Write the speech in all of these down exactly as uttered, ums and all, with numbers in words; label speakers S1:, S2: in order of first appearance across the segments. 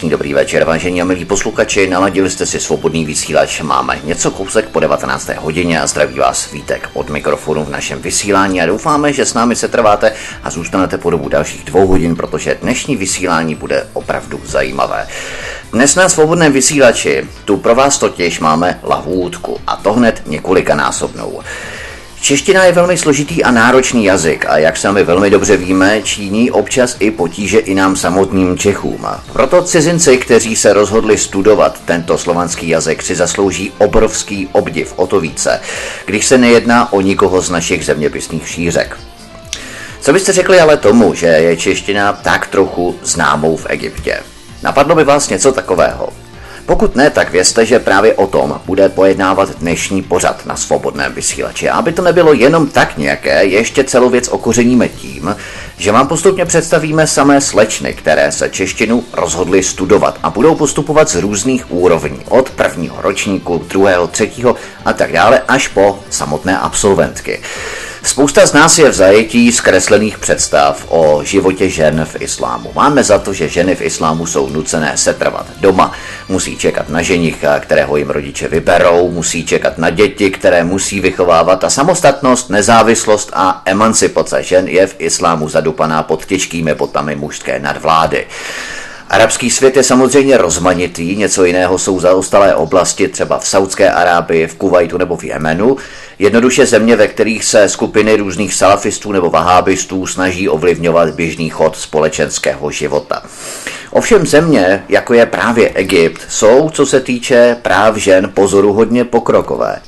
S1: Krásný dobrý večer, vážení a milí posluchači, naladili jste si svobodný vysílač, máme něco kousek po devatenácté hodině a zdraví vás Vítek od mikrofonu v našem vysílání a doufáme, že s námi se trváte a zůstanete po dobu dalších dvou hodin, protože dnešní vysílání bude opravdu zajímavé. Dnes na svobodném vysílači tu pro vás totiž máme lahůdku a to hned několikanásobnou. Čeština je velmi složitý a náročný jazyk a jak sami velmi dobře víme, činí občas i potíže i nám samotným Čechům. Proto cizinci, kteří se rozhodli studovat tento slovanský jazyk, si zaslouží obrovský obdiv, o to více, když se nejedná o nikoho z našich zeměpisných šířek. Co byste řekli ale tomu, že je čeština tak trochu známou v Egyptě? Napadlo by vás něco takového? Pokud ne, tak vězte, že právě o tom bude pojednávat dnešní pořad na svobodném vysílači. A aby to nebylo jenom tak nějaké, ještě celou věc okořeníme tím, že vám postupně představíme samé slečny, které se češtinu rozhodly studovat a budou postupovat z různých úrovní, od prvního ročníku, druhého, třetího a tak dále, až po samotné absolventky. Spousta z nás je v zajetí zkreslených představ o životě žen v islámu. Máme za to, že ženy v islámu jsou nucené setrvat doma, musí čekat na ženicha, kterého jim rodiče vyberou, musí čekat na děti, které musí vychovávat a samostatnost, nezávislost a emancipace žen je v islámu zadupaná pod těžkými botami mužské nadvlády. Arabský svět je samozřejmě rozmanitý, něco jiného jsou zaostalé oblasti, třeba v Saudské Arábii, v Kuvajtu nebo v Jemenu, jednoduše země, ve kterých se skupiny různých salafistů nebo vahábistů snaží ovlivňovat běžný chod společenského života. Ovšem země, jako je právě Egypt, jsou, co se týče práv žen, pozoruhodně pokrokové.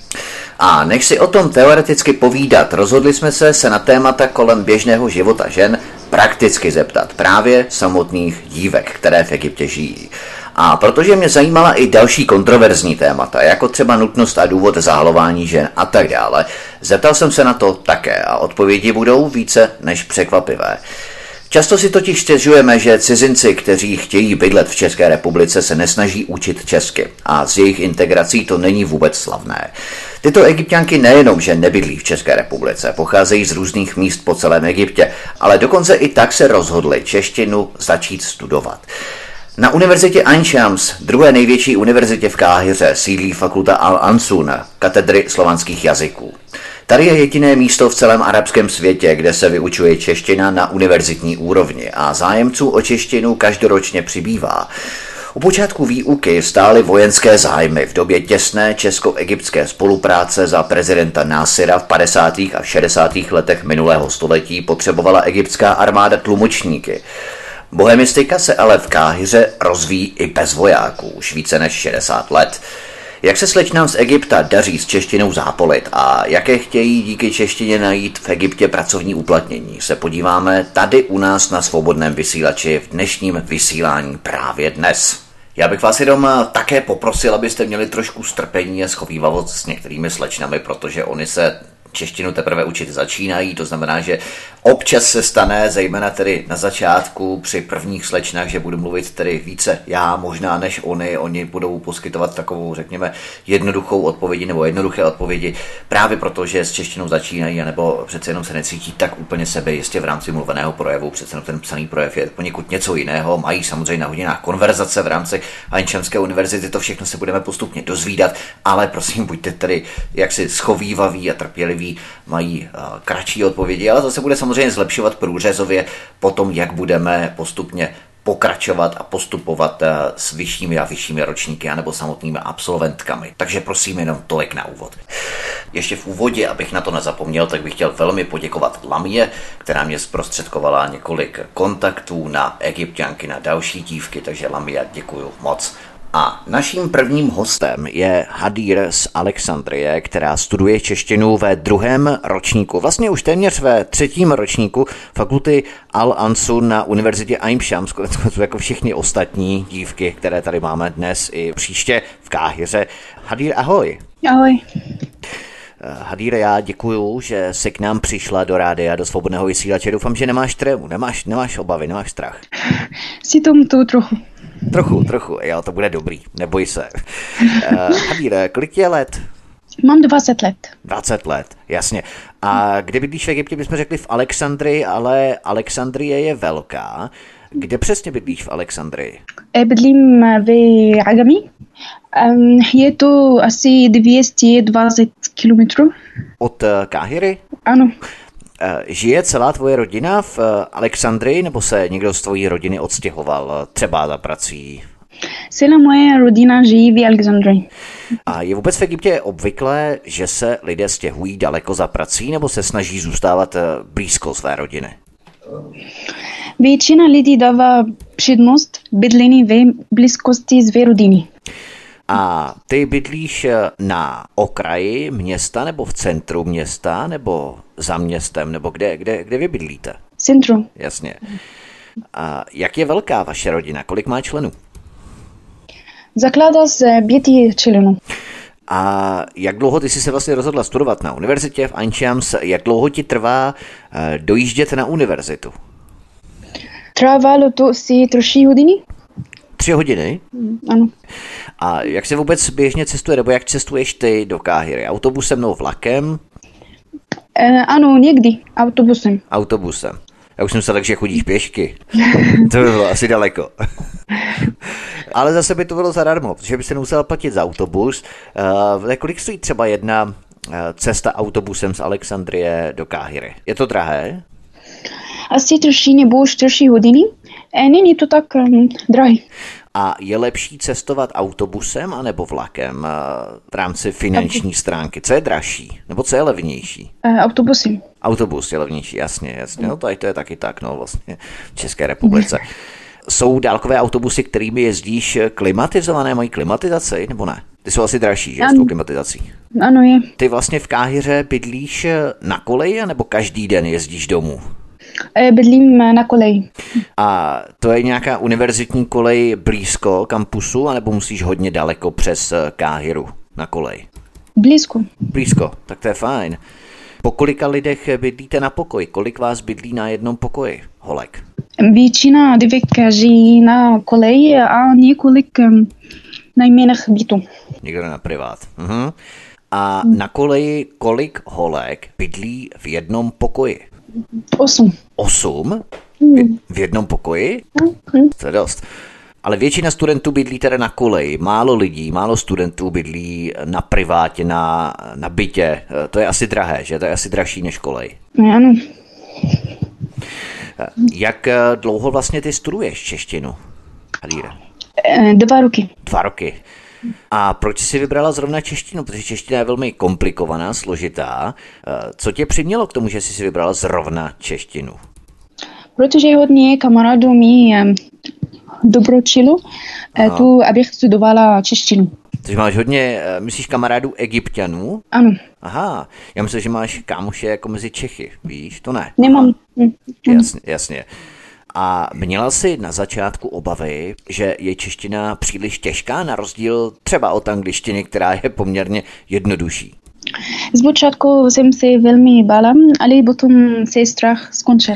S1: A než si o tom teoreticky povídat, rozhodli jsme se se na témata kolem běžného života žen prakticky zeptat právě samotných dívek, které v Egyptě žijí. A protože mě zajímala i další kontroverzní témata, jako třeba nutnost a důvod zahalování žen a tak dále, zeptal jsem se na to také a odpovědi budou více než překvapivé. Často si totiž stěžujeme, že cizinci, kteří chtějí bydlet v České republice, se nesnaží učit česky a s jejich integrací to není vůbec slavné. Tyto Egypťanky nejenom, že nebydlí v České republice, pocházejí z různých míst po celém Egyptě, ale dokonce i tak se rozhodli češtinu začít studovat. Na univerzitě Ain Shams, druhé největší univerzitě v Káhiře, sídlí fakulta Al-Ansun, katedry slovanských jazyků. Tady je jediné místo v celém arabském světě, kde se vyučuje čeština na univerzitní úrovni a zájemců o češtinu každoročně přibývá. U počátku výuky stály vojenské zájmy v době těsné česko-egyptské spolupráce za prezidenta Násira v padesátých a šedesátých letech minulého století potřebovala egyptská armáda tlumočníky. Bohemistika se ale v Káhiře rozvíjí i bez vojáků už více než šedesát let. Jak se slečnám z Egypta daří s češtinou zápolit a jaké chtějí díky češtině najít v Egyptě pracovní uplatnění, se podíváme tady u nás na svobodném vysílači v dnešním vysílání právě dnes. Já bych vás jenom také poprosil, abyste měli trošku strpení a schovívavost s některými slečnami, protože oni se češtinu teprve učit začínají, to znamená, že občas se stane, zejména tedy na začátku při prvních slečnách, že budu mluvit tedy více já možná než oni, oni budou poskytovat takovou, řekněme, jednoduchou odpovědi nebo jednoduché odpovědi, právě proto, že s češtinou začínají, anebo přece jenom se necítí tak úplně sebejistě v rámci mluveného projevu, přece jenom ten psaný projev je poněkud něco jiného, mají samozřejmě na hodinách konverzace v rámci Ain Shamské univerzity, to všechno se budeme postupně dozvídat, ale prosím, buďte tedy jaksi schovívaví a trpěliví, mají uh, kratší odpovědi, ale to se bude samozřejmě zlepšovat průřezově potom, jak budeme postupně pokračovat a postupovat uh, s vyššími a vyššími ročníky anebo samotnými absolventkami. Takže prosím jenom tolik na úvod. Ještě v úvodě, abych na to nezapomněl, tak bych chtěl velmi poděkovat Lamie, která mě zprostředkovala několik kontaktů na Egypťanky, na další dívky, takže Lamia, děkuju moc. A naším prvním hostem je Hadír z Alexandrie, která studuje češtinu ve druhém ročníku, vlastně už téměř ve třetím ročníku fakulty Al-Ansun na univerzitě Ain Shams, jako všichni ostatní dívky, které tady máme dnes i příště v Káhiře. Hadír, ahoj.
S2: Ahoj.
S1: Hadíre, já děkuju, že jsi k nám přišla do rádia, do svobodného vysílače. Doufám, že nemáš trému, nemáš, nemáš obavy, nemáš strach.
S2: Si tomu tu trochu.
S1: Trochu, trochu, jo, to bude dobrý, neboj se. Uh, Hadíre, kolik je let?
S2: Mám dvacet let.
S1: dvacet let, jasně. A kde bydlíš v Egyptě, bychom řekli v Alexandrii, ale Alexandrie je velká. Kde přesně bydlíš v Alexandrii?
S2: Bydlím v Agami. Je to asi dvě stě dvacet kilometrů.
S1: Od Káhiry?
S2: Ano.
S1: Žije celá tvoje rodina v Alexandrii, nebo se někdo z tvojí rodiny odstěhoval třeba za prací?
S2: Celá moje rodina žijí v Alexandrii.
S1: A je vůbec v Egyptě obvyklé, že se lidé stěhují daleko za prací, nebo se snaží zůstávat blízko své rodiny?
S2: Většina lidí dává přednost bydlení ve blízkosti své rodiny.
S1: A ty bydlíš na okraji města, nebo v centru města, nebo za městem, nebo kde, kde, kde vy bydlíte?
S2: Centru.
S1: Jasně. A jak je velká vaše rodina? Kolik má členů?
S2: Zakládá z pěti členů.
S1: A jak dlouho ty jsi se vlastně rozhodla studovat na univerzitě v Ain Shams? Jak dlouho ti trvá dojíždět na univerzitu?
S2: Trvalo to asi tři hodiny.
S1: Tři hodiny?
S2: Ano.
S1: A jak se vůbec běžně cestuje, nebo jak cestuješ ty do Káhiry? Autobusem nebo vlakem?
S2: E, ano, někdy autobusem.
S1: Autobusem. Já už jsem se tak, že chodíš pěšky. To by bylo asi daleko. Ale zase by to bylo zadarmo, protože by se nemusel platit za autobus. Uh, kolik stojí třeba jedna uh, cesta autobusem z Alexandrie do Káhiry? Je to drahé?
S2: Asi tři nebo čtyři hodiny. E, není to tak um, drahé.
S1: A je lepší cestovat autobusem anebo vlakem uh, v rámci finanční stránky? Co je dražší? Nebo co je levnější?
S2: E, autobusem.
S1: Autobus je levnější, jasně, jasně. No tady to je taky tak, no vlastně v České republice. Jsou dálkové autobusy, kterými jezdíš klimatizované, mají klimatizaci, nebo ne? Ty jsou asi dražší, že, s tou klimatizací?
S2: Ano, je.
S1: Ty vlastně v Káhiře bydlíš na koleji, nebo každý den jezdíš domů?
S2: E, bydlím na koleji.
S1: A to je nějaká univerzitní kolej blízko kampusu, anebo musíš hodně daleko přes Káhiru na kolej?
S2: Blízko.
S1: Blízko, tak to je fajn. Po kolika lidech bydlíte na pokoji? Kolik vás bydlí na jednom pokoji, holek?
S2: Většina dívek žijí na koleji a několik um, na jménech bytů.
S1: Někdo na privát. Uh-huh. A na koleji kolik holek bydlí v jednom pokoji?
S2: Osm.
S1: Osm?
S2: Hmm.
S1: V jednom pokoji?
S2: Hmm.
S1: To je dost. Ale většina studentů bydlí teda na koleji. Málo lidí, málo studentů bydlí na privátě, na, na bytě. To je asi drahé, že? To je asi dražší než kolej.
S2: Ano.
S1: Jak dlouho vlastně ty studuješ češtinu, Halíre?
S2: Dva roky.
S1: Dva roky. A proč jsi vybrala zrovna češtinu? Protože čeština je velmi komplikovaná, složitá. Co tě přimělo k tomu, že jsi si vybrala zrovna češtinu?
S2: Protože hodně kamarádů mi dobročilo tu, abych studovala češtinu.
S1: Takže máš hodně, myslíš, kamarádů Egypťanů?
S2: Ano.
S1: Aha, já myslím, že máš kámoše jako mezi Čechy, víš, to ne?
S2: Nemám.
S1: Jasně, jasně. A měla jsi na začátku obavy, že je čeština příliš těžká, na rozdíl třeba od angličtiny, která je poměrně jednodušší?
S2: Zpočátku jsem se velmi bála, ale potom se strach skončil.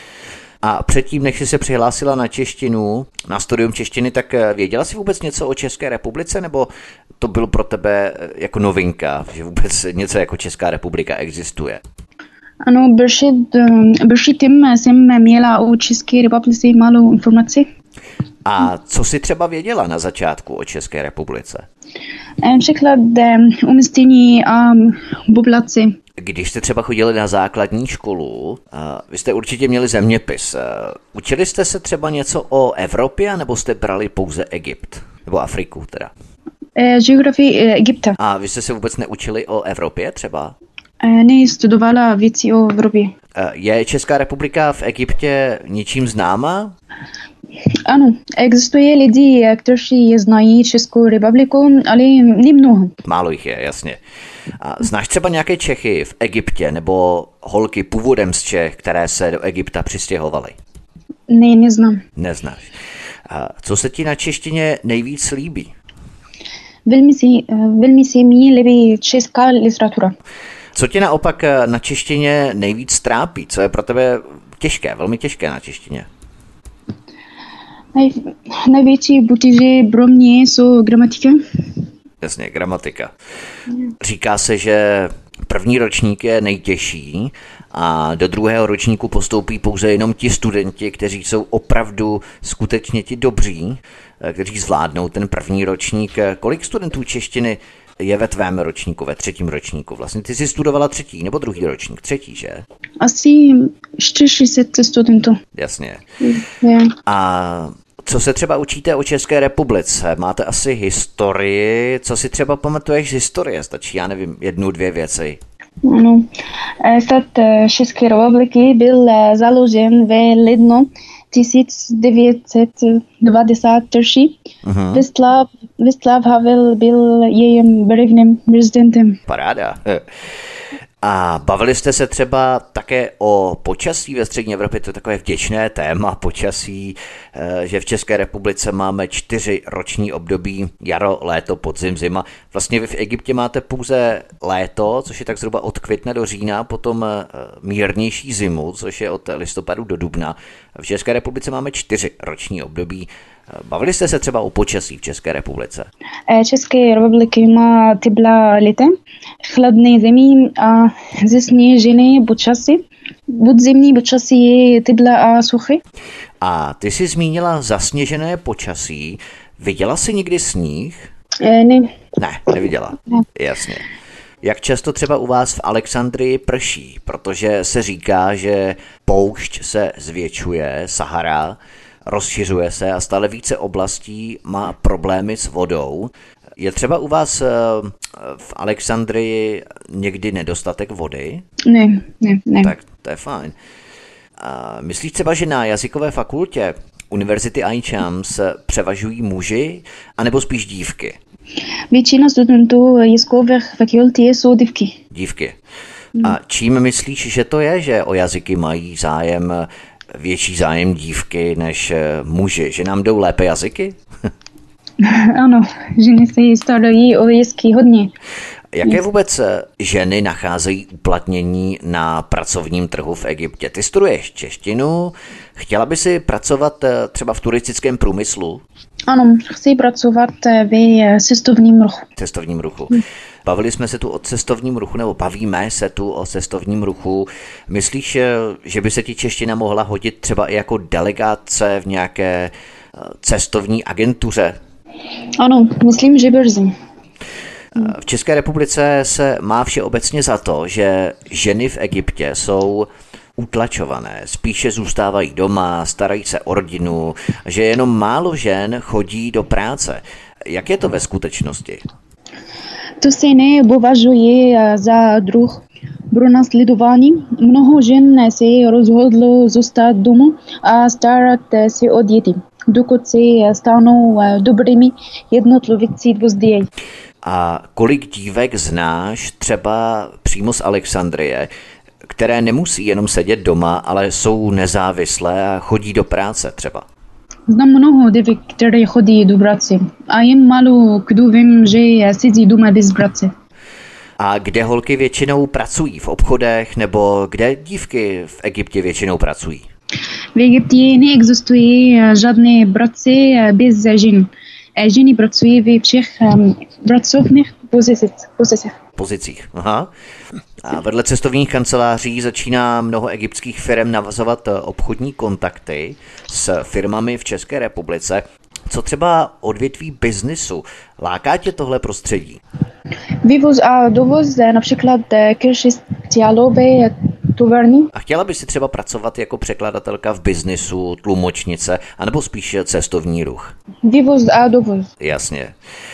S1: A předtím, než jsi se přihlásila na češtinu, na studium češtiny, tak věděla jsi vůbec něco o České republice, nebo to bylo pro tebe jako novinka, že vůbec něco jako Česká republika existuje?
S2: Ano, blížší tím jsem měla o České republice málo informací.
S1: A co jsi třeba věděla na začátku o České republice?
S2: Příklad umístění a populace.
S1: Když jste třeba chodili na základní školu, vy jste určitě měli zeměpis. Učili jste se třeba něco o Evropě, nebo jste brali pouze Egypt? Nebo Afriku teda?
S2: Geografii Egypta.
S1: A vy jste se vůbec neučili o Evropě třeba?
S2: Ne, studovala věci o Evropě.
S1: Je Česká republika v Egyptě ničím známá?
S2: Ano, existuje lidi, kteří znají Českou republiku, ale nemnoho.
S1: Málo jich je, jasně. A znáš třeba nějaké Čechy v Egyptě nebo holky původem z Čech, které se do Egypta přistěhovaly?
S2: Ne, neznám.
S1: Neznáš. A co se ti na češtině nejvíc líbí?
S2: Velmi si, velmi si mi líbí česká literatura.
S1: Co tě naopak na češtině nejvíc trápí? Co je pro tebe těžké, velmi těžké na češtině?
S2: Nej, největší potíže pro mě jsou gramatika.
S1: Jasně, gramatika. Říká se, že první ročník je nejtěžší a do druhého ročníku postoupí pouze jenom ti studenti, kteří jsou opravdu skutečně ti dobří, kteří zvládnou ten první ročník. Kolik studentů češtiny je ve tvém ročníku, ve třetím ročníku? Vlastně ty jsi studovala třetí nebo druhý ročník? Třetí, že?
S2: Asi čtyři sta šedesát studentů.
S1: Jasně.
S2: Yeah.
S1: A co se třeba učíte o České republice? Máte asi historii. Co si třeba pamatuješ z historie? Stačí, já nevím, jednu, dvě věci.
S2: Ano. Stát České republiky byl založen ve lednu tisíc devět set dvacet tři. Uh-huh. Václav, Václav Havel byl jejím prvním prezidentem.
S1: Paráda. A bavili jste se třeba také o počasí ve střední Evropě, to je takové vděčné téma počasí, že v České republice máme čtyři roční období, jaro, léto, podzim, zima. Vlastně vy v Egyptě máte pouze léto, což je tak zhruba od května do října, potom mírnější zimu, což je od listopadu do dubna. V České republice máme čtyři roční období. Bavili jste se třeba o počasí v České republice?
S2: České republiky má teplá léta, chladné zimy a zasněžené počasí. Podzimní počasí je teplá a suché.
S1: A ty jsi zmínila zasněžené počasí. Viděla jsi někdy sníh?
S2: E, ne.
S1: Ne, neviděla. Ne. Jasně. Jak často třeba u vás v Alexandrii prší? Protože se říká, že poušť se zvětšuje, Sahara, rozšiřuje se a stále více oblastí má problémy s vodou. Je třeba u vás v Alexandrii někdy nedostatek vody?
S2: Ne, ne, ne.
S1: Tak to je fajn. A myslíš třeba, že na jazykové fakultě Univerzity Ain Shams převažují muži, anebo spíš dívky?
S2: Většina studentů jazykových fakulty jsou dívky.
S1: Dívky. A čím myslíš, že to je, že o jazyky mají zájem větší zájem dívky než muži? Že nám jdou lépe jazyky?
S2: Ano, ženy se starají o jazyky hodně.
S1: Jaké vůbec ženy nacházejí uplatnění na pracovním trhu v Egyptě? Ty studuješ češtinu, chtěla by si pracovat třeba v turistickém průmyslu?
S2: Ano, chci pracovat ve cestovním ruchu.
S1: Cestovním ruchu. Hmm. Bavili jsme se tu o cestovním ruchu, nebo bavíme se tu o cestovním ruchu. Myslíš, že by se ti čeština mohla hodit třeba i jako delegace v nějaké cestovní agentuře?
S2: Ano, myslím, že brzy.
S1: V České republice se má všeobecně za to, že ženy v Egyptě jsou utlačované, spíše zůstávají doma, starají se o rodinu, že jenom málo žen chodí do práce. Jak je to ve skutečnosti?
S2: To se nepovažuje za druh pronásledování. Mnoho žen se rozhodlo zůstat doma a starat se o děti, dokud se stanou dobrými jednotlivci později.
S1: A kolik dívek znáš třeba přímo z Alexandrie, které nemusí jenom sedět doma, ale jsou nezávislé a chodí do práce třeba?
S2: Znám mnoho dívek, které chodí do práce a jen málo kdo vím, že sedí doma bez práce.
S1: A kde holky většinou pracují? V obchodech nebo kde dívky v Egyptě většinou pracují?
S2: V Egyptě neexistuje žádné práce bez žen. Ženy pracují ve všech um, pracovních pozicích.
S1: Pozicích, aha. A vedle cestovních kanceláří začíná mnoho egyptských firm navazovat obchodní kontakty s firmami v České republice. Co třeba odvětví biznisu? Láká tě tohle prostředí?
S2: Vývoz a dovoz, například křesťanové továrny.
S1: A chtěla bys si třeba pracovat jako překladatelka v biznisu, tlumočnice, anebo spíš cestovní ruch?
S2: Vývoz a dovoz.
S1: Jasně.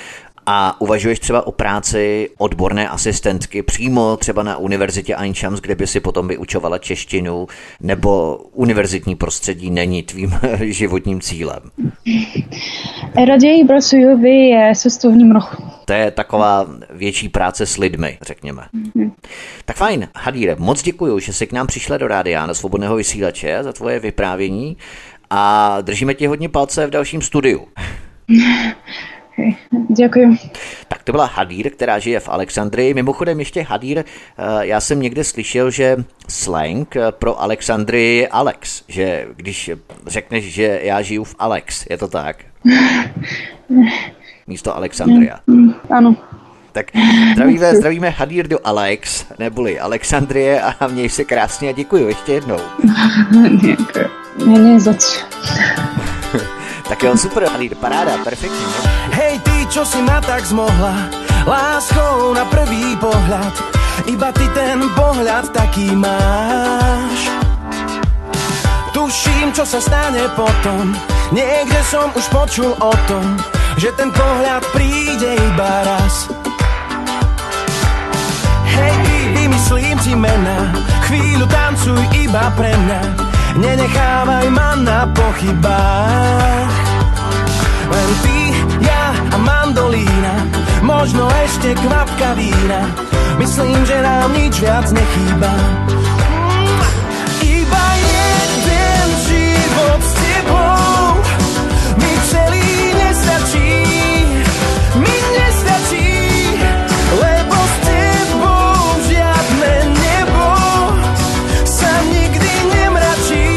S1: A uvažuješ třeba o práci odborné asistentky přímo třeba na Univerzitě Ain Shams, kde by si potom vyučovala češtinu, nebo univerzitní prostředí není tvým životním cílem?
S2: Raději pracuji ve cestovním ruchu.
S1: To je taková větší práce s lidmi, řekněme. Mm. Tak fajn, Hadíre, moc děkuju, že jsi k nám přišla do rádia na Svobodného vysílače za tvoje vyprávění a držíme ti hodně palce v dalším studiu.
S2: Děkuji.
S1: Tak to byla Hadír, která žije v Alexandrii. Mimochodem ještě Hadír, já jsem někde slyšel, že slang pro Alexandrii je Alex, že když řekneš, že já žiju v Alex, je to tak? Místo Alexandria.
S2: Ano.
S1: Tak zdravíme, zdravíme Hadir do Alex, neboli Alexandrie a měj se krásně a děkuji ještě jednou.
S2: Ne, ne, za co.
S1: Tak jo, super, Hadir, paráda, perfektní. Ne?
S3: Hej, ty, čo si ma tak zmohla, láskou na prvý pohľad, iba ty ten pohľad taký máš. Tuším, čo sa stane potom, niekde som už počul o tom, že ten pohľad príde iba raz. Hej, ty, vymyslím si mená, chvíľu tancuj iba pre mňa, nenechávaj ma na pochybách. Len ty, ja a mandolína, možno ešte kvapka vína, myslím, že nám nič viac nechýba. Iba jeden život s tebou mi celý nestačí, mi nestačí, lebo s tebou žiadne nebo sa nikdy nemračí.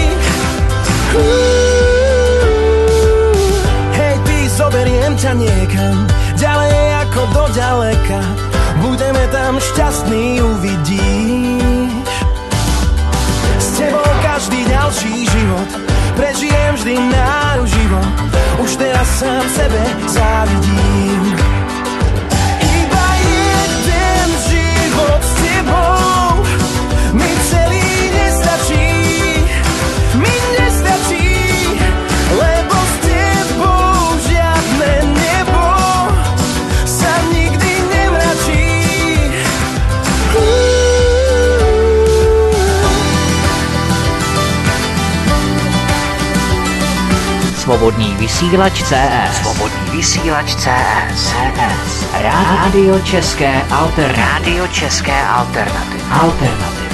S3: Hej, ty, zoberiem ťa niekam, ďalej ako do ďaleka, budeme tam šťastní, uvidíš. S tebou každý ďalší život prežijem vždy náruživo, už teraz sám sebe závidím. Iba jeden život s tebou mi celý nestačí, mi nestačí, lebo s tebou žiadne nebo sa nikdy nemračí.
S4: Svobodný vysílač C S. Svobodný vysílač C S. Rádio České alternativy. Rádio České alternativy. Alternativy.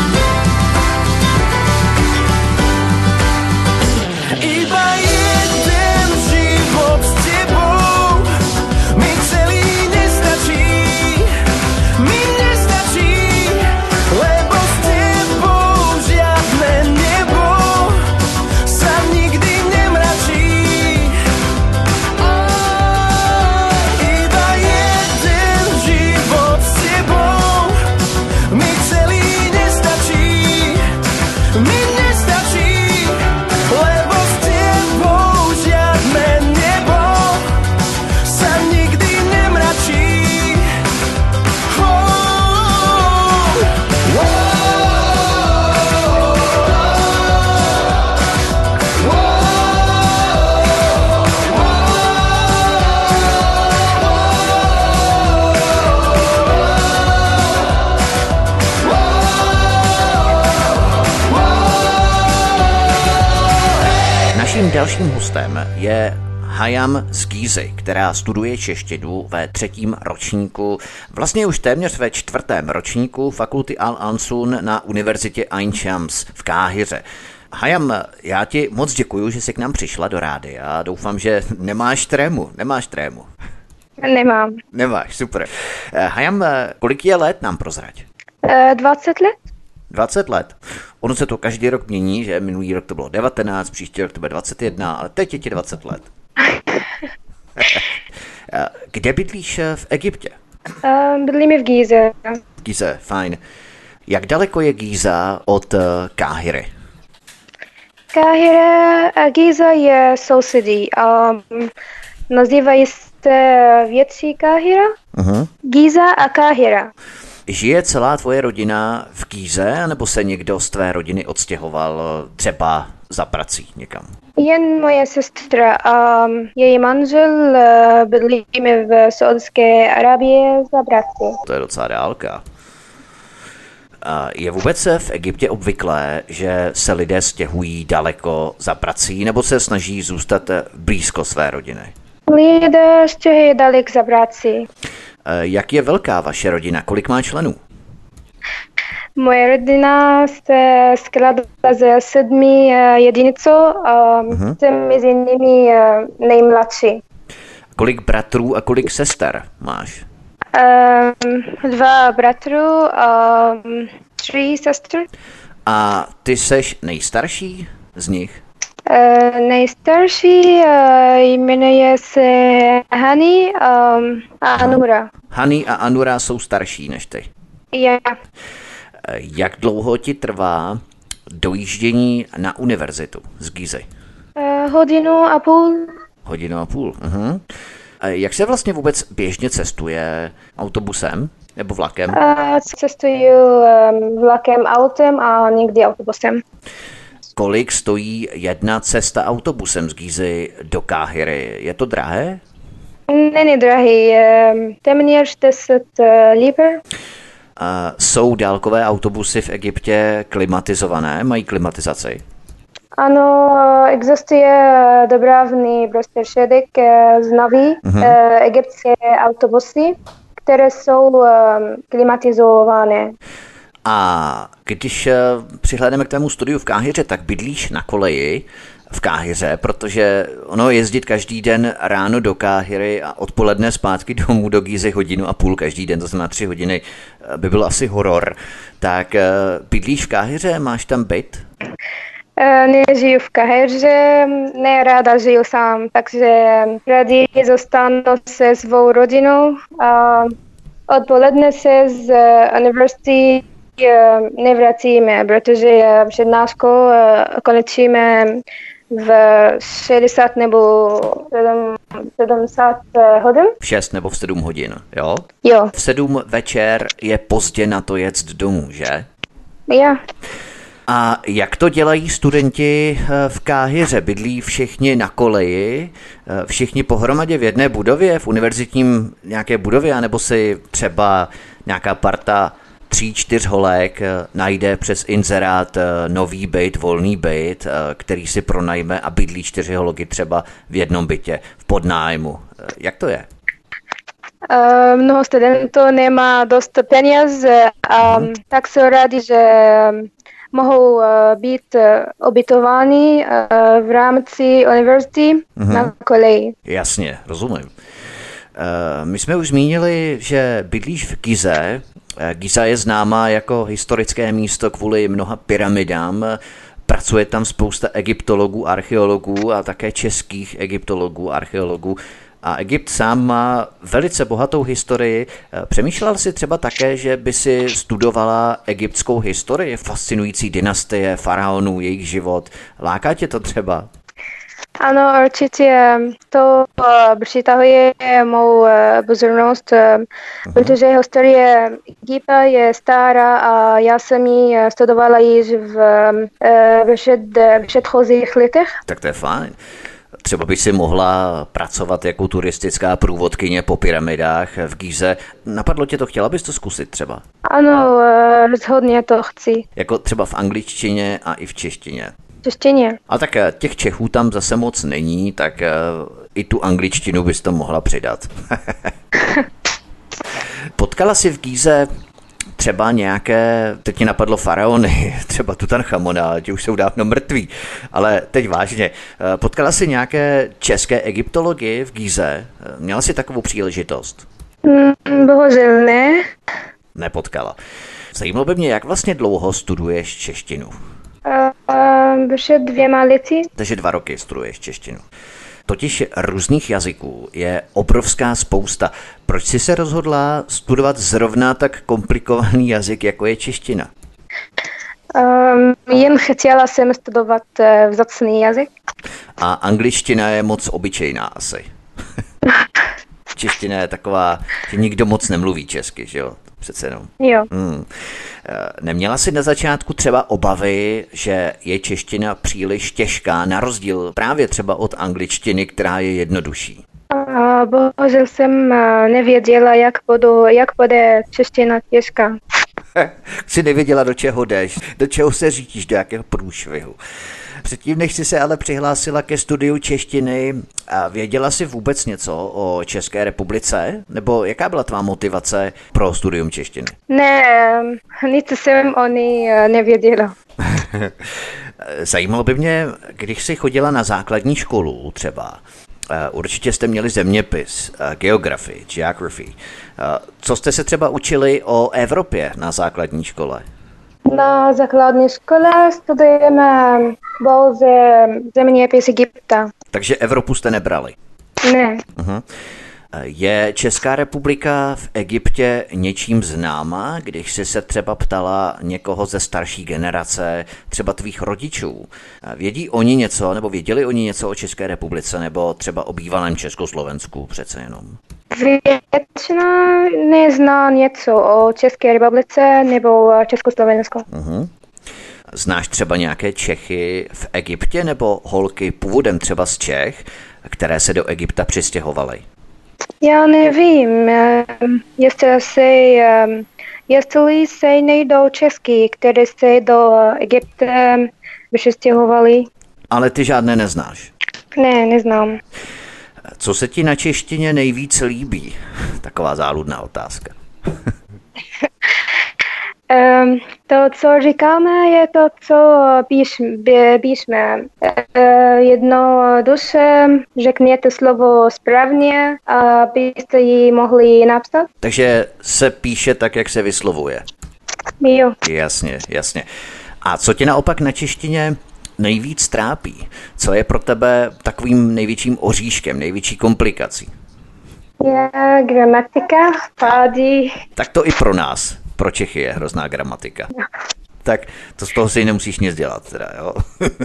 S3: Iba jeden život s tebou mi celý nestačí, mi nestačí, lebo s tebou žiadne nebo sa nikdy nemračí. Iba jeden život s tebou mi celý nestačí, mi nestačí, lebo s tebou žiadne nebo sa nikdy nemračí. Oh, oh,
S1: Naším dalším hostem je Hayam z Gízy, která studuje češtinu ve třetím ročníku, vlastně už téměř ve čtvrtém ročníku fakulty Al-Ansun na univerzitě Ain Shams v Káhiře. Hayam, já ti moc děkuju, že jsi k nám přišla do rádia. Doufám, že nemáš trému, nemáš trému.
S5: Nemám.
S1: Nemáš, super. Hayam, kolik je let, nám prozrať?
S5: E, dvacet let?
S1: dvacet let. Ono se to každý rok mění, že minulý rok to bylo devatenáct, příští rok to bude dvacet jedna, ale teď je ti dvacet let. Kde bydlíš v Egyptě?
S5: Uh, bydlíme v Gíze.
S1: V Gíze, fajn. Jak daleko je Gíza od Káhiry?
S5: Káhira a Gíza je sousedí. Um, nazývají se věcí Káhira? Uh-huh. Gíza a Káhira.
S1: Žije celá tvoje rodina v Gíze, nebo se někdo z tvé rodiny odstěhoval třeba za prací někam?
S5: Jen moje sestra a její manžel bydlíme v Saudské Arábii za prací.
S1: To je docela dálka. Je vůbec v Egyptě obvyklé, že se lidé stěhují daleko za prací, nebo se snaží zůstat blízko své rodiny?
S5: Lidé stěhují daleko za prací.
S1: Jak je velká vaše rodina? Kolik má členů?
S5: Moje rodina se skladá ze sedmi jedinců a uh-huh. jsem mezi nimi nejmladší.
S1: Kolik bratrů a kolik sester máš?
S5: Um, dva bratrů a um, tři sestry.
S1: A ty seš nejstarší z nich?
S5: Uh, nejstarší uh, jmenuje se Hani um, a Anura.
S1: Hani a Anura jsou starší než ty.
S5: Yeah.
S1: Jak dlouho ti trvá dojíždění na univerzitu z Gizy?
S5: Uh, hodinu a půl.
S1: Hodinu a půl. Uh-huh. A jak se vlastně vůbec běžně cestuje? Autobusem nebo vlakem?
S5: Uh, cestuju um, vlakem, autem a někdy autobusem.
S1: Kolik stojí jedna cesta autobusem z Gizy do Káhiry? Je to drahé?
S5: Není drahý, téměř deset liber.
S1: A jsou dálkové autobusy v Egyptě klimatizované? Mají klimatizaci?
S5: Ano, existuje dopravní prostředek známý uh-huh. egyptské autobusy, které jsou klimatizované.
S1: A když přihlédneme k tému studiu v Káhiře, tak bydlíš na koleji v Káhiře, protože ono jezdit každý den ráno do Káhiry a odpoledne zpátky domů do Gizy hodinu a půl každý den, to znamená tři hodiny, by byl asi horor. Tak bydlíš v Káhiře, máš tam byt?
S5: Nežiju v Káhiře, ne ráda žiju sám, takže rádi zůstanu se svou rodinou a odpoledne se z univerzity nevracíme, protože přednášku končíme v šedesát nebo sedmdesát hodin.
S1: V šest nebo v sedm hodin, jo?
S5: Jo.
S1: V sedm večer je pozdě na to jet domů, že?
S5: Jo.
S1: A jak to dělají studenti v Káhiře? Bydlí všichni na koleji, všichni pohromadě v jedné budově, v univerzitním nějaké budově, anebo si třeba nějaká parta tří, čtyř holek najde přes inzerát nový byt, volný byt, který si pronajme a bydlí čtyři holky třeba v jednom bytě, v podnájmu. Jak to je?
S5: Uh, mnoho studentů nemá dost peněz a hmm. tak jsou rádi, že mohou uh, být uh, ubytováni uh, v rámci univerzity hmm. na koleji.
S1: Jasně, rozumím. Uh, my jsme už zmínili, že bydlíš v Gize. Giza je známá jako historické místo kvůli mnoha pyramidám. Pracuje tam spousta egyptologů, archeologů a také českých egyptologů, archeologů. A Egypt sám má velice bohatou historii. Přemýšlel jsi třeba také, že by si studovala egyptskou historii, fascinující dynastie, faraonů, jejich život. Láká tě to třeba?
S5: Ano, určitě to uh, přitahuje mou uh, pozornost, uh, protože historie Egypta je stará a já jsem ji studovala již v, uh, před, v předchozích letech.
S1: Tak to je fajn. Třeba by si mohla pracovat jako turistická průvodkyně po pyramidách v Gize. Napadlo tě to, chtěla bys to zkusit třeba?
S5: Ano, rozhodně to chci.
S1: Jako třeba v angličtině a i v češtině.
S5: Češtině.
S1: A tak těch Čechů tam zase moc není, tak uh, i tu angličtinu bys to mohla přidat. Potkala jsi v Gize třeba nějaké, teď ti napadlo faraony, třeba Tutanchamona, ti už jsou dávno mrtví, ale teď vážně, potkala jsi nějaké české egyptology v Gize? Měla jsi takovou příležitost?
S5: Mm, bohužel ne.
S1: Nepotkala. Zajímalo by mě, jak vlastně dlouho studuješ češtinu?
S5: Uh, uh, před dvěma lety.
S1: Takže dva roky studuješ češtinu. Totiž různých jazyků je obrovská spousta. Proč jsi se rozhodla studovat zrovna tak komplikovaný jazyk, jako je čeština?
S5: Um, jen chtěla jsem studovat uh, vzácný jazyk.
S1: A angličtina je moc obyčejná asi. Čeština je taková, že nikdo moc nemluví česky, že jo? Přece jenom.
S5: Jo.
S1: Hmm. Neměla jsi na začátku třeba obavy, že je čeština příliš těžká, na rozdíl právě třeba od angličtiny, která je jednodušší?
S5: Uh, bohužel jsem nevěděla, jak, budu, jak bude čeština těžká.
S1: Jsi nevěděla, do čeho jdeš, do čeho se řídíš, do jakého průšvihu. Předtím, než jsi se ale přihlásila ke studiu češtiny, věděla jsi vůbec něco o České republice? Nebo jaká byla tvá motivace pro studium češtiny?
S5: Ne, nic jsem o ní nevěděla.
S1: Zajímalo by mě, když jsi chodila na základní školu třeba, určitě jste měli zeměpis, geografii, geography. Co jste se třeba učili o Evropě na základní škole?
S5: Na základní škole studujeme byl ze zeměpis Egypta.
S1: Takže Evropu jste nebrali?
S5: Ne.
S1: Uh-huh. Je Česká republika v Egyptě něčím známá, když jsi se třeba ptala někoho ze starší generace, třeba tvých rodičů? Vědí oni něco, nebo věděli oni něco o České republice, nebo třeba o bývalém Československu přece jenom?
S5: Většina nezná něco o České republice nebo Československu.
S1: Uh-huh. Znáš třeba nějaké Čechy v Egyptě nebo holky původem třeba z Čech, které se do Egypta přistěhovaly?
S5: Já nevím, jestli se, jestli se nejdou Česky, které se do Egypta přistěhovali.
S1: Ale ty žádné neznáš?
S5: Ne, neznám.
S1: Co se ti na češtině nejvíc líbí? Taková záludná otázka.
S5: Um, to, co říkáme, je to, co píš, píšme. Uh, jednoduše řekněte slovo správně, abyste ji mohli napsat.
S1: Takže se píše tak, jak se vyslovuje.
S5: Jo.
S1: Jasně, jasně. A co tě naopak na češtině nejvíc trápí? Co je pro tebe takovým největším oříškem, největší komplikací?
S5: Je gramatika, pády.
S1: Tak to i pro nás. Pro Čechy je hrozná gramatika. No. Tak to z toho si nemusíš nic dělat, teda, jo.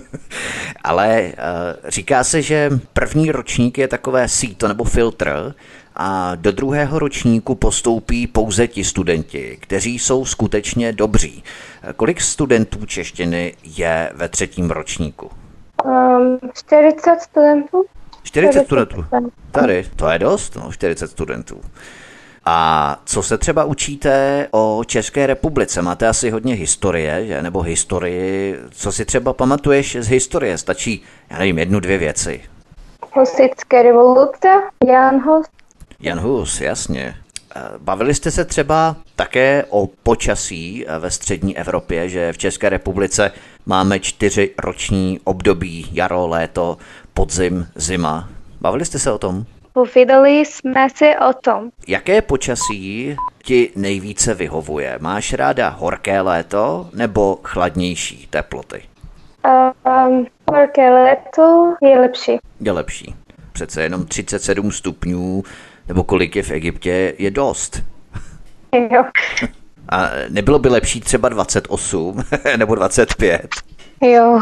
S1: Ale uh, říká se, že první ročník je takové síto nebo filtr a do druhého ročníku postoupí pouze ti studenti, kteří jsou skutečně dobří. Kolik studentů češtiny je ve třetím ročníku?
S5: Um, čtyřicet studentů.
S1: čtyřicet studentů. Tady, to je dost, no, čtyřicet studentů. A co se třeba učíte o České republice? Máte asi hodně historie, že? Nebo historii. Co si třeba pamatuješ z historie? Stačí, já nevím, jednu, dvě věci.
S5: Husitské revoluce, Jan Hus.
S1: Jan Hus, jasně. Bavili jste se třeba také o počasí ve střední Evropě, že v České republice máme čtyři roční období, jaro, léto, podzim, zima. Bavili jste se o tom?
S5: Povídali jsme si o tom.
S1: Jaké počasí ti nejvíce vyhovuje? Máš ráda horké léto nebo chladnější teploty?
S5: Um, horké léto je lepší.
S1: Je lepší. Přece jenom třicet sedm stupňů, nebo kolik je v Egyptě, je dost.
S5: Jo.
S1: A nebylo by lepší třeba dvacet osm nebo dvacet pět?
S5: Jo.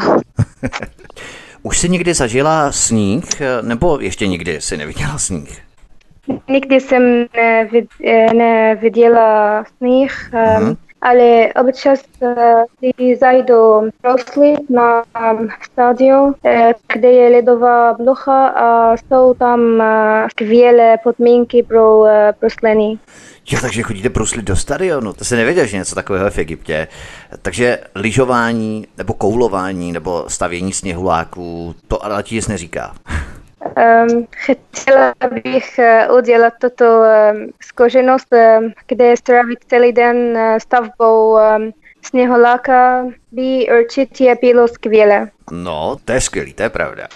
S1: Už jsi někdy zažila sníh, nebo ještě nikdy jsi neviděla sníh?
S5: Nikdy jsem nevid, neviděla sníh, mm-hmm. ale občas si zajdu proslit na stadion, kde je ledová plocha a jsou tam skvělé podmínky pro bruslení.
S1: Jo, takže chodíte bruslit do stadionu, to se nevěděl, že něco takového je v Egyptě. Takže lyžování, nebo koulování, nebo stavění sněhuláků, to ale ti nic neříká.
S5: Um, chtěla bych udělat toto um, zkušenost, um, kde strávit celý den uh, stavbou um, sněhuláka, by určitě bylo skvělé.
S1: No, to je skvělý, to je pravda.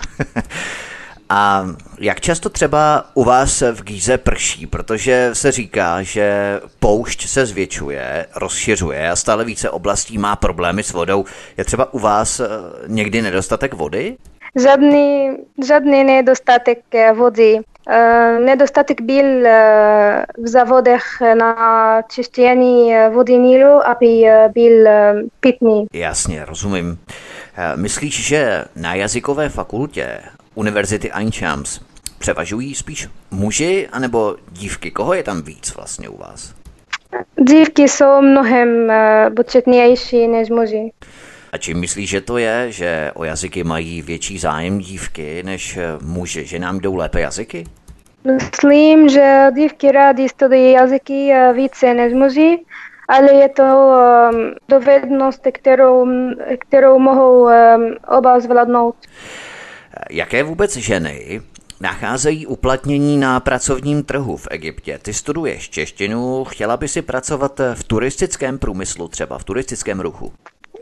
S1: A jak často třeba u vás v Gíze prší, protože se říká, že poušť se zvětšuje, rozšiřuje a stále více oblastí má problémy s vodou. Je třeba u vás někdy nedostatek vody?
S5: Žádný, žádný nedostatek vody. Uh, nedostatek byl uh, v závodech na čištění vody Nilu, aby uh, byl uh, pitný.
S1: Jasně, rozumím. Myslíš, že na jazykové fakultě Univerzity Ain Shams převažují spíš muži anebo dívky? Koho je tam víc vlastně u vás?
S5: Dívky jsou mnohem uh, početnější než muži.
S1: A čím myslíš, že to je, že o jazyky mají větší zájem dívky než muži, že nám jdou lépe jazyky?
S5: Myslím, že dívky rádi studují jazyky více než muži, ale je to um, dovednost, kterou, kterou mohou um, oba zvládnout.
S1: Jaké vůbec ženy nacházejí uplatnění na pracovním trhu v Egyptě? Ty studuješ češtinu, chtěla by si pracovat v turistickém průmyslu, třeba v turistickém ruchu?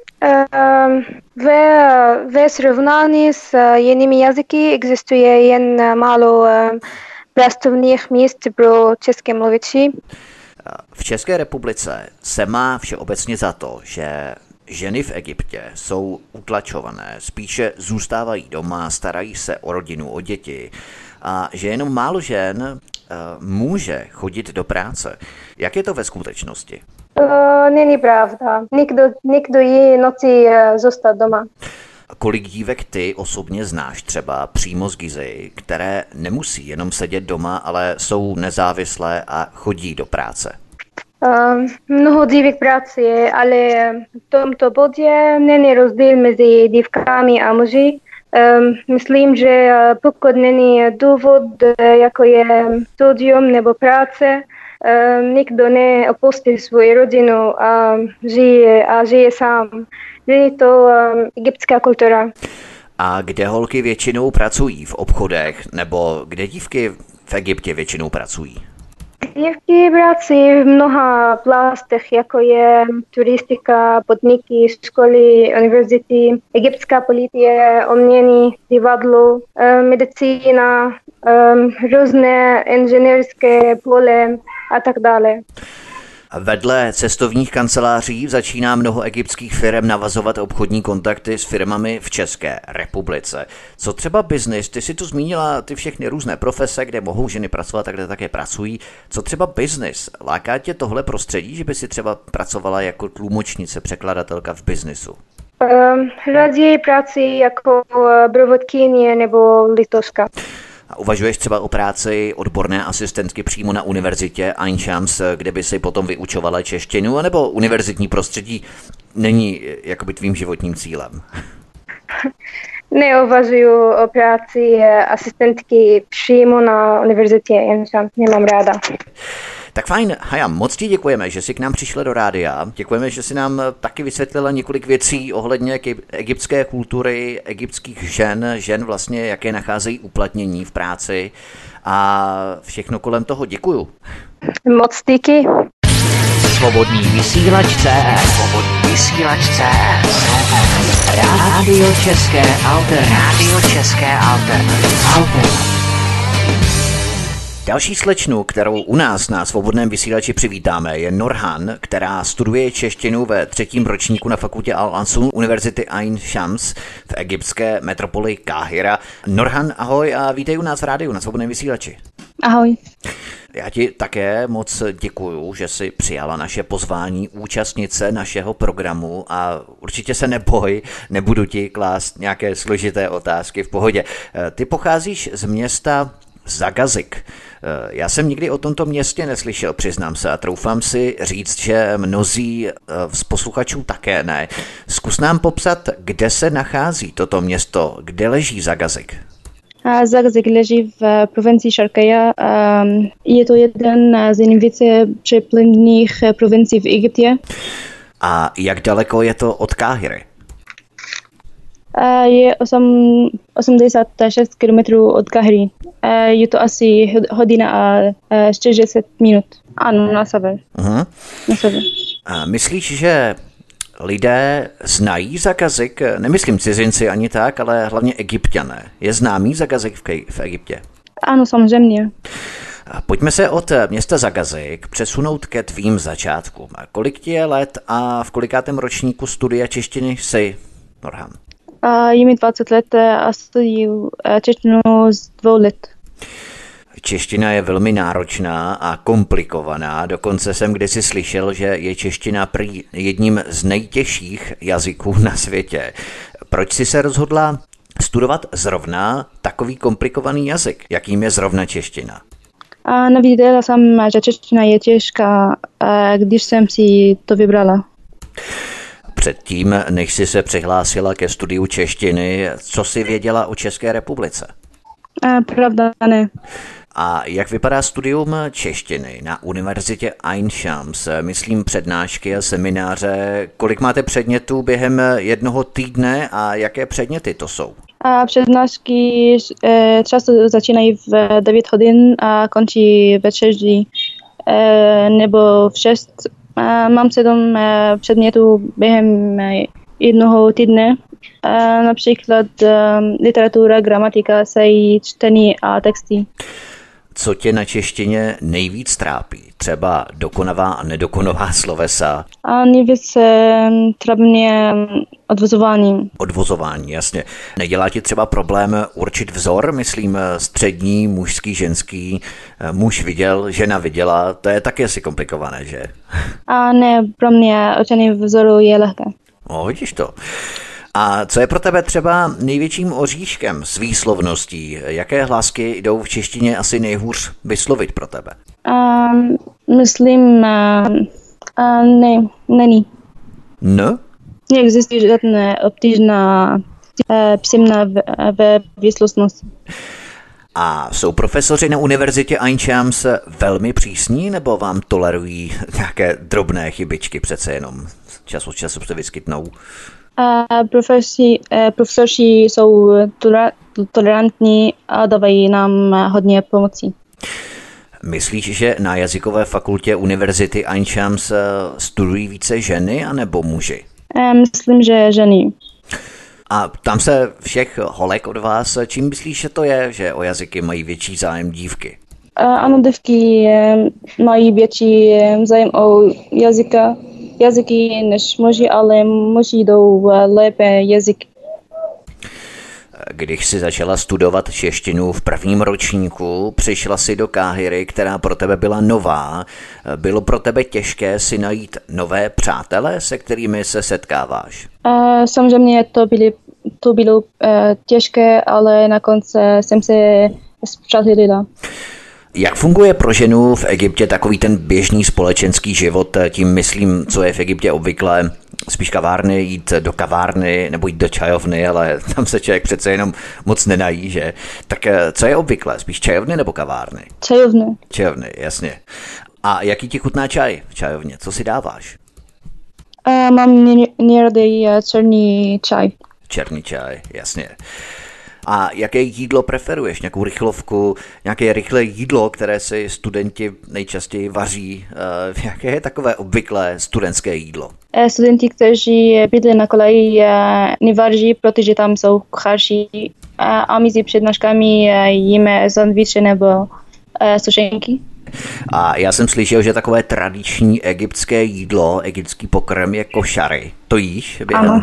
S5: Ve, ve srovnání s jinými jazyky existuje jen málo pracovních míst pro české mluviči.
S1: V České republice se má všeobecně za to, že ženy v Egyptě jsou utlačované, spíše zůstávají doma, starají se o rodinu, o děti a že jenom málo žen uh, může chodit do práce. Jak je to ve skutečnosti?
S5: To není pravda. Nikdo, nikdo jí noci zůstat doma.
S1: Kolik dívek ty osobně znáš třeba přímo z Gizy, které nemusí jenom sedět doma, ale jsou nezávislé a chodí do práce?
S5: Uh, mnoho dívek pracuje, ale v tomto bodě není rozdíl mezi dívkami a muži. Um, myslím, že pokud není důvod, jako je studium nebo práce, um, nikdo neopustí svou rodinu a žije, a žije sám. Je to um, egyptská kultura.
S1: A kde holky většinou pracují? V obchodech? Nebo kde dívky v Egyptě většinou pracují?
S5: Dívky pracují v mnoha plastech, jako je turistika, podniky, školy, univerzity, egyptská policie, umění, divadlo, medicína, různé inženýrské pole a tak dále.
S1: Vedle cestovních kanceláří začíná mnoho egyptských firm navazovat obchodní kontakty s firmami v České republice. Co třeba biznis? Ty si tu zmínila ty všechny různé profese, kde mohou ženy pracovat a kde také pracují. Co třeba biznis? Láká tě tohle prostředí, že by si třeba pracovala jako tlumočnice, překladatelka v biznisu?
S5: Um, raději pracuji jako průvodkyně nebo litoška.
S1: A uvažuješ třeba o práci odborné asistentky přímo na univerzitě Ain Shams, kde by si potom vyučovala češtinu, anebo univerzitní prostředí není jakoby tvým životním cílem?
S5: Neuvažuji o práci asistentky přímo na univerzitě Ain Shams, nemám ráda.
S1: Tak fajn, Hayam, moc ti děkujeme, že jsi k nám přišla do rádia. Děkujeme, že jsi nám taky vysvětlila několik věcí ohledně egyptské kultury, egyptských žen, žen vlastně, jaké nacházejí uplatnění v práci a všechno kolem toho. Děkuju.
S5: Moc díky.
S4: Svobodný vysílač C S. Svobodný vysílač C S. Rádio České Alternativy. Rádio České Alternativy.
S1: Další slečnu, kterou u nás na Svobodném vysílači přivítáme, je Norhan, která studuje češtinu ve třetím ročníku na fakultě Al-Ansum Univerzity Ain Shams v egyptské metropoli Káhira. Norhan, ahoj a vítej u nás v rádiu na Svobodném vysílači.
S2: Ahoj.
S1: Já ti také moc děkuju, že jsi přijala naše pozvání účastnit se našeho programu a určitě se neboj, nebudu ti klást nějaké složité otázky, v pohodě. Ty pocházíš z města Zagazik. Já jsem nikdy o tomto městě neslyšel, přiznám se, a troufám si říct, že mnozí z posluchačů také ne. Zkus nám popsat, kde se nachází toto město, kde leží Zagazik.
S2: Zagazik leží v provincii Šarkaja. Je to jeden z nejvíce přepleněných provincií v Egyptě.
S1: A jak daleko je to od Káhiry?
S2: Je osmdesát šest kilometrů od Káhiry. Je to asi hodina a čtyřicet minut. Ano, na sever. Uh-huh. Na sever.
S1: A myslíš, že lidé znají Zagazik? Nemyslím cizinci ani tak, ale hlavně Egypťané. Je známý Zagazik v, Kej- v Egyptě?
S2: Ano, samozřejmě.
S1: Pojďme se od města Zagazik přesunout ke tvým začátkům. Kolik ti je let a v kolikátém ročníku studia češtiny jsi, Norhan?
S2: Je mi dvacet let a studuju češtinu z dvou let.
S1: Čeština je velmi náročná a komplikovaná, dokonce jsem kdysi slyšel, že je čeština prý jedním z nejtěžších jazyků na světě. Proč jsi se rozhodla studovat zrovna takový komplikovaný jazyk, jakým je zrovna čeština?
S2: A nevěděla jsem, že čeština je těžká, když jsem si to vybrala.
S1: Předtím, než jsi se přihlásila ke studiu češtiny, co jsi věděla o České republice?
S2: A pravda ne.
S1: A jak vypadá studium češtiny na univerzitě Ain Shams? Myslím přednášky a semináře. Kolik máte předmětů během jednoho týdne a jaké předměty to jsou?
S2: A přednášky e, často začínají v devět hodin a končí ve šest e, nebo v šest. A mám sedm e, předmětů během jednoho týdne. A například e, literatura, gramatika, eseji, čtení a texty.
S1: co tě na češtině nejvíc trápí? Třeba dokonavá a nedokonavá slovesa?
S2: A nejvíc trápí mě odvozování.
S1: Odvozování, jasně. Nedělá ti třeba problém určit vzor, myslím střední, mužský, ženský, muž viděl, žena viděla, to je taky asi komplikované, že?
S2: A ne, pro mě určení vzoru je lehké.
S1: No, vidíš to. A co je pro tebe třeba největším oříškem s výslovností? Jaké hlásky jdou v češtině asi nejhůř vyslovit pro tebe?
S2: Um, myslím, uh, uh, ne, není.
S1: No?
S2: Neexistuje žádná obtížná uh, písemná ve výslovnosti.
S1: A jsou profesoři na univerzitě Eintjams velmi přísní, nebo vám tolerují nějaké drobné chybičky přece jenom? Čas od času se vyskytnou.
S2: Uh, profesori, uh, profesoři jsou tolerantní a dávají nám hodně pomoci.
S1: Myslíš, že na jazykové fakultě univerzity Eintjams studují více ženy anebo muži?
S2: Uh, myslím, že ženy.
S1: A tam se všech holek od vás, čím myslíš, že to je, že o jazyky mají větší zájem dívky?
S2: Uh, ano, dívky uh, mají větší uh, zájem o jazyka. jazyky než muži, ale muži jdou lépe jazyky.
S1: Když jsi začala studovat češtinu v prvním ročníku, přišla si do Káhiry, která pro tebe byla nová. Bylo pro tebe těžké si najít nové přátele, se kterými se setkáváš?
S2: Uh, samozřejmě to, byly, to bylo uh, těžké, ale nakonec jsem se spřátelila.
S1: Jak funguje pro ženu v Egyptě takový ten běžný společenský život? Tím myslím, co je v Egyptě obvyklé, spíš kavárny, jít do kavárny nebo jít do čajovny, ale tam se člověk přece jenom moc nenají, že? Tak co je obvyklé? Spíš čajovny nebo kavárny?
S2: Čajovny.
S1: Čajovny, jasně. A jaký ti chutná čaj v čajovně? Co si dáváš?
S2: Uh, mám nejraději černý čaj.
S1: Černý čaj, jasně. A jaké jídlo preferuješ? Nějakou rychlovku, nějaké rychlé jídlo, které si studenti nejčastěji vaří? Uh, jaké je takové obvyklé studentské jídlo?
S2: Studenti, kteří bydlí na koleji, nevaří, protože tam jsou kuchaři a mezi přednáškami jíme sandviče nebo sušenky.
S1: A já jsem slyšel, že takové tradiční egyptské jídlo, egyptský pokrm je košary. To jíš?
S2: Ano.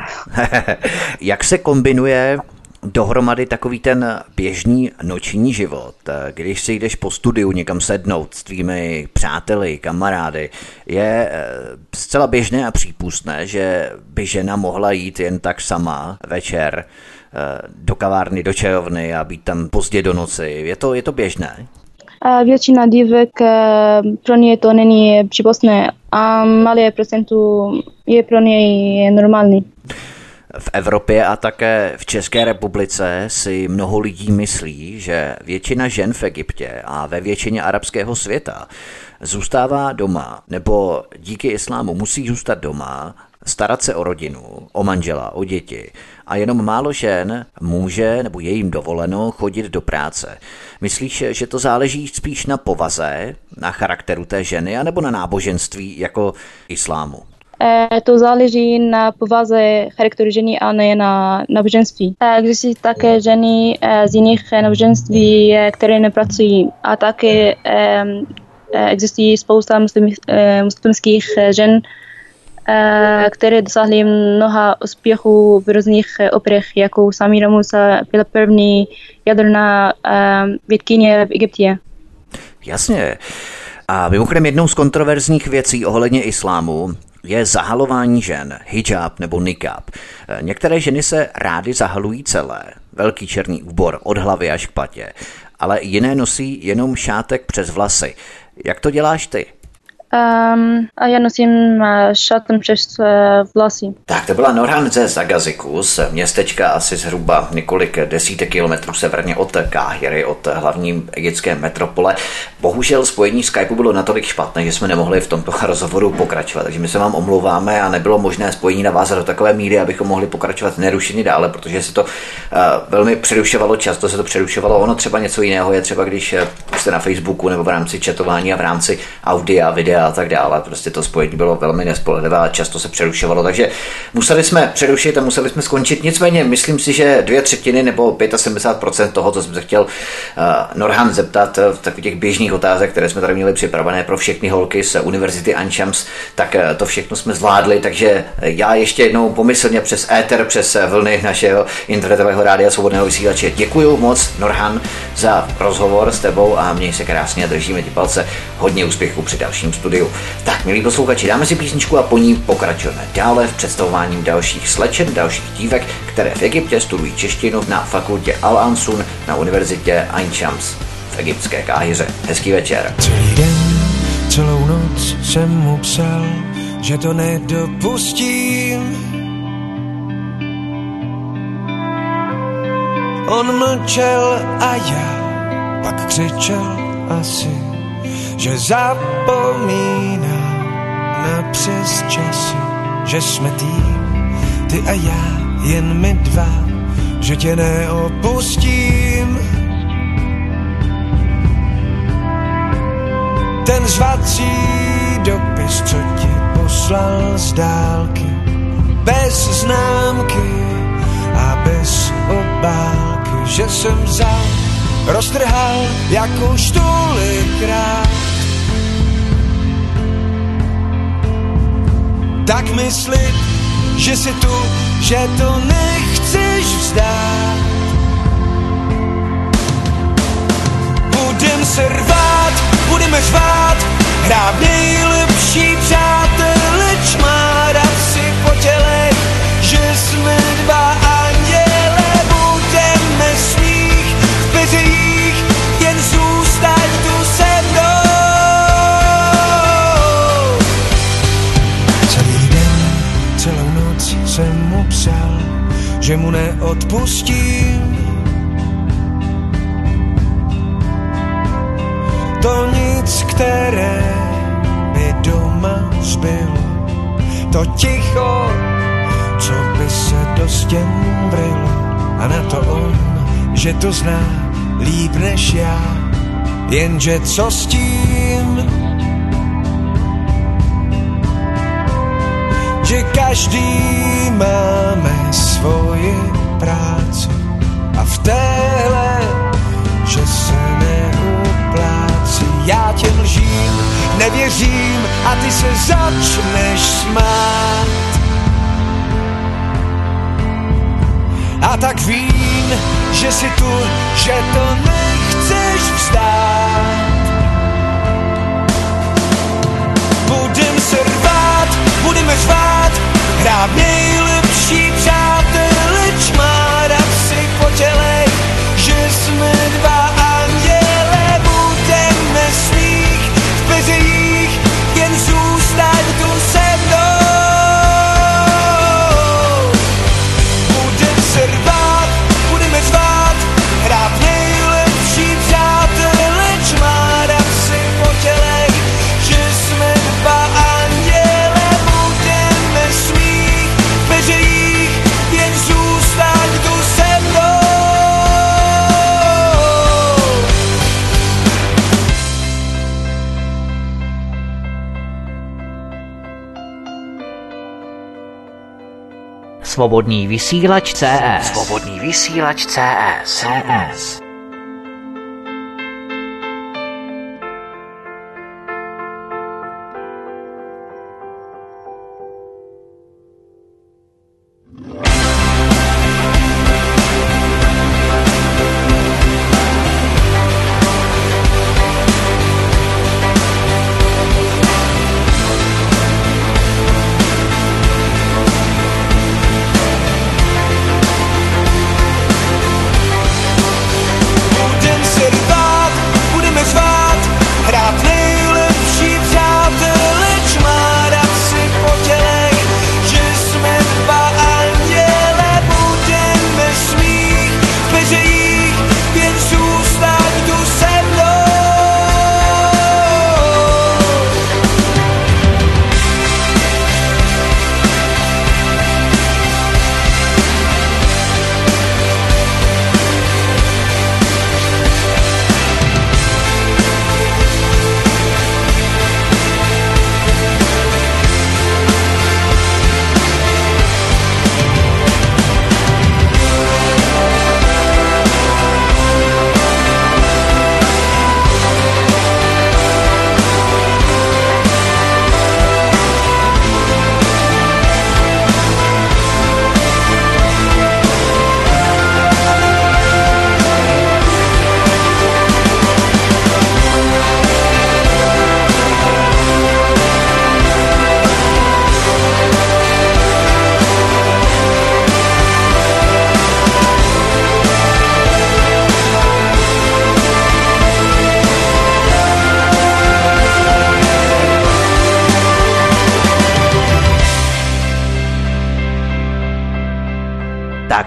S1: Jak se kombinuje dohromady takový ten běžný noční život, když si jdeš po studiu někam sednout s tvými přáteli, kamarády, je zcela běžné a přípustné, že by žena mohla jít jen tak sama večer do kavárny, do čajovny a být tam pozdě do noci. Je to, je to běžné?
S2: Většina dívek pro ně to není přípustné a malé procentu je pro ně normální.
S1: V Evropě a také v České republice si mnoho lidí myslí, že většina žen v Egyptě a ve většině arabského světa zůstává doma, nebo díky islámu musí zůstat doma, starat se o rodinu, o manžela, o děti a jenom málo žen může nebo je jim dovoleno chodit do práce. Myslíš, že to záleží spíš na povaze, na charakteru té ženy anebo na náboženství jako islámu?
S2: To záleží na povaze charakteru ženy a ne na náboženství. Existují také ženy z jiných náboženství, které nepracují a také existují spousta muslimských žen, které dosáhly mnoha úspěchů v různých operech, jako Samira Musa byla první jaderná vědkyně v Egyptě.
S1: Jasně. A mimochodem jednou z kontroverzních věcí ohledně islámu je zahalování žen, hijab nebo nikab. Některé ženy se rády zahalují celé, velký černý úbor od hlavy až k patě, ale jiné nosí jenom šátek přes vlasy. Jak to děláš ty?
S2: Um, a já nosím šátem přes uh, vlasy.
S1: Tak to byla Norhan ze Zagaziku, z městečka asi zhruba několik desítek kilometrů severně od Káhiry, od hlavní egyptské metropole. Bohužel spojení Skypeu bylo natolik špatné, že jsme nemohli v tomto rozhovoru pokračovat, takže my se vám omlouváme a nebylo možné spojení navázat do takové míry, abychom mohli pokračovat nerušeně dále, protože se to uh, velmi přerušovalo, často se to přerušovalo. Ono třeba něco jiného je třeba, když jste na Facebooku nebo v rámci chatování a v rámci audia, videa a tak dále. Prostě to spojení bylo velmi nespolehlivé a často se přerušovalo, takže museli jsme přerušit a museli jsme skončit. Nicméně myslím si, že dvě třetiny nebo sedmdesát pět procent toho, co jsem se chtěl uh, Norhan zeptat v takových těch běžných otázek, které jsme tady měli připravené pro všechny holky z Univerzity Anchams, tak uh, to všechno jsme zvládli, takže já ještě jednou pomyslně přes éter, přes vlny našeho internetového rádia Svobodného vysílače děkuju moc, Norhan, za rozhovor s tebou a měj se krásně a držíme ti palce. Hodně úspěchů při dalším studiu. Tak, milí posluchači, dáme si písničku a po ní pokračujeme dále v představováním dalších slečen, dalších dívek, které v Egyptě studují češtinu na fakultě Al-Ansun na Univerzitě Anchams v egyptské Káhiře. Hezký večer.
S3: Celý den, celou noc jsem mu psal, že to nedopustím. On mlčel a já pak křičel asi, že zapomíná na přesčasy, že jsme tým, ty a já, jen my dva, že tě neopustím. Ten zvací dopis, co ti poslal z dálky, bez známky a bez obálky, že jsem vzal, roztrhal jak už tolikrát. Tak myslit, že si tu, že to nechceš vzdát. Budem se rvát, budeme řvát, hrát nejlepší přátelé, čmárat si po těle, že jsme dva anděle. Budeme smích v peřejích, jen zůstaň tu se mnou. Celý den, celou noc jsem mu psal, že mu neodpustím. To nic, které mi doma zbylo, to ticho, co by se do stěn vrylo, a na to on, že to zná líp než já, jenže co s tím, že každý máme svoji práci a v téhle, že se neuplácí. Já těm lžím nevěřím a ty se začneš smát. A tak vím, že si tu, že to nechceš vzdát. Budem se rvát, budeme řvát, hrát nejlepší přátelé, čmárat si po těle, že jsme dva anděle. Budeme smích v peřejích, jen zůstaň tu se mnou. Budem se rvát, budeme řvát, hrát nejlepší přátelé, čmárat si po těle, že jsme dva anděle. Budeme smích v peřejích, jen zůstaň tu se mnou.
S4: Svobodný vysílač C S. Svobodný vysílač C S. C S.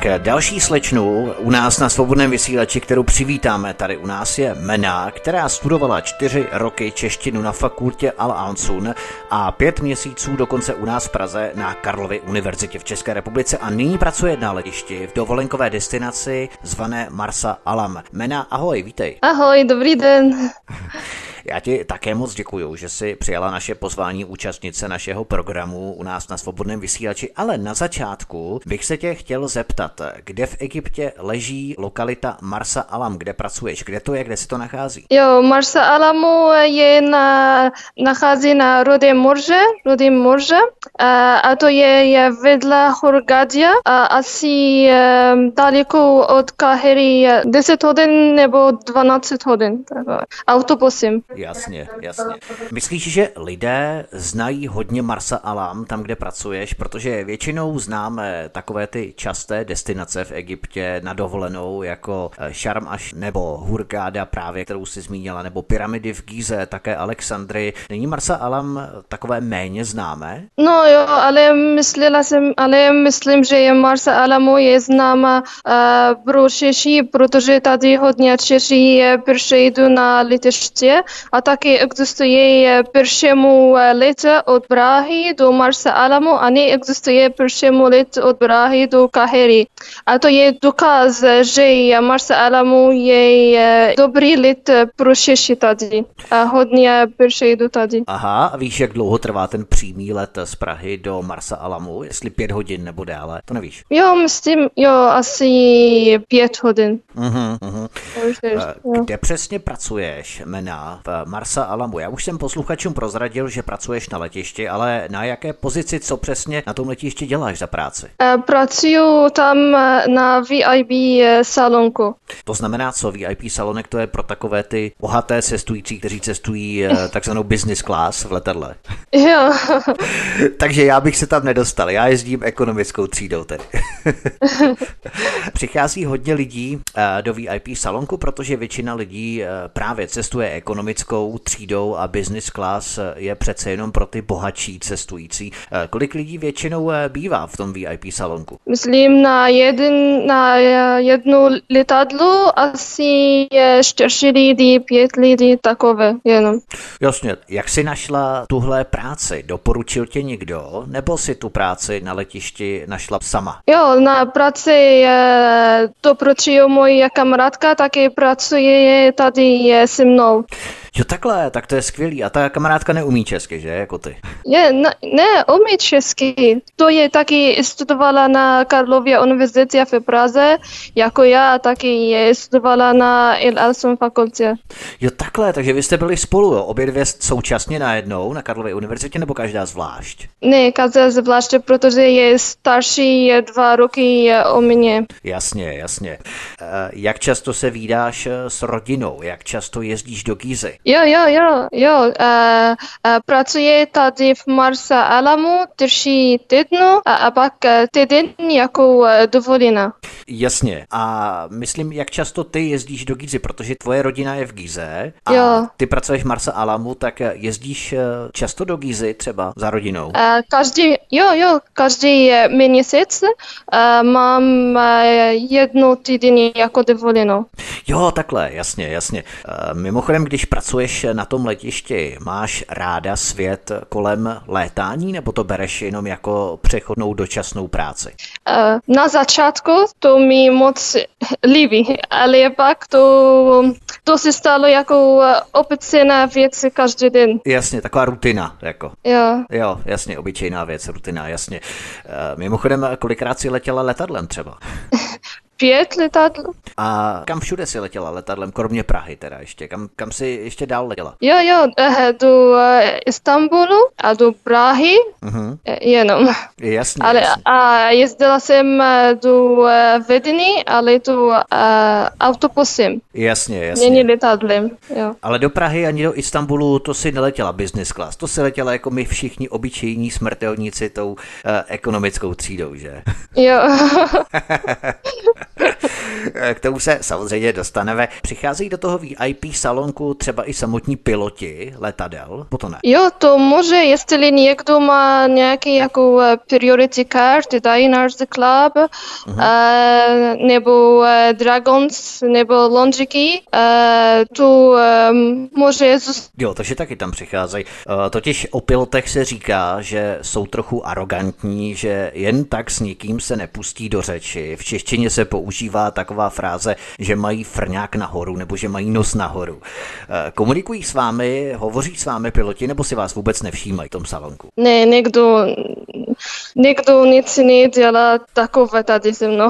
S1: další slečnu u nás na Svobodném vysílači, kterou přivítáme tady u nás, je Mena, která studovala čtyři roky češtinu na fakultě Al Ansun a pět měsíců dokonce u nás v Praze na Karlově univerzitě v České republice a nyní pracuje na letišti v dovolenkové destinaci zvané Marsa Alam. Mena, ahoj, vítej.
S6: Ahoj, dobrý den.
S1: Já ti také moc děkuju, že jsi přijala naše pozvání účastnice našeho programu u nás na Svobodném vysílači, ale na začátku bych se tě chtěl zeptat, kde v Egyptě leží lokalita Marsa Alam, kde pracuješ, kde to je, kde se to nachází?
S6: Jo, Marsa Alamu je na, nachází na Rudém moře, Rudém moře a, a to je, je vedle Hurgadia a asi um, daleko od Kahiry deset hodin nebo dvanáct hodin autobusem.
S1: Jasně, jasně. Myslíš, že lidé znají hodně Marsa Alam tam, kde pracuješ, protože většinou známe takové ty časté destinace v Egyptě na dovolenou, jako Šarm až nebo Hurgáda právě, kterou jsi zmínila, nebo pyramidy v Gíze, také Alexandrii. Není Marsa Alam takové méně známé?
S6: No jo, ale myslela jsem, ale myslím, že je Marsa Alamu je známa uh, pro Češi, protože tady hodně Češi přijdu na letiště. A taky existuje prvšímu let od Prahy do Marsa Alamu a neexistuje prvšímu let od Prahy do Kahiry. A to je důkaz, že Marsa Alamu je dobrý let pro Češi tady. A hodně přijdu tady.
S1: Aha, a víš, jak dlouho trvá ten přímý let z Prahy do Marsa Alamu? Jestli pět hodin nebo déle? To nevíš?
S6: Jo, myslím, jo, asi pět hodin.
S1: Uh-huh, uh-huh. Kde přesně pracuješ, Mena, v Marsa Alamu? Já už jsem posluchačům prozradil, že pracuješ na letišti, ale na jaké pozici, co přesně na tom letišti děláš za práci?
S6: Pracuju tam na V I P salonku.
S1: To znamená co? V I P salonek to je pro takové ty bohaté cestující, kteří cestují takzvanou business class v letadle.
S6: Jo.
S1: Takže já bych se tam nedostal. Já jezdím ekonomickou třídou tedy. Přichází hodně lidí do V I P salonku, protože většina lidí právě cestuje ekonomickou třídou a business class je přece jenom pro ty bohatší cestující. Kolik lidí většinou bývá v tom V I P salonku?
S6: Myslím na, jeden, na jednu letadlo asi čtyři lidi, pět lidí, takové jenom.
S1: Jasně. Jak jsi našla tuhle práci? Doporučil tě někdo? Nebo si tu práci na letišti našla sama?
S6: Jo, na práci doporučil moje kamarádka, taky pracuje tady se mnou.
S1: Jo takhle, tak to je skvělý. A ta kamarádka neumí česky, že? Jako ty.
S6: Je, ne, ne, umí česky. To je taky studovala na Karlově univerzitě v Praze, jako já, taky je studovala na Al Ansun fakultě.
S1: Jo takhle, takže vy jste byli spolu, jo? Obě dvě současně najednou na Karlově univerzitě, nebo každá zvlášť?
S6: Ne, každá zvlášť, protože je starší dva roky o mě.
S1: Jasně, jasně. Jak často se vídáš s rodinou? Jak často jezdíš do Gízy?
S6: Jo, jo, jo, jo. Uh, uh, pracuje tady v Marsa Alamu tři týdny a, a pak týden jako uh, dovolená.
S1: Jasně. A myslím, jak často ty jezdíš do Gízy, protože tvoje rodina je v Gíze a
S6: jo.
S1: Ty pracuješ v Marsa Alamu, tak jezdíš často do Gízy třeba za rodinou?
S6: Uh, každý, jo, jo, každý měsíc uh, mám uh, jednu týden jako dovolenou.
S1: Jo, takhle, jasně, jasně. Uh, mimochodem, když pracuješ na tom letišti, máš ráda svět kolem létání, nebo to bereš jenom jako přechodnou dočasnou práci?
S6: Uh, na začátku to mi moc líbí, ale pak to, to se stalo jako obyčejná věc každý den.
S1: Jasně, taková rutina, jako.
S6: Jo.
S1: Jo, jasně, obyčejná věc, rutina, jasně. Uh, mimochodem, kolikrát jsi letěla letadlem třeba?
S6: Pět letadl.
S1: A kam všude si letěla letadlem, kromě Prahy teda ještě? Kam, kam si ještě dál letěla?
S6: Jo, jo, do Istanbulu a do Prahy, uh-huh. jenom.
S1: Jasně,
S6: ale,
S1: jasně.
S6: A jezdila jsem do Vedení, ale to uh, autobusem.
S1: Jasně, jasně.
S6: Není letadlem, jo.
S1: Ale do Prahy ani do Istanbulu to si neletěla business class, to si letěla jako my všichni obyčejní smrtelníci tou uh, ekonomickou třídou, že?
S6: Jo.
S1: K tomu se samozřejmě dostaneme. Přicházejí do toho V I P salonku třeba i samotní piloti letadel? Potom ne.
S6: Jo, to může, jestli někdo má nějaký jako priority card, Diners Club, uh-huh. uh, nebo uh, Dragons, nebo Londriky, uh, to um, může zůstat.
S1: Jo, takže taky tam přicházejí. Uh, totiž o pilotech se říká, že jsou trochu arrogantní, že jen tak s nikým se nepustí do řeči. V češtině se používá taková fráze, že mají frňák nahoru, nebo že mají nos nahoru. Uh, komunikují s vámi, hovoří s vámi piloti, nebo si vás vůbec nevšímají v tom salonku?
S6: Ne, někdo, někdo nic nedělá takové tady se mnou.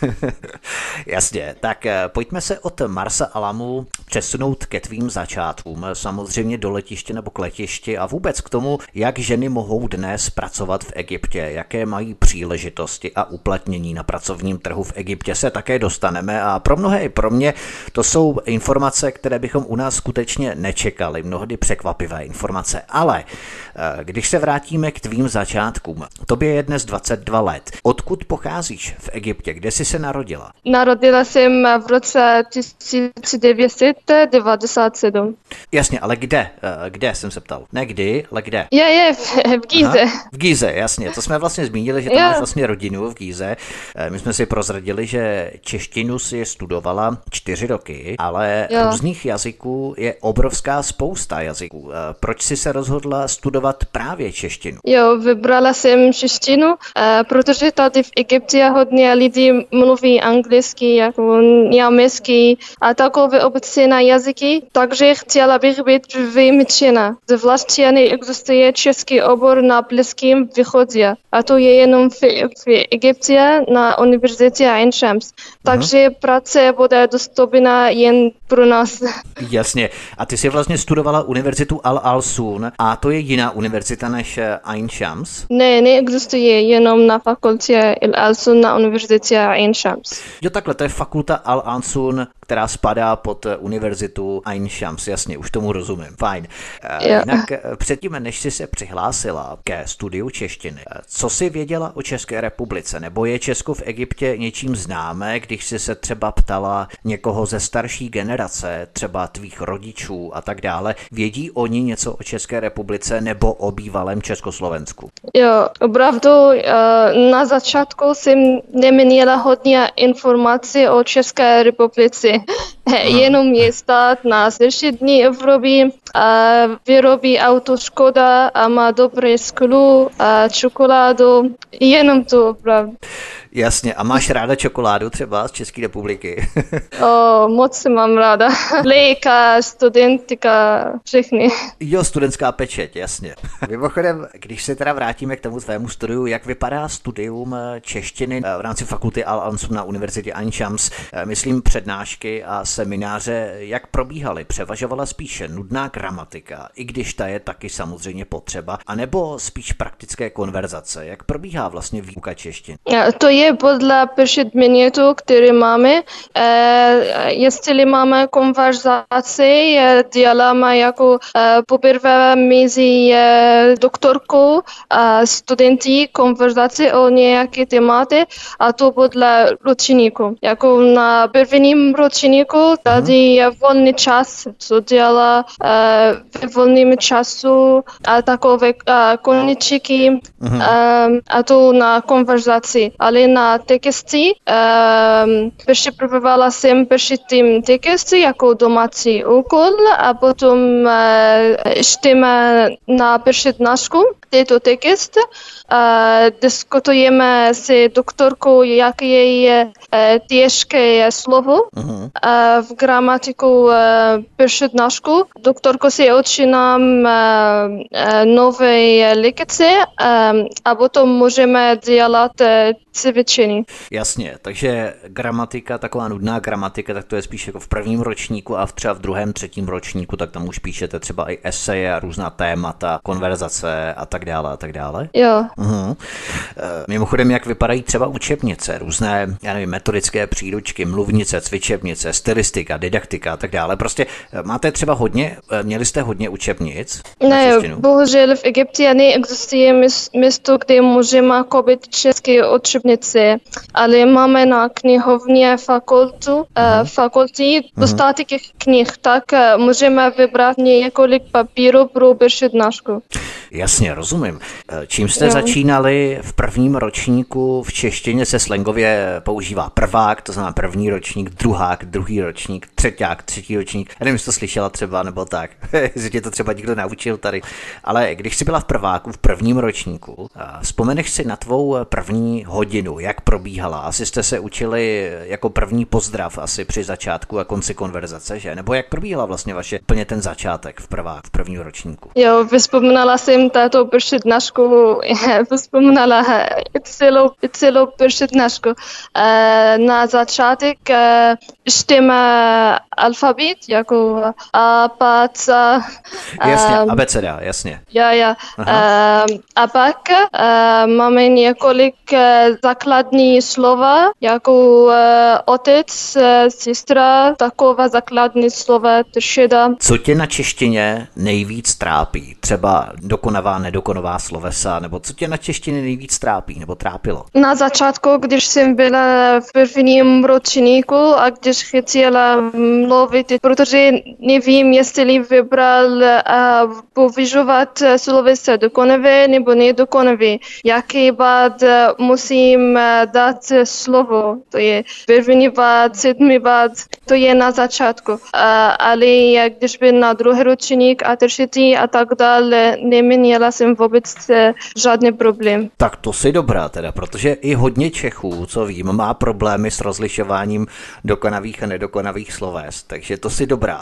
S1: Jasně, tak pojďme se od Marsa Alamu přesunout ke tvým začátkům, samozřejmě do letiště nebo k letišti a vůbec k tomu, jak ženy mohou dnes pracovat v Egyptě, jaké mají příležitosti a uplatnění na pracovním trhu v Egyptě se také dostaneme a pro mnohé i pro mě to jsou informace, které bychom u nás skutečně nečekali, mnohdy překvapivé informace, ale když se vrátíme k tvým začátkům, tobě je dnes dvacet dva let. Odkud pocházíš v Egyptě? Kde jsi se narodila?
S6: Narodila jsem v roce tisíc devět set devadesát sedm.
S1: Jasně, ale kde? Kde jsem se ptal? Ne kdy, ale kde?
S6: Je, je, v, v Gíze.
S1: Aha, v Gíze, jasně. To jsme vlastně zmínili, že tam máš vlastně rodinu v Gíze. My jsme si prozradili, že češtinu si studovala čtyři roky, ale jo. Různých jazyků je obrovská spousta jazyků. Proč jsi se rozhodla studovat právě češtinu?
S6: Jo, vybrala jsem češtinu, protože tady v Egyptě hodně lidí mluví anglicky, jako německy a takové obecné jazyky, takže chtěla bych být vymyčena. Zvláště neexistuje český obor na Blízkém východě a to je jenom v, v Egyptě na univerzitě Ain Shams. Takže uh-huh. práce bude dostupná jen pro nás.
S1: Jasně. A ty jsi vlastně studovala univerzitu Al-Alsun a to je jiná univerzita než Ain Shams?
S6: Ne, neexistuje jenom na fakultě Al-Alsun na univerzitě Ain Shams.
S1: Jo, takhle, to je fakulta Al-Alsun, která spadá pod univerzitu Ain Shams. Jasně, už tomu rozumím. Fajn.
S6: Jo.
S1: Jinak předtím, než jsi se přihlásila ke studiu češtiny, co jsi věděla o České republice? Nebo je Česko v Egyptě něčím známé, když jsi se třeba ptala někoho ze starší generace, třeba tvých rodičů a tak dále? Vědí oni něco o České republice nebo o bývalém Československu?
S6: Jo, opravdu na začátku jsem neměla hodně informací o České republice. Jenom je stát na řešení Evropy, a vyrobí auto Škoda a má dobré sklo a čokoládu. Jenom to opravdu.
S1: Jasně, a máš ráda čokoládu třeba z České republiky?
S6: O, moc mám ráda. Léka, studentika, všechny.
S1: Jo, studentská pečeť, jasně. Mimochodem, když se teda vrátíme k tomu tvému studiu, jak vypadá studium češtiny v rámci fakulty Al-Alsun na univerzitě Ain Shams, myslím přednášky a semináře, jak probíhaly? Převažovala spíše nudná gramatika, i když ta je taky samozřejmě potřeba, anebo spíš praktické konverzace? Jak probíhá vlastně výuka češtiny?
S6: To je podle předmětu, který máme. E, jestli máme konverzaci, děláme jako e, poprvé mezi e, doktorkou a studenty konverzaci o nějaké tématy a to podle ročníku. Jako na prvním ročníku tady je volný čas, co dělá e, ve volném času a takové e, koničky e, a to na konverzaci. Ale na texty um, připravovala jsem předtím texty jako domácí úkol a potom uh, čteme na přednášku tyto texty. Uh, diskutujeme s doktorkou, jaké je uh, těžké slovo uh-huh. uh, v gramatiku uh, přednášku. Doktorko si učí nám uh, uh, nové lekce um, a potom můžeme dělat uh, cvičení.
S1: Jasně, takže gramatika, taková nudná gramatika, tak to je spíš jako v prvním ročníku a v třeba v druhém, třetím ročníku, tak tam už píšete třeba i eseje a různá témata, konverzace a tak tak dále a tak dále?
S6: Jo.
S1: Uhum. Mimochodem, jak vypadají třeba učebnice, různé, já nevím, metodické příručky, mluvnice, cvičebnice, stylistika, didaktika a tak dále. Prostě máte třeba hodně, měli jste hodně učebnic?
S6: Ne, bohužel v Egyptě neexistuje místo, kde můžeme koupit české učebnice, ale máme na knihovně fakultu, uh-huh. fakulty dostatek knih, tak můžeme vybrat několik papírů pro přednášku.
S1: Jasně, rozumím. Čím jste jo. začínali v prvním ročníku v češtině se slangově používá prvák, to znamená první ročník, druhák, druhý ročník, třeťák, třetí ročník. Já nevím, jestli to slyšela třeba, nebo tak, jestli tě to třeba někdo naučil tady. Ale když jsi byla v prváku, v prvním ročníku, vzpomeneš si na tvou první hodinu, jak probíhala? Asi jste se učili jako první pozdrav asi při začátku a konci konverzace, že? Nebo jak probíhala vlastně vaše plně ten začátek v prvák, v prvním ročníku?
S6: Jo, vyspomínala jsem tato přednášku, vyspomínala celou, celou přednášku. Na začátek čteme alfabet, jako a, p, c.
S1: Jasně, abeceda, jasně.
S6: Ja, ja. A pak máme několik základní slova, jako otec, sestra, taková základní slova, třída.
S1: Co tě na češtině nejvíc trápí? Třeba dokonavá, nedokonavá slovesa, nebo co tě na češtině nejvíc trápí, nebo trápilo?
S6: Na začátku, když jsem byla v prvním ročníku a když chtěla mluvit, protože nevím, jestli vybral a povyžovat slovesa dokonavé nebo nedokonavé. Jaký bád musím dát slovo, to je první bád, sedmý bád, to je na začátku. A, ale když byl na druhý ročník a třetí a tak dále, neměla jsem vůbec žádný problém.
S1: Tak to si dobrá teda, protože i hodně Čechů, co vím, má problémy s rozlišováním dokonavých a nedokonavých sloves, takže to si dobrá.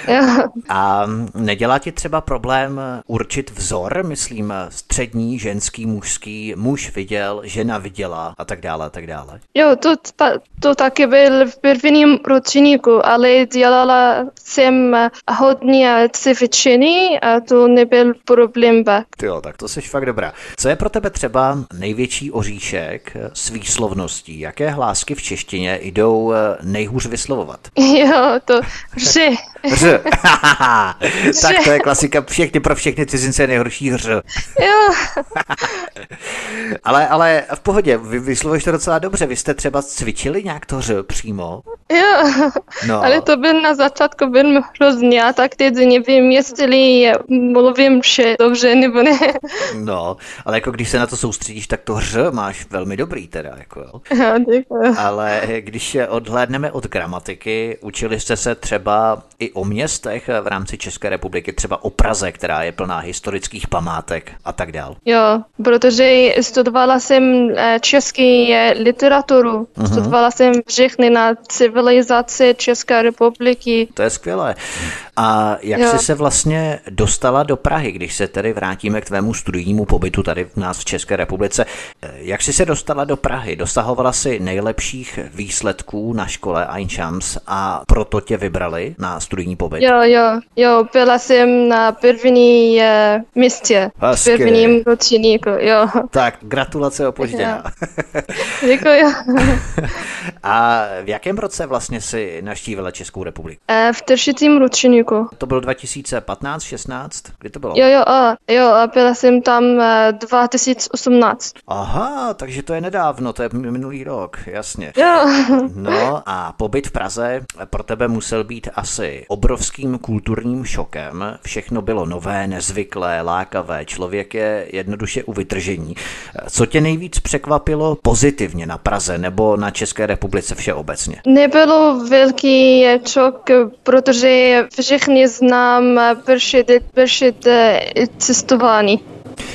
S1: A nedělá ti třeba problém určit vzor, myslím střední, ženský, mužský, muž viděl, žena viděla a tak dále a tak dále?
S6: Jo, to, ta, to taky byl v prvním ročníku, ale dělala jsem hodně cvičení a to nebyl problém pak.
S1: Jo, tak to jsi fakt dobrá. Co je pro tebe třeba největší oříšek s výslovností? Jaké hlásky v češtině jdou nejhůř vyslovovat?
S6: Jo, to ř.
S1: Ř. Tak to je klasika, všechny pro všechny cizince je nejhorší ř.
S6: Jo.
S1: ale, ale v pohodě, vy vyslovuješ to docela dobře. Vy jste třeba cvičili nějak to ř přímo?
S6: Jo, no. Ale to byl na začátku byl hrozně a tak teď nevím, jestli mluvím vše dobře nebo ne.
S1: No, ale jako když se na to soustředíš, tak to ř máš velmi dobrý teda, jako jo.
S6: Jo, děkuji.
S1: Ale když odhlédneme od gramatiky, učili jste se třeba i o městech v rámci České republiky, třeba o Praze, která je plná historických památek a tak dál.
S6: Jo, protože studovala jsem český literaturu, uh-huh. Studovala jsem všechny na civilizaci České republiky.
S1: To je skvělé. A jak jo. jsi se vlastně dostala do Prahy, když se tedy vrátíme k tvému studijnímu pobytu tady v nás v České republice? Jak jsi se dostala do Prahy? Dosahovala jsi nejlepších výsledků na škole Einchams a proto tě vybrali na studijní pobyt?
S6: Jo, jo, jo, byla jsem na první uh, místě, v prvním ročníku, jo.
S1: Tak, gratulace opožděná.
S6: Děkuji.
S1: A v jakém roce vlastně si navštívila Českou republiku?
S6: Uh, v třetím ročníku.
S1: To bylo dva tisíce patnáct šestnáct? Kdy to bylo?
S6: Jo, jo, a, jo, a byla jsem tam uh, dva tisíce osmnáct.
S1: Aha, takže to je nedávno, to je minulý rok, jasně.
S6: Jo.
S1: No a pobyt v Praze pro tebe musel být asi obrovským kulturním šokem. Všechno bylo nové, nezvyklé, lákavé, člověk je jednoduše u vytržení. Co tě nejvíc překvapilo pozitivně na Praze nebo na České republice všeobecně?
S6: Nebylo velký šok, protože všichni znám první cestování.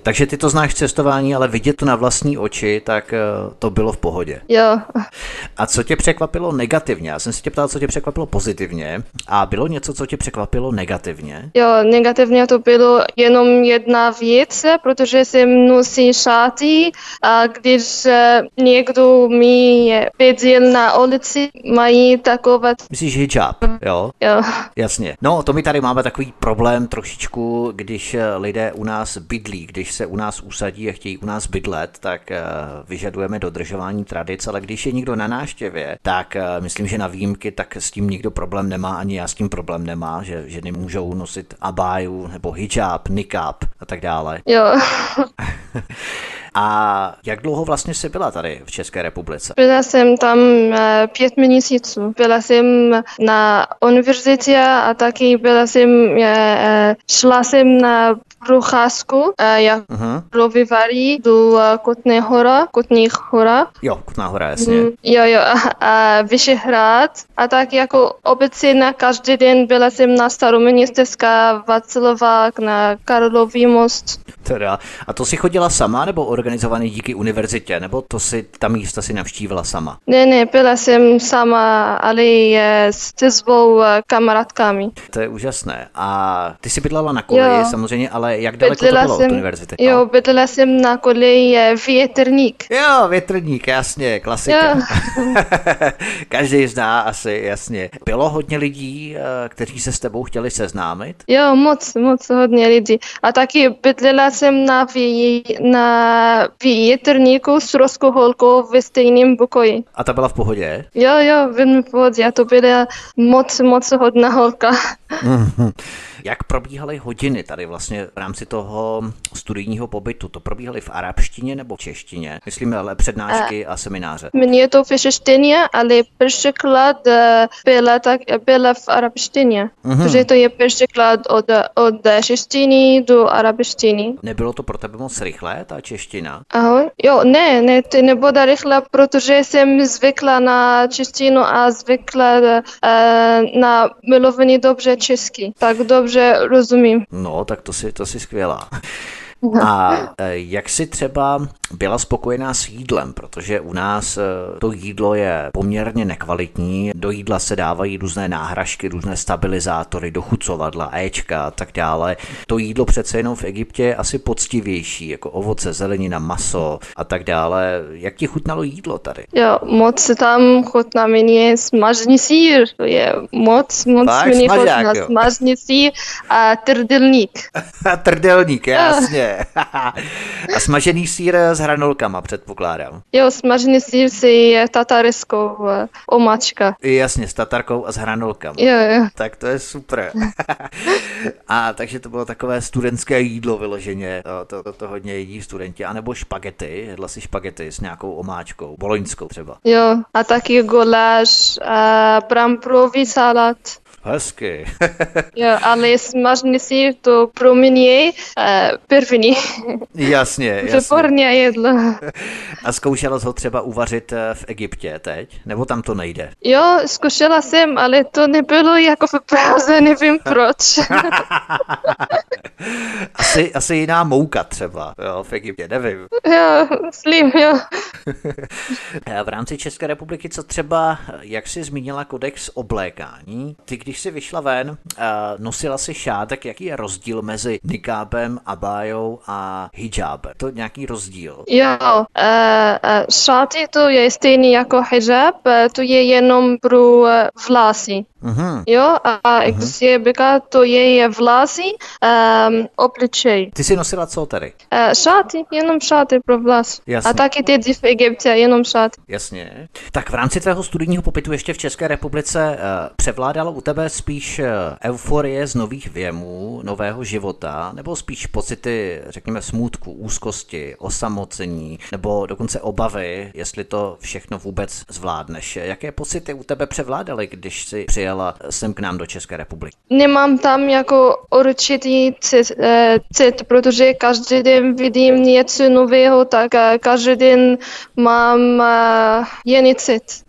S1: Takže ty to znáš cestování, ale vidět to na vlastní oči, tak to bylo v pohodě.
S6: Jo.
S1: A co tě překvapilo negativně? Já jsem se tě ptal, co tě překvapilo pozitivně. A bylo něco, co tě překvapilo negativně?
S6: Jo, negativně to bylo jenom jedna věc, protože jsem nosí šaty a když někdo mi viděl na ulici, mají takové...
S1: Myslíš hijab, jo?
S6: Jo.
S1: Jasně. No, to my tady máme takový problém trošičku, když lidé u nás bydlí, když se u nás usadí a chtějí u nás bydlet, tak vyžadujeme dodržování tradic, ale když je někdo na návštěvě, tak myslím, že na výjimky, tak s tím nikdo problém nemá, ani já s tím problém nemá, že ženy můžou nosit abáju nebo hijab, niqab a tak dále.
S6: Jo.
S1: A jak dlouho vlastně jsi byla tady v České republice?
S6: Byla jsem tam pět měsíců. Byla jsem na univerzitě a taky byla jsem, šla jsem na procházku, jak uh-huh. pro Vyvarí do Kutné hora, Kutných hora.
S1: Jo, Kutná hora, jasně.
S6: Mm, jo, jo, a, a Vyšehrad. A tak jako obecně na každý den byla jsem na Staroměstecká, Václavák, na Karlový most.
S1: Teda. A to si chodila sama, nebo organizovaný díky univerzitě, nebo to si ta místa si navštívila sama?
S6: Ne, ne, byla jsem sama, ale se svou kamarádkami.
S1: To je úžasné. A ty jsi bydlela na koleji, jo. Samozřejmě, ale jak daleko
S6: bydlela
S1: to bylo
S6: jsem,
S1: od univerzity?
S6: Jo, no? Bydlela jsem na koleji Větrník.
S1: Jo, Větrník, jasně, klasika. Každý zná asi, jasně. Bylo hodně lidí, kteří se s tebou chtěli seznámit?
S6: Jo, moc, moc hodně lidí. A taky bydlela jsem na, vě, na Větrníku s ruskou holkou ve stejném pokoji.
S1: A ta byla v pohodě?
S6: Jo, jo, velmi v pohodě. A to byla moc, moc hodná holka.
S1: Jak probíhaly hodiny tady vlastně v rámci toho studijního pobytu? To probíhaly v arabštině nebo v češtině? Myslím, ale přednášky a, a semináře.
S6: Mně to v češtině, ale překlad byla, tak, byla v arabštině. Mm-hmm. Takže to je překlad od, od češtiny do arabštiny.
S1: Nebylo to pro tebe moc rychlé, ta čeština?
S6: Ahoj. Jo, ne, ne, to nebylo rychle, protože jsem zvykla na češtinu a zvykla uh, na milovaný dobře česky. Tak dobře rozumím.
S1: No, tak to si, to si skvělá. A jak jsi třeba byla spokojená s jídlem, protože u nás to jídlo je poměrně nekvalitní, do jídla se dávají různé náhražky, různé stabilizátory, dochucovadla, éčka a tak dále. To jídlo přece jenom v Egyptě je asi poctivější, jako ovoce, zelenina, maso a tak dále. Jak ti chutnalo jídlo tady?
S6: Jo, moc tam chutná mě smažený sýr, to je moc, moc
S1: tak,
S6: mě chutná smažený sýr a trdelník.
S1: Trdelník, jasně. A smažený sýr s hranolkama, předpokládám.
S6: Jo, smažený sýr s tatarskou omáčka.
S1: Jasně, s tatarkou a s hranolkama.
S6: Jo, jo.
S1: Tak to je super. A takže to bylo takové studentské jídlo vyloženě. To, to, to, to hodně jedí studenti. A nebo špagety, jedla si špagety s nějakou omáčkou, boloňskou třeba.
S6: Jo, a taky guláš a bramborový salát.
S1: Hezky.
S6: Jo, ale smažený sýr to pro mě uh, první.
S1: Jasně, jasně.
S6: Výborně jedlo.
S1: A zkoušela jsi ho třeba uvařit v Egyptě teď? Nebo tam to nejde?
S6: Jo, zkoušela jsem, ale to nebylo jako v Praze, nevím proč.
S1: asi, asi jiná mouka třeba, jo, v Egyptě, nevím.
S6: Jo, myslím, jo.
S1: V rámci České republiky, co třeba, jak jsi zmínila kodex oblékání, ty když jsi vyšla ven, nosila si šátek, jaký je rozdíl mezi nikábem, abájou a hijabem? To nějaký rozdíl?
S6: Jo, uh, uh, šáty to je stejný jako hijab, to je jenom pro vlasy. Uh-huh. Jo, a existuje beka, to je vlasy, um, obličej.
S1: Ty jsi nosila co tady?
S6: Uh, šáty, jenom šáty pro vlas.
S1: Jasně.
S6: A taky teď v Egyptě, jenom šáty.
S1: Jasně. Tak v rámci tvého studijního pobytu ještě v České republice uh, převládalo u tebe spíš uh, euforie z nových věmů, nového života, nebo spíš pocity, řekněme, smútku, úzkosti, osamocení, nebo dokonce obavy, jestli to všechno vůbec zvládneš. Jaké pocity u tebe převládaly, když jsi přijela sem k nám do České republiky?
S6: Nemám tam jako určitý cit, cit, protože každý den vidím něco nového, tak každý den mám jiný cit.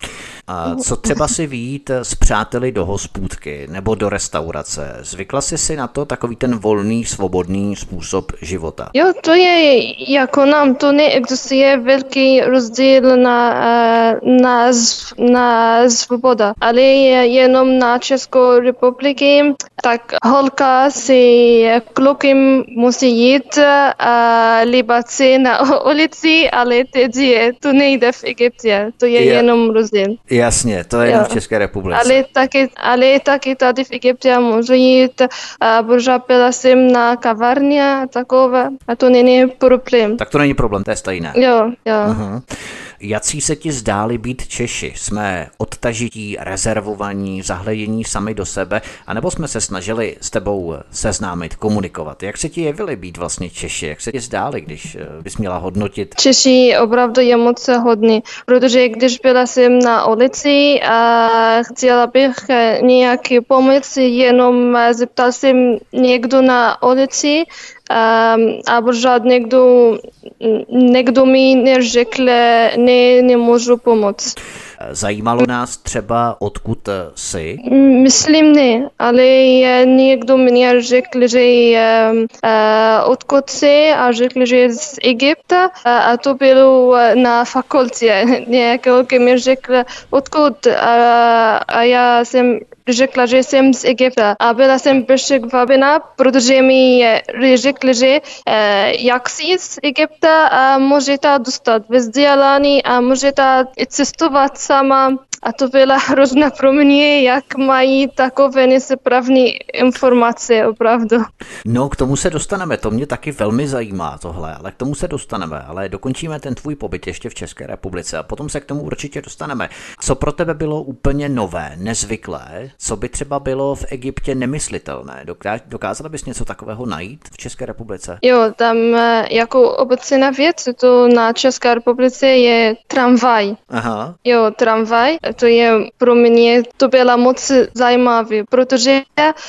S1: A co třeba si vyjít s přáteli do hospůdky nebo do restaurace? Zvykla jsi si na to takový ten volný, svobodný způsob života?
S6: Jo, to je jako nám, to neexistuje velký rozdíl na, na, na svoboda, ale jenom na Českou republiky, tak holka si klukem musí jít a líbat si na ulici, ale tedy to nejde v Egyptě, to je, je jenom rozdíl.
S1: Jasně, to je jenom v České republice.
S6: Ale taky, ale taky tady v Egyptě můžu jít, protože byla jsem na kavárně a takové, a to není problém.
S1: Tak to není problém, to je stejné.
S6: Jo, jo.
S1: Uh-huh. Jací se ti zdáli být Češi? Jsme odtažití, rezervovaní, zahledění sami do sebe, anebo jsme se snažili s tebou seznámit, komunikovat? Jak se ti jevili být vlastně Češi? Jak se ti zdáli, když bys měla hodnotit?
S6: Češi opravdu je moc hodný, protože když byla jsem na ulici a chtěla bych nějaký pomoc, jenom zeptal jsem někdo na ulici, Um, a pořád někdo, někdo mi neřekl, ne, nemůžu pomoct.
S1: Zajímalo nás třeba, odkud jsi?
S6: Myslím ne, ale někdo mě řekl, že uh, odkud jsi a řekl, že je z Egypta a to bylo na fakultě. Nějaký mi řekl, odkud a, a já jsem řekla, že jsem z Egypta a byla jsem překvapená, protože mi řekl, že jak jsi z Egypta a můžete dostat vzdělání a můžete cestovat sama. A to byla hrozná pro mě, jak mají takové nesprávné informace, opravdu.
S1: No, k tomu se dostaneme, to mě taky velmi zajímá tohle, ale k tomu se dostaneme, ale dokončíme ten tvůj pobyt ještě v České republice a potom se k tomu určitě dostaneme. Co pro tebe bylo úplně nové, nezvyklé, co by třeba bylo v Egyptě nemyslitelné? Dokázala bys něco takového najít v České republice?
S6: Jo, tam jako obecná věc, to na České republice je tramvaj.
S1: Aha.
S6: Jo, tramvaj. To je pro mě, to bylo moc zajímavé, protože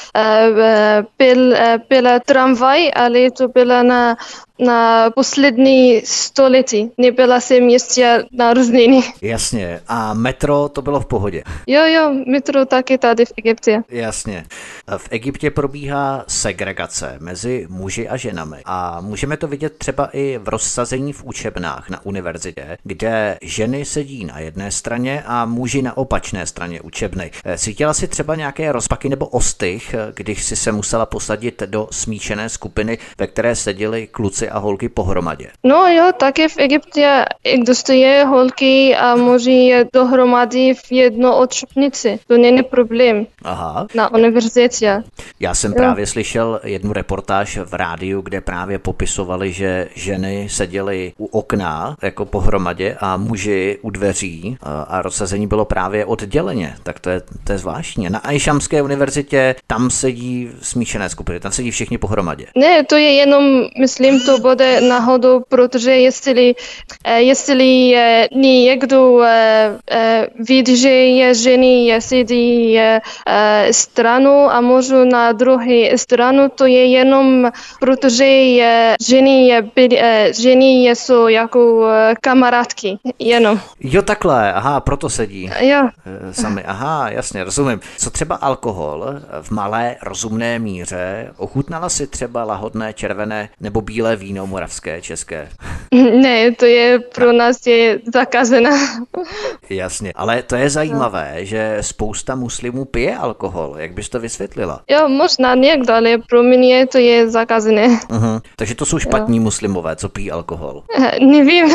S6: byl, byla tramvaj, ale to byla na, na poslední století. Nebyla jsem ještě narozený.
S1: Jasně. A metro to bylo v pohodě?
S6: Jo, jo, metro taky tady v Egyptě.
S1: Jasně. V Egyptě probíhá segregace mezi muži a ženami a můžeme to vidět třeba i v rozsazení v učebnách na univerzitě, kde ženy sedí na jedné straně a muži na opačné straně učebny. Cítila si třeba nějaké rozpaky nebo ostych, když si se musela posadit do smíšené skupiny, ve které seděli kluci a holky pohromadě?
S6: No jo, také v Egyptě existuje holky a muži dohromady v jedno učebnici. To není problém.
S1: Aha.
S6: Na univerzitě.
S1: Já jsem
S6: jo.
S1: právě slyšel jednu reportáž v rádiu, kde právě popisovali, že ženy seděly u okna jako pohromadě a muži u dveří a rozsazení bylo právě odděleně. Tak to je, to je zvláštní. Na Ajšamské univerzitě tam sedí smíšené skupiny, tam sedí všichni pohromadě.
S6: Ne, to je jenom, myslím, to bude náhodou, protože jestli, jestli někdo vidí, že je ženy sedí stranu a můžu na druhé stranu, to je jenom, protože ženy, ženy jsou jako kamarádky, jenom.
S1: Jo, takhle, aha, proto sedí.
S6: Jo.
S1: Sami, aha, jasně, rozumím. Co třeba alkohol v malé rozumné míře? Ochutnala si třeba lahodné červené nebo bílé víno moravské, české?
S6: Ne, to je pro nás je zakázané.
S1: Jasně, ale to je zajímavé, že spousta muslimů pije alkohol. Jak bys to vysvětlila?
S6: Jo, možná někdo, ale pro mě to je zakázané.
S1: Uh-huh. Takže to jsou špatní jo. muslimové, co pijí alkohol.
S6: Nevím.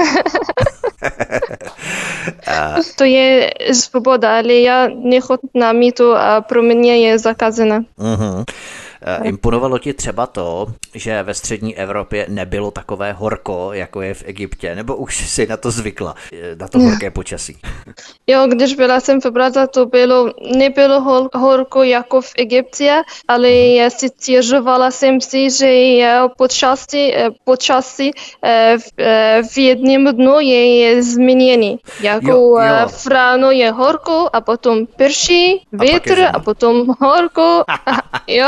S6: To je svoboda, ale já nechutná mi to a pro mě je zakázané.
S1: Uh-huh. Imponovalo ti třeba to, že ve střední Evropě nebylo takové horko, jako je v Egyptě, nebo už jsi na to zvykla, na to horké počasí?
S6: Jo, když byla jsem v Praze, to bylo, nebylo hor, horko jako v Egyptě, ale já si stěžovala jsem si, že počasí, počasí v, v jedním dnu je změněný. Jako jo, jo. V ráno je horko a potom prší, vítr a, a potom horko. A, jo, a to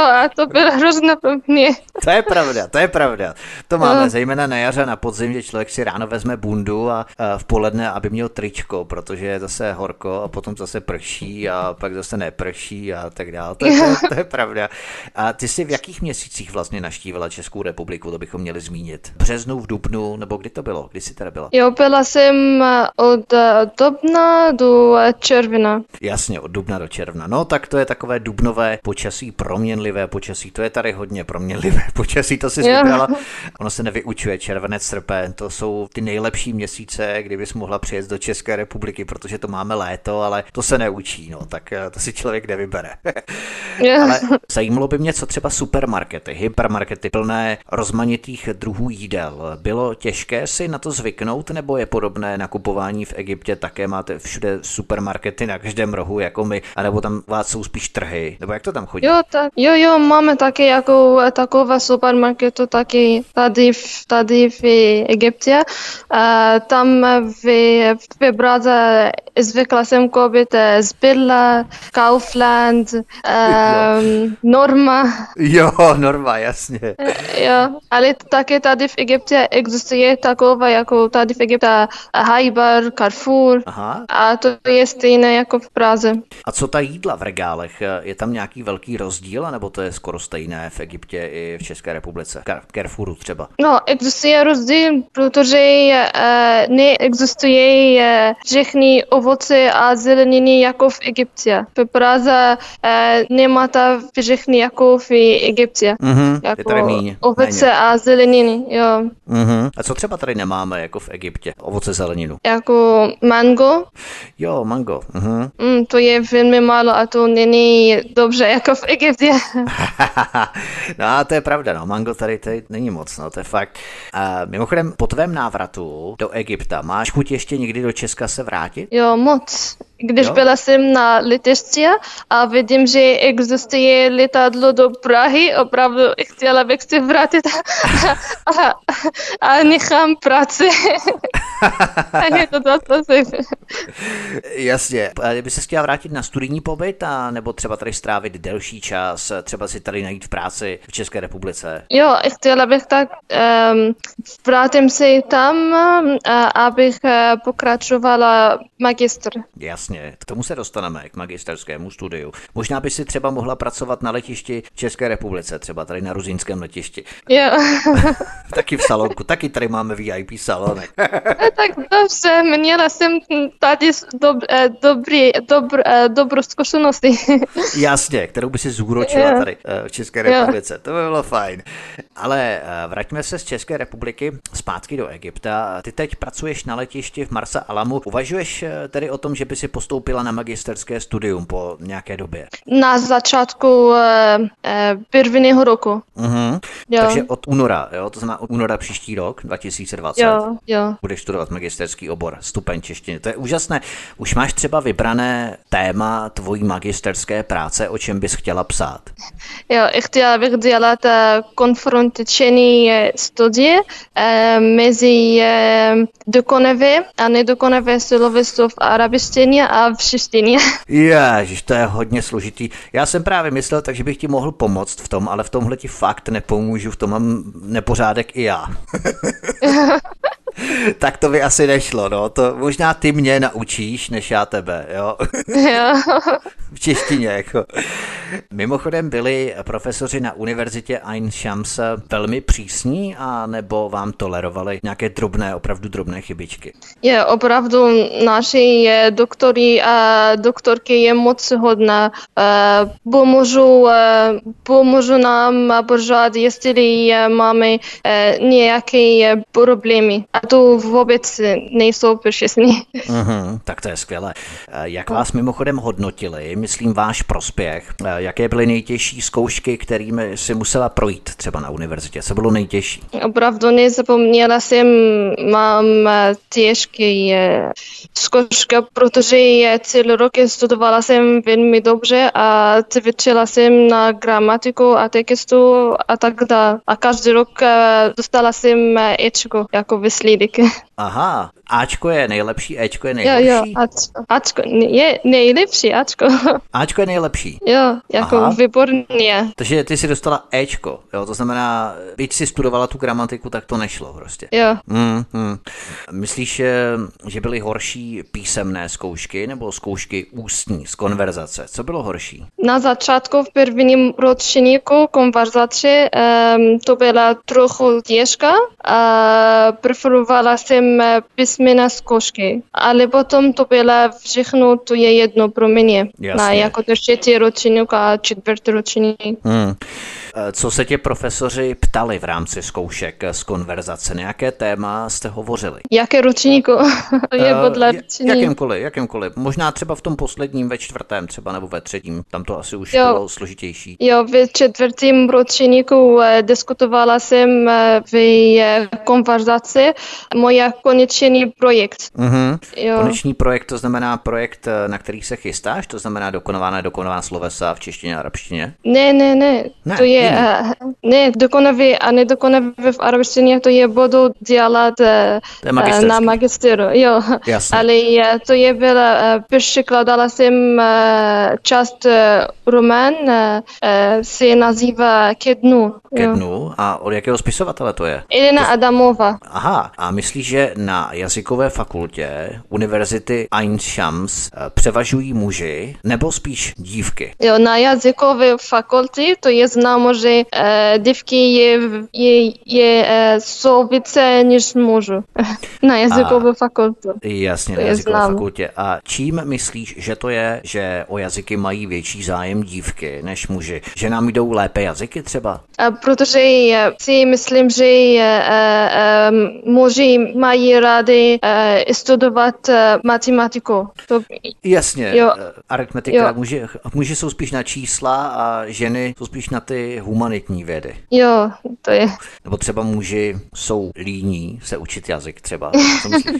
S6: to bylo hrozné pro mě.
S1: To je pravda, to je pravda. To máme no. zejména na jaře, na podzim, že člověk si ráno vezme bundu a, a v poledne, aby měl tričko, protože je zase horko a potom zase prší a pak zase neprší a tak dále. To, to, to, to je pravda. A ty jsi v jakých měsících vlastně navštívila Českou republiku, to bychom měli zmínit? V březnu, v dubnu, nebo kdy to bylo? Kdy jsi teda byla?
S6: Jo, byla jsem od dubna do června.
S1: Jasně, od dubna do června. No tak to je takové dubnové počasí, proměnlivé počasí. To je tady hodně proměnlivé počasí, to si vybrala. Ono se nevyučuje, červenec, srpen, to jsou ty nejlepší měsíce, kdybys mohla přijet do České republiky, protože to máme léto, ale to se neučí, no, tak to si člověk nevybere. Ale zajímalo by mě, co třeba supermarkety, hypermarkety plné rozmanitých druhů jídel. Bylo těžké si na to zvyknout, nebo je podobné nakupování v Egyptě, také máte všude supermarkety na každém rohu, jako my, anebo tam vás jsou spíš trhy, nebo jak to tam chodí?
S6: Jo, tak, jo, jo, máme také jako takové supermarkety taky tady, tady v Egyptě. A tam v, v Praze zvykla jsem koupit Zbydla, Kaufland, um, Norma.
S1: Jo, Norma, jasně.
S6: Jo, ale také tady v Egyptě existuje takové jako tady v Egyptě Hyper, Carrefour. Aha. A to je stejné jako v Praze.
S1: A co ta jídla v regálech? Je tam nějaký velký rozdíl, nebo to je skoro stejné v Egyptě i v České republice? V Carrefouru třeba?
S6: No, existuje rozdíl, protože uh, neexistuje uh, všechny ovoce a zeleniny jako v Egyptě. V Praze uh, nemáte všechny jako v Egyptě.
S1: Mm-hmm. Jako je tady míň.
S6: Ovoce méně. A zeleniny, jo.
S1: Mm-hmm. A co třeba tady nemáme jako v Egyptě? Ovoce, zeleninu?
S6: Jako mango.
S1: Jo, mango. Mm-hmm.
S6: Mm, to je velmi málo a to není dobře jako v Egyptě.
S1: No a to je pravda, no. Mango tady, tady není moc, no, to je fakt. A mimochodem, po tvém návratu do Egypta máš chuť ještě někdy do Česka se vrátit?
S6: Jo, moc. Když jo? byla jsem na letišti a vidím, že existuje letadlo do Prahy, opravdu chtěla bych se vrátit a, a, a nechám práci. A je to zase.
S1: Jasně. A kdyby se chtěla vrátit na studijní pobyt, a nebo třeba tady strávit delší čas, třeba si tady najít v práci v České republice?
S6: Jo, chtěla bych tak, um, vrátím se tam, um, abych uh, pokračovala magistr.
S1: Jasně, k tomu se dostaneme, k magisterskému studiu. Možná by si třeba mohla pracovat na letišti v České republice, třeba tady na Ruzínském letišti.
S6: Jo.
S1: Taky v salonku, taky tady máme V I P salonek.
S6: Tak dobře, měla jsem tady dob, dobrý, dobr, dobrou zkušenosti.
S1: Jasně, kterou by si zúročila jo. tady v České republice, jo. To by bylo fajn. Ale vraťme se z České republiky zpátky do Egypta. Ty teď pracuješ na letišti v Marsa Alamu. Uvažuješ tedy o tom, že by si postoupila na magisterské studium po nějaké době?
S6: Na začátku uh, prvního roku.
S1: Uh-huh. Takže od února, jo? To znamená od února příští rok, dva tisíce dvacet.
S6: Jo, jo.
S1: Budeš studovat magisterský obor, stupeň češtiny. To je úžasné. Už máš třeba vybrané téma tvojí magisterské práce, o čem bys chtěla psát?
S6: Jo, chtěla bych dělat konfrontační studie mezi dokonavé a nedokonavé sloveso v arabištině a v češtině.
S1: Ježiš, to je hodně složitý. Já jsem právě myslel, takže bych ti mohl pomoct v tom, ale v tomhle ti fakt nepomůžu, v tom mám nepořádek i já. Tak to by asi nešlo, no. To možná ty mě naučíš, než já tebe, jo?
S6: Jo.
S1: V češtině, jako. Mimochodem byli profesoři na univerzitě Ain Shams velmi přísní, a nebo vám tolerovali nějaké drobné, opravdu drobné chybičky?
S6: Je, opravdu naši doktory a doktorky je moc hodná. Pomůžu, pomůžu nám pořád, jestli máme nějaké problémy. A to vůbec nejsou přísní.
S1: Uhum, tak to je skvělé. Jak vás mimochodem hodnotili, myslím váš prospěch, jaké byly nejtěžší zkoušky, kterými si musela projít třeba na univerzitě? Co bylo nejtěžší?
S6: Opravdu nezapomněla jsem, mám těžké zkoušky, protože celý rok studovala jsem velmi dobře a cvičila jsem na gramatiku a textu a tak dále. A každý rok dostala jsem Ečko jako výsledek.
S1: Aha, Ačko je nejlepší, Ečko je nejhorší?
S6: Jo, jo, Ačko, Ačko je nejlepší, Ačko.
S1: Ačko je nejlepší?
S6: Jo, jako Aha. Výborně.
S1: Takže ty si dostala Ečko, jo, to znamená, byť si studovala tu gramatiku, tak to nešlo prostě.
S6: Jo.
S1: Mm, mm. Myslíš, že byly horší písemné zkoušky nebo zkoušky ústní z konverzace? Co bylo horší?
S6: Na začátku v prvním ročníku konverzace um, to byla trochu těžká a preferovala jsem písmenné zkoušky, ale potom to byla všechno, to je jedno pro mě. Jasně. Na jako třetí ročník a čtvrtý ročník. Hmm.
S1: Co se tě profesoři ptali v rámci zkoušek z konverzace? Nějaké téma jste hovořili?
S6: Jaké ročníku? To je podle uh,
S1: Jakýmkoliv, jakýmkoliv. Možná třeba v tom posledním, ve čtvrtém třeba, nebo ve třetím. Tam to asi už jo. bylo složitější.
S6: Jo, ve čtvrtém ročníku uh, diskutovala jsem uh, v uh, konverzaci moje konečný projekt.
S1: Uh-huh. Konečný projekt, to znamená projekt, na který se chystáš? To znamená dokonované, dokonovaná slovesa v češtině a arabštině?
S6: Ne, ne, ne. ne. To je uh, ne, dokonavý a nedokonavý v arabštině, to je budu dělat uh, na magisteru. Jo, jasně. Ale uh, to je byla, uh, překladala jsem uh, část uh, román, uh, se nazývá Ke dnu.
S1: Ke dnu? A od jakého spisovatele to je?
S6: Elena
S1: to...
S6: Adamova.
S1: Aha, a myslíš, že na jazykové fakultě Univerzity Ain Shams uh, převažují muži nebo spíš dívky?
S6: Jo, na jazykové fakultě to je známo, že uh, dívky je, je, je uh, jsou více než mužů na jazykové a, fakultě.
S1: Jasně, na jazykové fakultě. A čím myslíš, že to je, že o jazyky mají větší zájem dívky než muži? Že nám jdou lépe jazyky třeba?
S6: Uh, protože uh, si myslím, že uh, uh, muži mají rádi uh, studovat uh, matematiku. To...
S1: Jasně, jo. Aritmetika. Muži, muži jsou spíš na čísla a ženy jsou spíš na ty humanitní vědy.
S6: Jo, to je.
S1: Nebo třeba muži jsou líní se učit jazyk třeba. Co myslíš?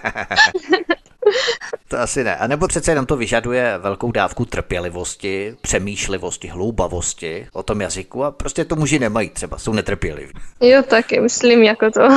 S1: To asi ne. A nebo přece jenom to vyžaduje velkou dávku trpělivosti, přemýšlivosti, hloubavosti o tom jazyku a prostě to muži nemají třeba, jsou netrpěliví.
S6: Jo, taky myslím jako to.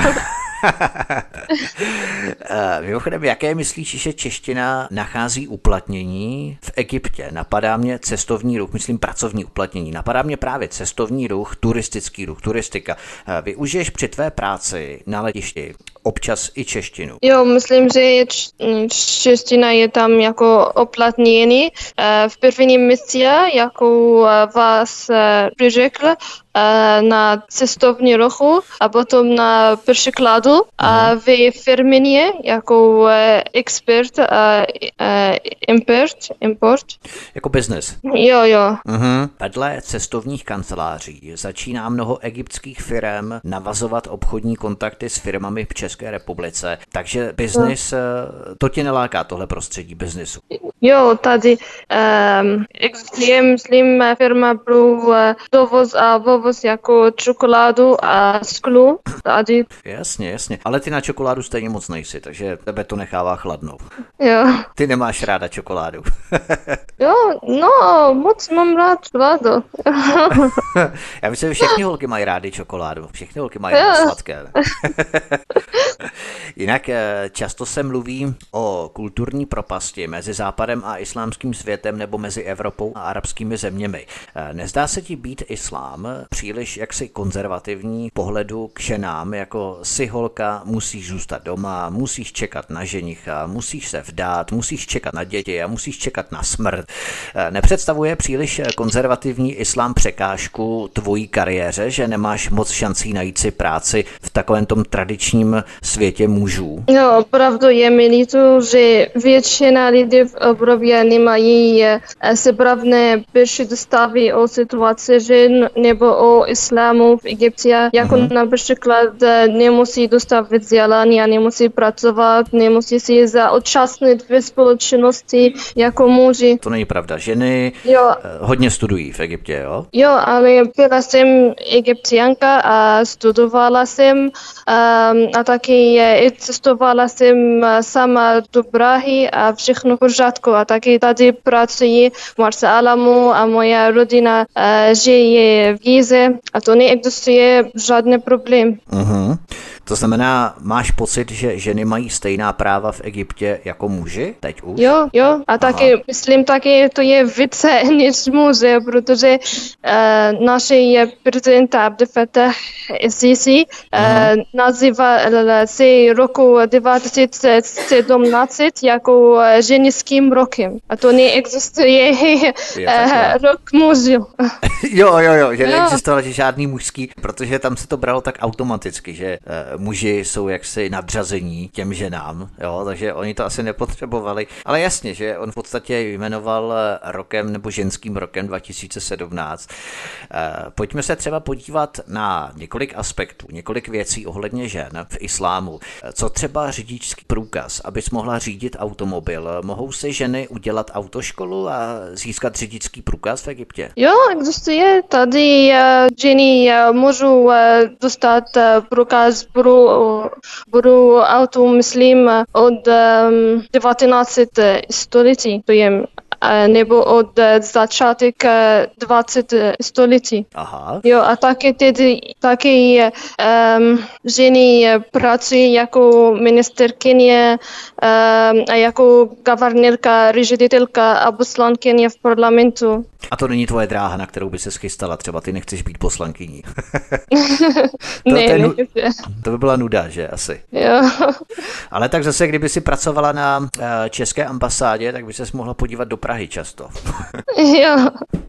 S1: Mimochodem, jaké myslíš, že čeština nachází uplatnění v Egyptě? Napadá mě cestovní ruch, myslím pracovní uplatnění. Napadá mě právě cestovní ruch, turistický ruch, turistika. Využiješ při tvé práci na letišti občas i češtinu?
S6: Jo, myslím, že je čeština je tam jako uplatnění. V prvním místě, jako vás přiřekl, na cestovní ruchu a potom na překladu a ve firmě jako expert a import, import.
S1: Jako business.
S6: Jo, jo.
S1: Uh-huh. Vedle cestovních kanceláří začíná mnoho egyptských firem navazovat obchodní kontakty s firmami v České republice, takže business, no. To tě neláká, tohle prostředí biznesu?
S6: Jo, tady um, existuje, myslím, firma pro uh, dovoz a vovoz jako čokoládu a sklo. Tady.
S1: Jasně, jasně. Ale ty na čokoládu stejně moc nejsi, takže tebe to nechává chladnou.
S6: Jo.
S1: Ty nemáš ráda čokoládu.
S6: Jo, no, moc mám rád čokoládu.
S1: Já myslím, že všechny holky mají rády čokoládu. Všechny holky mají rády sladké. Jinak často se mluví o kulturní propasti mezi Západem a islámským světem nebo mezi Evropou a arabskými zeměmi. Nezdá se ti být islám příliš jaksi konzervativní pohledu k ženám, jako si holka, musíš zůstat doma, musíš čekat na ženicha, musíš se vdát, musíš čekat na děti a musíš čekat na smrt. Nepředstavuje příliš konzervativní islám překážku tvojí kariéře, že nemáš moc šancí najít si práci v takovém tom tradičním světě mužů?
S6: No, opravdu je mi líto, že většina lidí v Evropě nemají správné představy o situaci žen nebo o islámu v Egyptě. Jako mm-hmm. například nemusí dostat vzdělání a nemusí pracovat, nemusí si zaúčastnit ve společnosti jako muži.
S1: To není pravda. Ženy
S6: jo.
S1: hodně studují v Egyptě, jo?
S6: Jo, ale byla jsem egyptianka a studovala jsem um, a taky cestovala jsem sama do Prahy a všechno v pořádku. A taky tady pracuji v Marsa Alamu a moja rodina uh, žije v Gize a to neexistuje žádný problém.
S1: Uh-huh. To znamená, máš pocit, že ženy mají stejná práva v Egyptě jako muži teď už?
S6: Jo, jo. A taky, myslím taky, to je více než muži, protože uh, naši prezident Abdel Fattah el-Sisi uh, nazývá se roku devätnásť sedmnáct jako ženským rokem. A to neexistuje uh, rok mužů.
S1: Jo, jo, jo, že neexistoval že žádný mužský, protože tam se to bralo tak automaticky, že uh, muži jsou jaksi nadřazení těm ženám, jo, takže oni to asi nepotřebovali. Ale jasně, že on v podstatě jmenoval rokem nebo ženským rokem dva tisíce sedmnáct. Uh, pojďme se třeba podívat na několik aspektů, několik věcí ohledně žen v islámu. Co třeba řidičský průkaz, abys mohla řídit automobil? Mohou si ženy udělat autoškolu a získat řidičský průkaz v Egyptě?
S6: Jo, existuje. Tady uh, ženy uh, můžou uh, dostat uh, průkaz pro, pro auto, myslím, od um, devätnásteho století. To je nebo od začátek dvacátého století.
S1: Aha.
S6: Jo, a taky tedy taky um, ženy pracují jako ministerkyně um, a jako guvernérka, ředitelka a poslankyně v parlamentu.
S1: A to není tvoje dráha, na kterou by se schystala, třeba ty nechceš být poslankyní. to,
S6: ne,
S1: to,
S6: nu-
S1: to by byla nuda, že asi.
S6: Jo.
S1: Ale tak zase, kdyby si pracovala na uh, české ambasádě, tak by ses mohla podívat do Prahy často.
S6: Jo.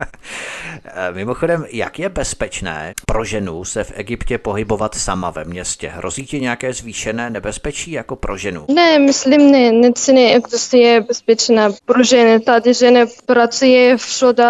S1: Mimochodem, jak je bezpečné pro ženu se v Egyptě pohybovat sama ve městě? Hrozí ti nějaké zvýšené nebezpečí jako pro ženu?
S6: Ne, myslím ne, nic neexistuje bezpečné pro ženy. Tady ženy pracují všude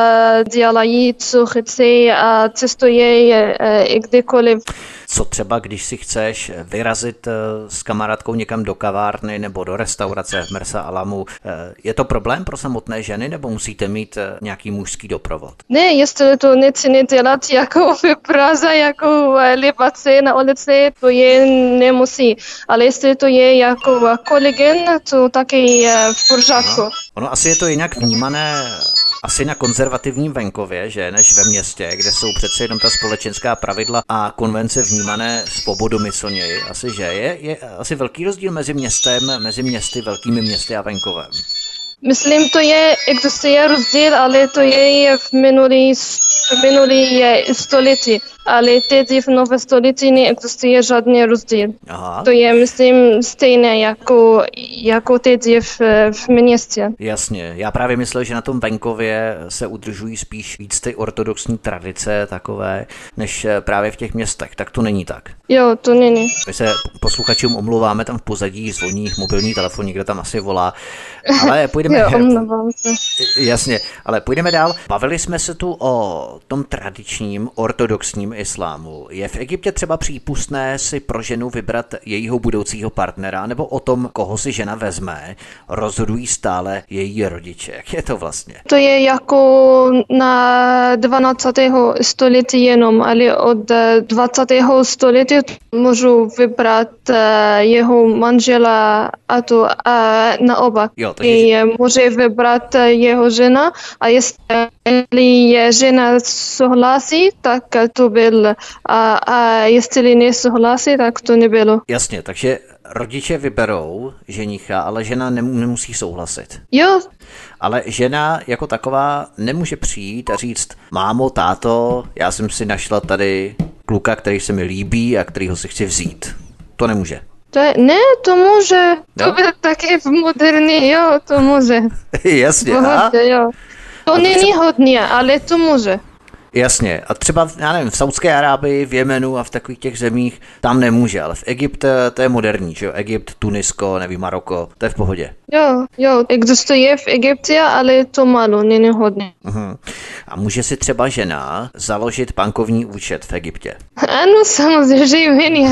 S6: a dělají, co chce a cestují i kdykoliv.
S1: Co třeba, když si chceš vyrazit s kamarádkou někam do kavárny nebo do restaurace v Mersa Alamu, je to problém pro samotné ženy nebo musíte mít nějaký mužský doprovod?
S6: Ne, jestli to nic nedělat jako v Praze, jako levace na ulici, to je nemusí. Ale jestli to je jako kolegyn, to taky je v pořádku.
S1: Ono asi je to jinak vnímané asi na konzervativním venkově, že než ve městě, kde jsou přece jenom ta společenská pravidla a konvence vnímané svobodomyslněji. Asi že je, je asi velký rozdíl mezi městem, mezi městy, velkými městy a venkovem.
S6: Myslím, to je, existuje rozdíl, ale to je v minulý, v minulý století. Ale teď v nové století neexistuje žádný rozdíl.
S1: Aha.
S6: To je, myslím, stejné jako, jako teď v, v městě.
S1: Jasně. Já právě myslel, že na tom venkově se udržují spíš víc ty ortodoxní tradice takové, než právě v těch městech. Tak to není tak.
S6: Jo, to není.
S1: My se posluchačům omlouváme, tam v pozadí zvoní mobilní telefon, někdo tam asi volá. Ale půjdeme...
S6: Jo, omlouvám se.
S1: Jasně, ale půjdeme dál. Bavili jsme se tu o tom tradičním ortodoxním islámu. Je v Egyptě třeba přípustné si pro ženu vybrat jejího budoucího partnera, nebo o tom, koho si žena vezme, rozhodují stále její rodiče? Jak je to vlastně?
S6: To je jako na dvanáctého století jenom, ale od dvacátého století můžu vybrat jeho manžela a to a naopak.
S1: Jo, takže...
S6: Může vybrat jeho žena a jestli je žena souhlasí, tak to byl a, a jestli nesouhlasí, tak to nebylo.
S1: Jasně, takže rodiče vyberou ženicha, ale žena nemusí souhlasit.
S6: Jo.
S1: Ale žena jako taková nemůže přijít a říct, mámo, táto, já jsem si našla tady kluka, který se mi líbí a kterýho si chci vzít. To nemůže.
S6: To je, ne, to může. No? To byl taky v moderní, jo, to může.
S1: Jasně.
S6: Hodně, jo. To a není třeba... hodně, ale to může.
S1: Jasně. A třeba, já nevím, v Saudské Arábii, v Jemenu a v takových těch zemích tam nemůže, ale v Egyptě to je moderní, že jo? Egypt, Tunisko, nevím, Maroko, to je v pohodě.
S6: Jo, jo, existuje v Egyptě, ale to málo, není hodně.
S1: Uh-huh. A může si třeba žena založit bankovní účet v Egyptě?
S6: Ano, samozřejmě.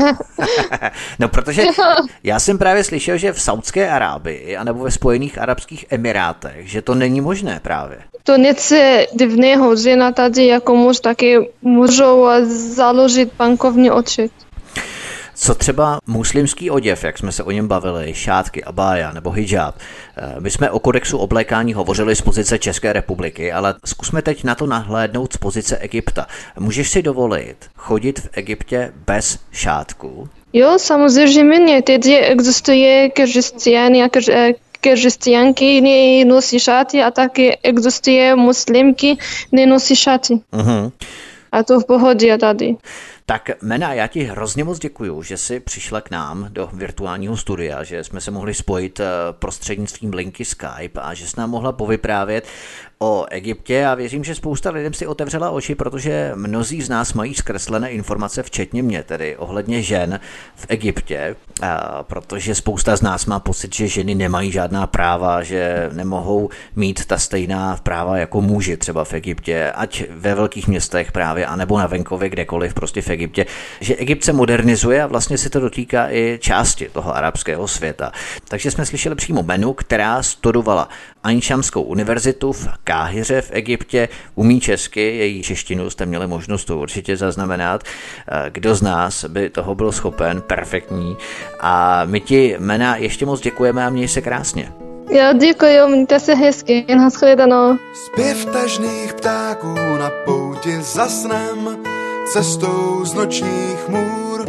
S1: No, protože já jsem právě slyšel, že v Saudské Arábii anebo ve Spojených arabských emirátech, že to není možné právě.
S6: To nic divného, žena tady jako muž taky můžou založit bankovní účet.
S1: Co třeba muslimský oděv, jak jsme se o něm bavili, šátky, abája nebo hijab. My jsme o kodexu oblékání hovořili z pozice České republiky, ale zkusme teď na to nahlédnout z pozice Egypta. Můžeš si dovolit chodit v Egyptě bez šátku?
S6: Jo, samozřejmě, tedy existuje křesťané a křesťanky nenosí šaty a taky existuje muslimky nenosí šaty. Uh-huh. A to v pohodě tady.
S1: Tak Mena, já ti hrozně moc děkuju, že jsi přišla k nám do virtuálního studia, že jsme se mohli spojit prostřednictvím linky Skype a že jsi nám mohla povyprávět o Egyptě a věřím, že spousta lidem si otevřela oči, protože mnozí z nás mají zkreslené informace, včetně mě tedy, ohledně žen v Egyptě, a protože spousta z nás má pocit, že ženy nemají žádná práva, že nemohou mít ta stejná práva jako muži třeba v Egyptě, ať ve velkých městech právě, anebo na venkově, kdekoliv prostě v Egyptě, že Egypt se modernizuje a vlastně se to dotýká i části toho arabského světa. Takže jsme slyšeli přímo Menu, která studovala Ain-Šamskou univerzitu v Káhiře v Egyptě, umí česky, její češtinu jste měli možnost to určitě zaznamenat. Kdo z nás by toho byl schopen, perfektní. A my ti, Mena, ještě moc děkujeme a měj se krásně.
S6: Já děkuji, mějte se hezky, nashledanou.
S3: Zpěv tažných ptáků na pouti za snem, cestou z nočních můr.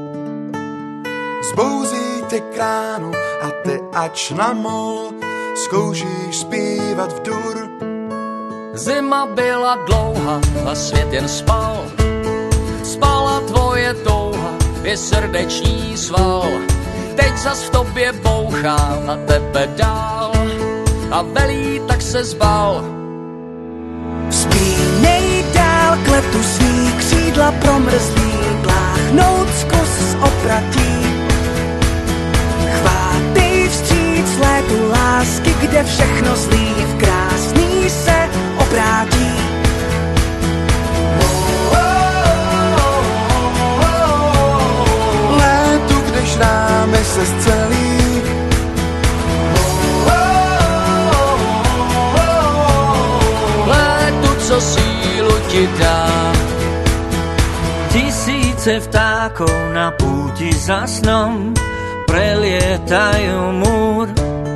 S3: Zbouzí tě kránu a ty ač na mol zkoušíš zpívat v dur.
S7: Zima byla dlouhá a svět jen spal. Spala tvoje touha i srdeční sval. Teď zas v tobě bouchá na tebe dál a velí, tak se zbal.
S8: Vzpínej dál k letu svý křídla promrzlý, pláchnout zkus z opratí. Chvátej vstříc létu lásky, kde všechno zlý v krásný se obrátí.
S3: Létu, kde šrámy se zcelí.
S7: Létu, co sílu ti dá.
S9: Tisíce vtáků na púti za snom prelietajú múr.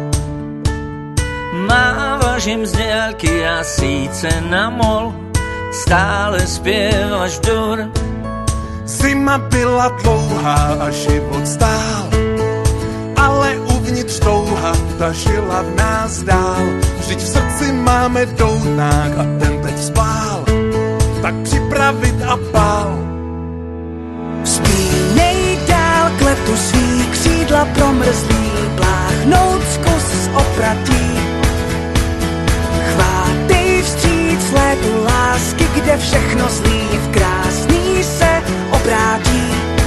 S9: Mávaš im z diaľky a síce na mol stále spievaš dur.
S3: Zima byla dlouhá a život stál, ale uvnitř touha ta žila v nás dál. Vždyť v srdci máme doutnák a ten teď spál, tak připravit a pál.
S8: Vzpínej dál k letu svý křídla promrzlý, pláchnout zkus z opratí. Chvátej vstříc létu lásky, kde všechno zlý v krásný se obrátí.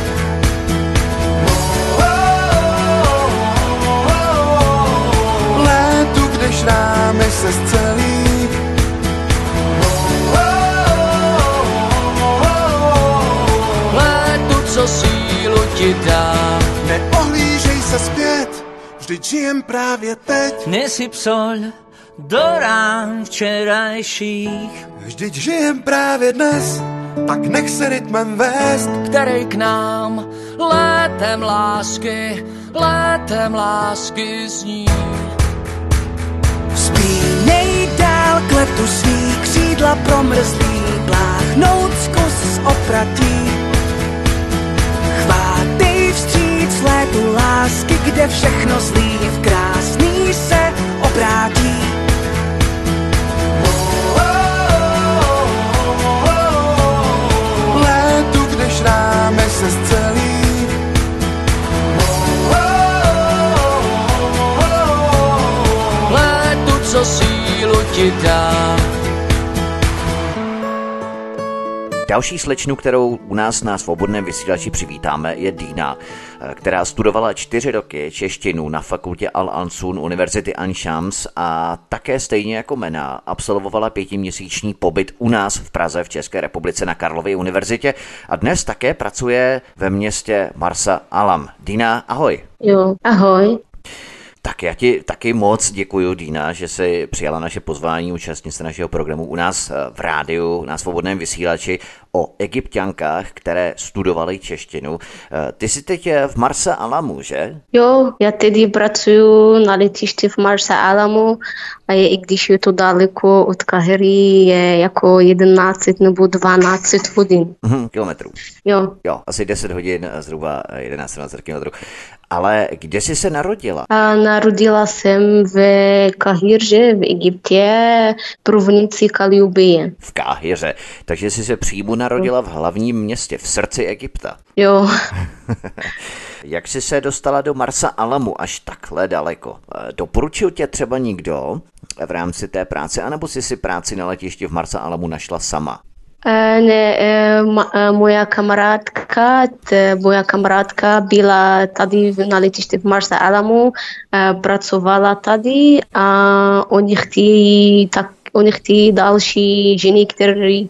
S3: Létu, kde šrámy se zcelí.
S7: Létu, co sílu ti dá.
S3: Neohlížej se zpět, vždyť žijem právě teď.
S9: Nesyp soľ do rán včerajších.
S3: Vždyť žijem právě dnes, tak nech se rytmem vést,
S7: který k nám létem lásky, létem lásky zní.
S8: Vzpínej dál k letu svý křídla promrzlý, pláchnout zkus z opratí. Chvátej vstříc létu lásky, kde všechno zlý v krásný se obrátí.
S3: Létu, kde šrámy se zcelí.
S7: Létu, co sílu ti dá.
S1: Další slečnu, kterou u nás na Svobodném vysílači přivítáme, je Dina, která studovala čtyři roky češtinu na fakultě Al-Ansun Univerzity Ain-Šams a také stejně jako Mena absolvovala pětiměsíční pobyt u nás v Praze v České republice na Karlově univerzitě a dnes také pracuje ve městě Marsa Alam. Dina, ahoj.
S10: Jo, ahoj.
S1: Tak já ti taky moc děkuji, Dina, že jsi přijala naše pozvání, účastnit se našeho programu u nás v rádiu, na Svobodném vysílači o Egypťankách, které studovaly češtinu. Ty jsi teď v Marsa Alamu, že?
S10: Jo, já tedy pracuji na letišti v Marsa Alamu a je, i když je to daleko od Kahiry, je jako jedenáct nebo dvanáct hodin.
S1: Mhm, kilometrů.
S10: Jo.
S1: Jo, asi deset hodin, zhruba jedenáct dvanáct kilometrů. Ale kde jsi se narodila?
S10: A narodila jsem v Kahirře v Egyptě, provinci Kaliubie.
S1: V Káhiře, takže jsi se přímo narodila v hlavním městě, v srdci Egypta.
S10: Jo.
S1: Jak jsi se dostala do Marsa Alamu až takhle daleko? Doporučil tě třeba někdo v rámci té práce, anebo jsi si práci na letišti v Marsa Alamu našla sama?
S10: Ne, moja kamarádka, moja kamarádka byla tady na letišti v Marsa Alamu, pracovala tady a oni chtějí tak Oni chtějí další ženy, který,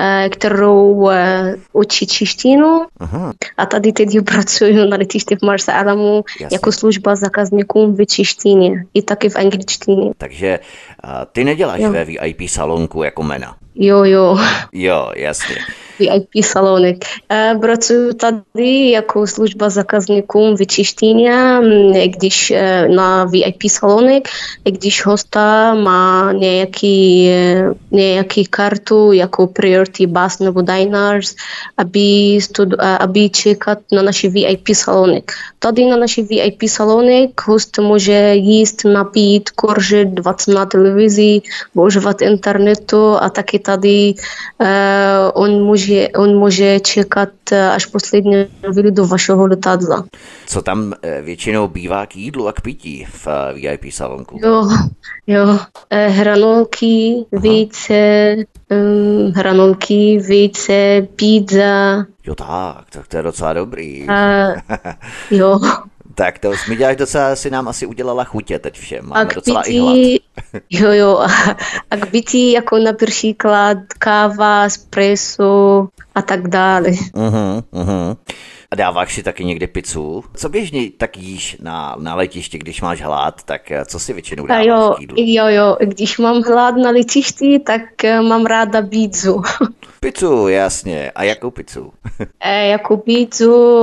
S10: kterou učí češtinu. Aha. A tady teď pracuji na letišti v Marsa Alamu jako služba zákazníkům v češtině i taky v angličtině.
S1: Takže ty neděláš jo. ve V I P salonku jako Mena?
S10: Jo, jo.
S1: Jo, jasně.
S10: V I P salonek. Pracuji tady jako služba zákazníkům v češtině, když na V I P salonek, když hosta má nějaký, nějaký kartu jako Priority Bus nebo Diners, aby, stud, aby čekat na naši V I P salonek. Tady na naši V I P salonek host může jíst, napít, koržit, dívat na televizi, používat internetu a taky tady uh, on může, on může čekat až poslední chvíli do vašeho letadla.
S1: Co tam většinou bývá k jídlu a k pití v V I P salonku?
S10: Jo, jo. Hranolky, více, um, hranolky, více, pizza.
S1: Jo tak, tak to je docela dobrý.
S10: Uh, jo.
S1: Tak to mi děláš docela, si nám asi udělala chutě teď všem. Máme
S10: a
S1: docela
S10: pití,
S1: i hlad.
S10: Jo, jo. A k pití jako například káva, espresso a tak dále.
S1: Uh-huh, uh-huh. A dáváš si taky někdy pizzu? Co běžně tak jíš na, na letišti, když máš hlad, tak co si většinou dáváš
S10: jo,
S1: k jídlu?
S10: Jo, jo, když mám hlad na letišti, tak mám ráda pizzu.
S1: Pizzu, jasně. A jakou pizzu?
S10: e, jakou pizzu,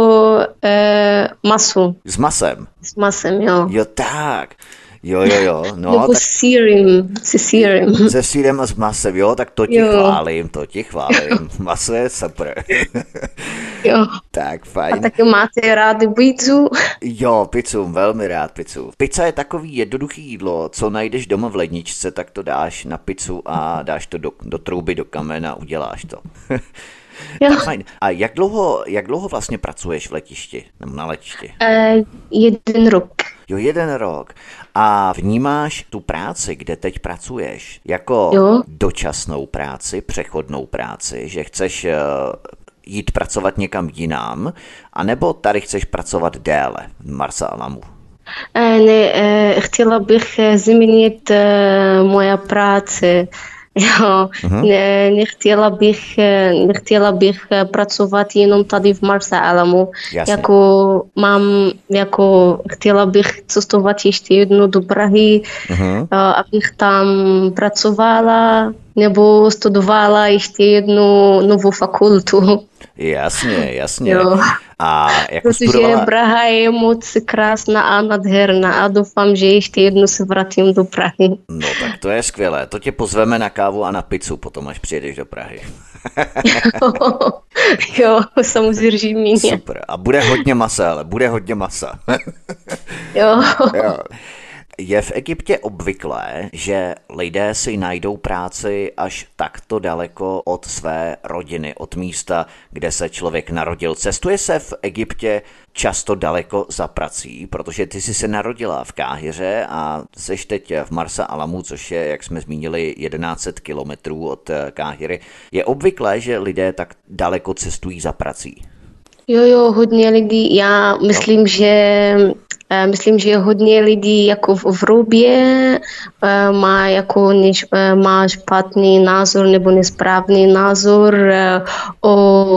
S10: e, masu.
S1: S masem?
S10: S masem, jo.
S1: Jo, tak. Jo, jo, jo. No,
S10: Nebo
S1: tak...
S10: s sírem, se sírem.
S1: Se sírem a s masem, jo, tak to ti
S10: jo.
S1: chválím, to ti chválím. Maso je super.
S10: Jo.
S1: Tak, fajn.
S10: A taky máte rádi pizzu?
S1: Jo, pizzu, velmi rád pizzu. Pizza je takový jednoduchý jídlo, co najdeš doma v ledničce, tak to dáš na pizzu a dáš to do, do trouby, do kamena a uděláš to. Tak fajn. A jak dlouho, jak dlouho vlastně pracuješ v letišti, nebo na letišti?
S10: Uh, jeden rok.
S1: Jo, jeden rok. A vnímáš tu práci, kde teď pracuješ, jako
S10: jo.
S1: dočasnou práci, přechodnou práci, že chceš uh, jít pracovat někam jinam, anebo tady chceš pracovat déle v Marsa Alamu?
S10: Ne, chtěla bych změnit moje práce. Jo, uh-huh. ne, nechtěla bych, nechtěla bych pracovat jenom tady v Marsa Alamu.
S1: Jasně.
S10: Jako mám, jako chtěla bych cestovat ještě jednou do Prahy, uh-huh. abych tam pracovala nebo studovala ještě jednu novou fakultu.
S1: Jasně, jasně.
S10: Jo.
S1: A jako
S10: protože
S1: studovala...
S10: Praha je moc krásná a nádherná a doufám, že ještě jednou se vrátím do Prahy.
S1: No tak to je skvělé. To tě pozveme na kávu a na pizzu potom, až přijedeš do Prahy.
S10: Jo, samozřejmě.
S1: Super. A bude hodně masa, ale bude hodně masa.
S10: Jo.
S1: Jo. Je v Egyptě obvyklé, že lidé si najdou práci až takto daleko od své rodiny, od místa, kde se člověk narodil. Cestuje se v Egyptě často daleko za prací, protože ty jsi se narodila v Káhiře a jsi teď v Marsa Alamu, což je, jak jsme zmínili, jedenáct set kilometrů od Káhiry. Je obvyklé, že lidé tak daleko cestují za prací?
S10: Jo, jo, hodně lidí. Já myslím, že myslím, že hodně lidí jako v Evropě má jako než, má špatný názor nebo nesprávný názor o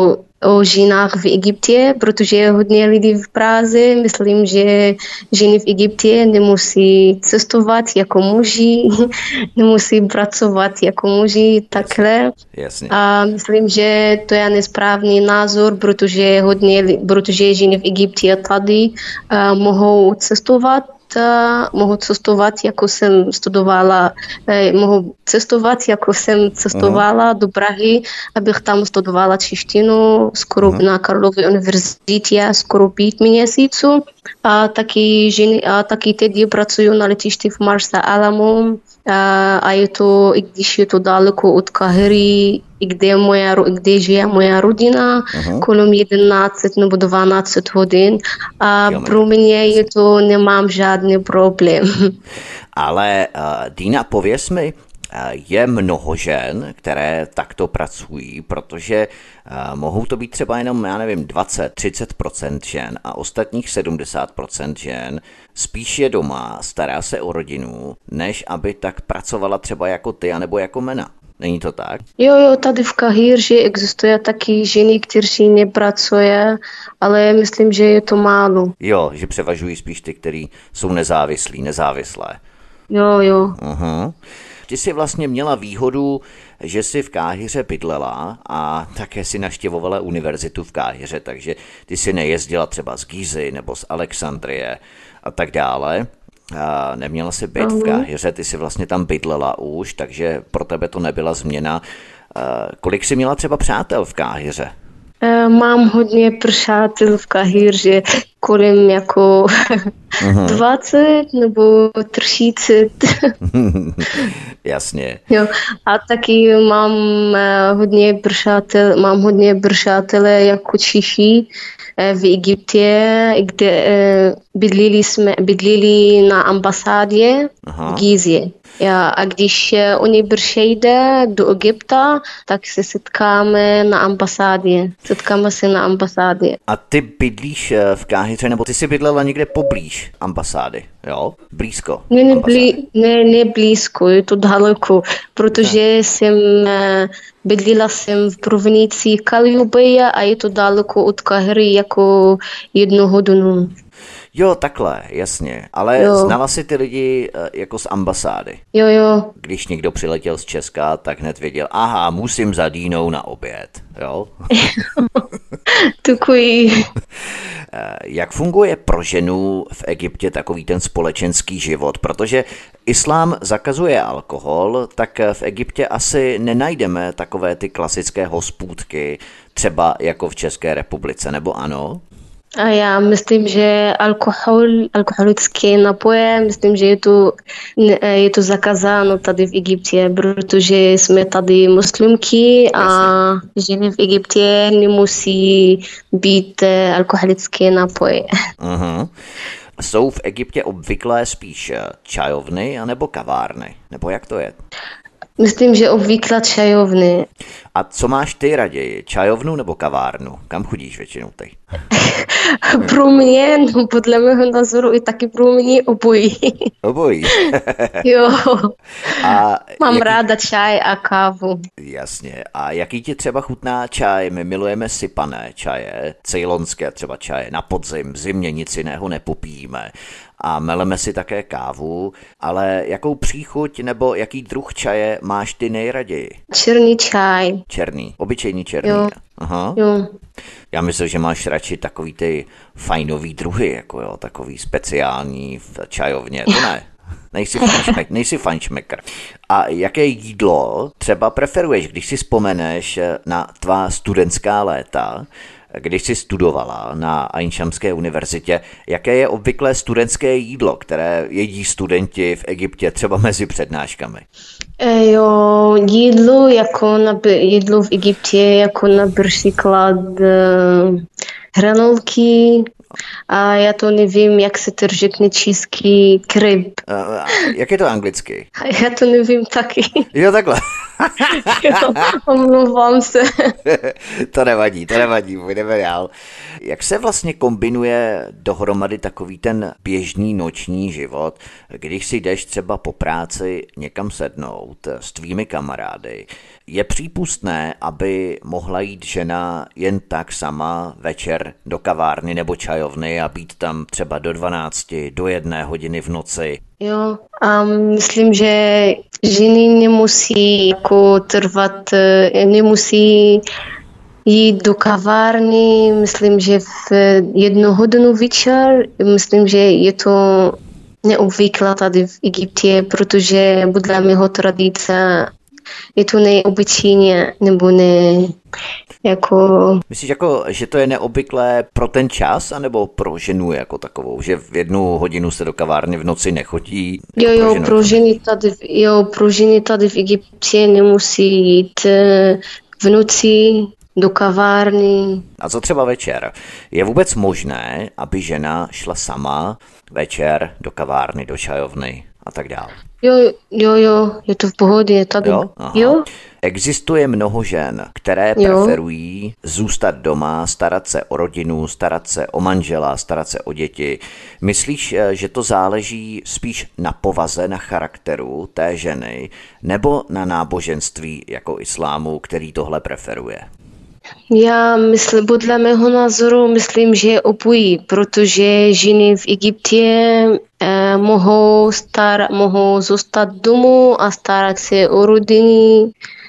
S10: o ženách v Egyptě, protože je hodně lidí v Praze. Myslím, že ženy v Egyptě nemusí cestovat jako muži, nemusí pracovat jako muži, takhle.
S1: Jasně.
S10: A myslím, že to je nesprávný názor, protože hodně, protože ženy v Egyptě tady uh, mohou cestovat, mohu cestovat, jako jsem studovala, eh, mohu cestovat, jako jsem cestovala uh-huh. do Prahy, abych tam studovala češtinu, skoro uh-huh. na Karlově univerzitě, skoro pět měsíců. A taky ženy, a taky teď pracuju na letišti v Marsa Alamu. A, a je to, i když je to daleko od Kahiry, kde, moja, kde žije moja rodina, uh-huh. kolem jedenáct nebo dvanáct hodin. A pro mě je to, nemám žádný problém.
S1: Ale uh, Dina, pověz mi, je mnoho žen, které takto pracují, protože uh, mohou to být třeba jenom, já nevím, dvacet až třicet procent žen a ostatních sedmdesát procent žen spíš je doma, stará se o rodinu, než aby tak pracovala třeba jako ty, anebo jako mena. Není to tak?
S10: Jo, jo, tady v Kahíře existuje taky ženy, kteří nepracují, ale myslím, že je to málo.
S1: Jo, že převažují spíš ty, kteří jsou nezávislí, nezávislé.
S10: Jo, jo.
S1: Aha. Ty jsi vlastně měla výhodu, že jsi v Káhiře bydlela a také si navštěvovala univerzitu v Káhiře, takže ty si nejezdila třeba z Gízy nebo z Alexandrie a tak dále. A neměla si být v Káhiře, ty si vlastně tam bydlela už, takže pro tebe to nebyla změna. A kolik jsi měla třeba přátel v Káhiře?
S10: Mám hodně přátel v Kahíře, kolem jako uh-huh. dvacet nebo třicet.
S1: Jasně.
S10: Jo. A taky mám hodně přátel, mám hodně přátelé jako Češi v Egyptě, kde bydlili jsme, bydlili na ambasádě v Gíze. A když oni přijde do Egypta, tak se setkáme na ambasádě. Setkáme se na ambasádě.
S1: A ty bydlíš v Káhiře, nebo ty jsi bydlela někde poblíž ambasády, jo? Blízko?
S10: Ne, ne, blí, ne, ne blízko, je to daleko, protože ne. jsem bydlila jsem v provincii Kaljubeja a je to daleko od Kahiry jako jednu hodinu.
S1: Jo, takhle, jasně. Ale jo. Znala jsi ty lidi jako z ambasády?
S10: Jo, jo.
S1: Když někdo přiletěl z Česka, tak hned věděl, aha, musím za Dínou na oběd, jo?
S10: Takový.
S1: Jak funguje pro ženu v Egyptě takový ten společenský život? Protože islám zakazuje alkohol, tak v Egyptě asi nenajdeme takové ty klasické hospůdky, třeba jako v České republice, nebo ano?
S10: A já myslím, že alkohol, alkoholické napoje, myslím, že je to, je to zakázáno tady v Egyptě, protože jsme tady muslimky a ženy v Egyptě nemusí být alkoholické napoje.
S1: Uh-huh. Jsou v Egyptě obvyklé spíš čajovny anebo kavárny? Nebo jak to je?
S10: Myslím, že obvykle čajovny.
S1: A co máš ty raději? Čajovnu nebo kavárnu? Kam chodíš většinou ty?
S10: Pro mě, no podle mého názoru i taky pro mě obojí.
S1: Obojí?
S10: Jo.
S1: A
S10: mám
S1: jaký...
S10: ráda čaj a kávu.
S1: Jasně. A jaký ti třeba chutná čaj? My milujeme sypané čaje, ceylonské třeba čaje na podzim, v zimě nic jiného nepopijíme. A meleme si také kávu, ale jakou příchuť nebo jaký druh čaje máš ty nejraději?
S10: Černý čaj.
S1: Černý, obyčejný černý.
S10: Jo.
S1: Aha.
S10: Jo.
S1: Já myslím, že máš radši takový ty fajnový druhy, jako jo, takový speciální v čajovně, to ne. Nejsi fajnšmek, nejsi fajnšmekr. A jaké jídlo třeba preferuješ, když si vzpomeneš na tvá studentská léta, když jsi studovala na Ain-Šamské univerzitě, jaké je obvyklé studentské jídlo, které jedí studenti v Egyptě třeba mezi přednáškami?
S10: Jo, jídlo jako na, jídlo v Egyptě jako například uh, hranolky, a já to nevím, jak se to řekne český, kryb.
S1: Uh, jak je to anglicky?
S10: Já to nevím taky.
S1: Jo, takhle.
S10: Jo, omlouvám se.
S1: To nevadí, to nevadí, půjdeme dál. Jak se vlastně kombinuje dohromady takový ten běžný noční život, když si jdeš třeba po práci někam sednout s tvými kamarády? Je přípustné, aby mohla jít žena jen tak sama večer do kavárny nebo čajovny a být tam třeba do dvanácti, do jedné hodiny v noci?
S10: Jo, a myslím, že ženy nemusí jako trvat, nemusí jít do kavárny, myslím, že v jednu hodinu večer, myslím, že je to neobvyklé tady v Egyptě, protože podle mého tradice je to neobyčejně, nebo ne, jako...
S1: Myslíš, jako, že to je neobvyklé pro ten čas, anebo pro ženu jako takovou, že v jednu hodinu se do kavárny v noci nechodí?
S10: Jo,
S1: jako
S10: jo,
S1: pro,
S10: pro ženy tady, jo, pro ženy tady v Egyptě nemusí jít v noci do kavárny.
S1: A co třeba večer? Je vůbec možné, aby žena šla sama večer do kavárny, do čajovny a tak dále?
S10: Jo, jo, jo, je to v pohodě tady.
S1: Jo? Jo? Existuje mnoho žen, které
S10: jo.
S1: preferují zůstat doma, starat se o rodinu, starat se o manžela, starat se o děti. Myslíš, že to záleží spíš na povaze, na charakteru té ženy, nebo na náboženství jako islámu, který tohle preferuje?
S10: Já myslím, podle mého názoru, myslím, že obojí, protože ženy v Egyptě eh, mohou, star, mohou zůstat domů a starat se o rodiny,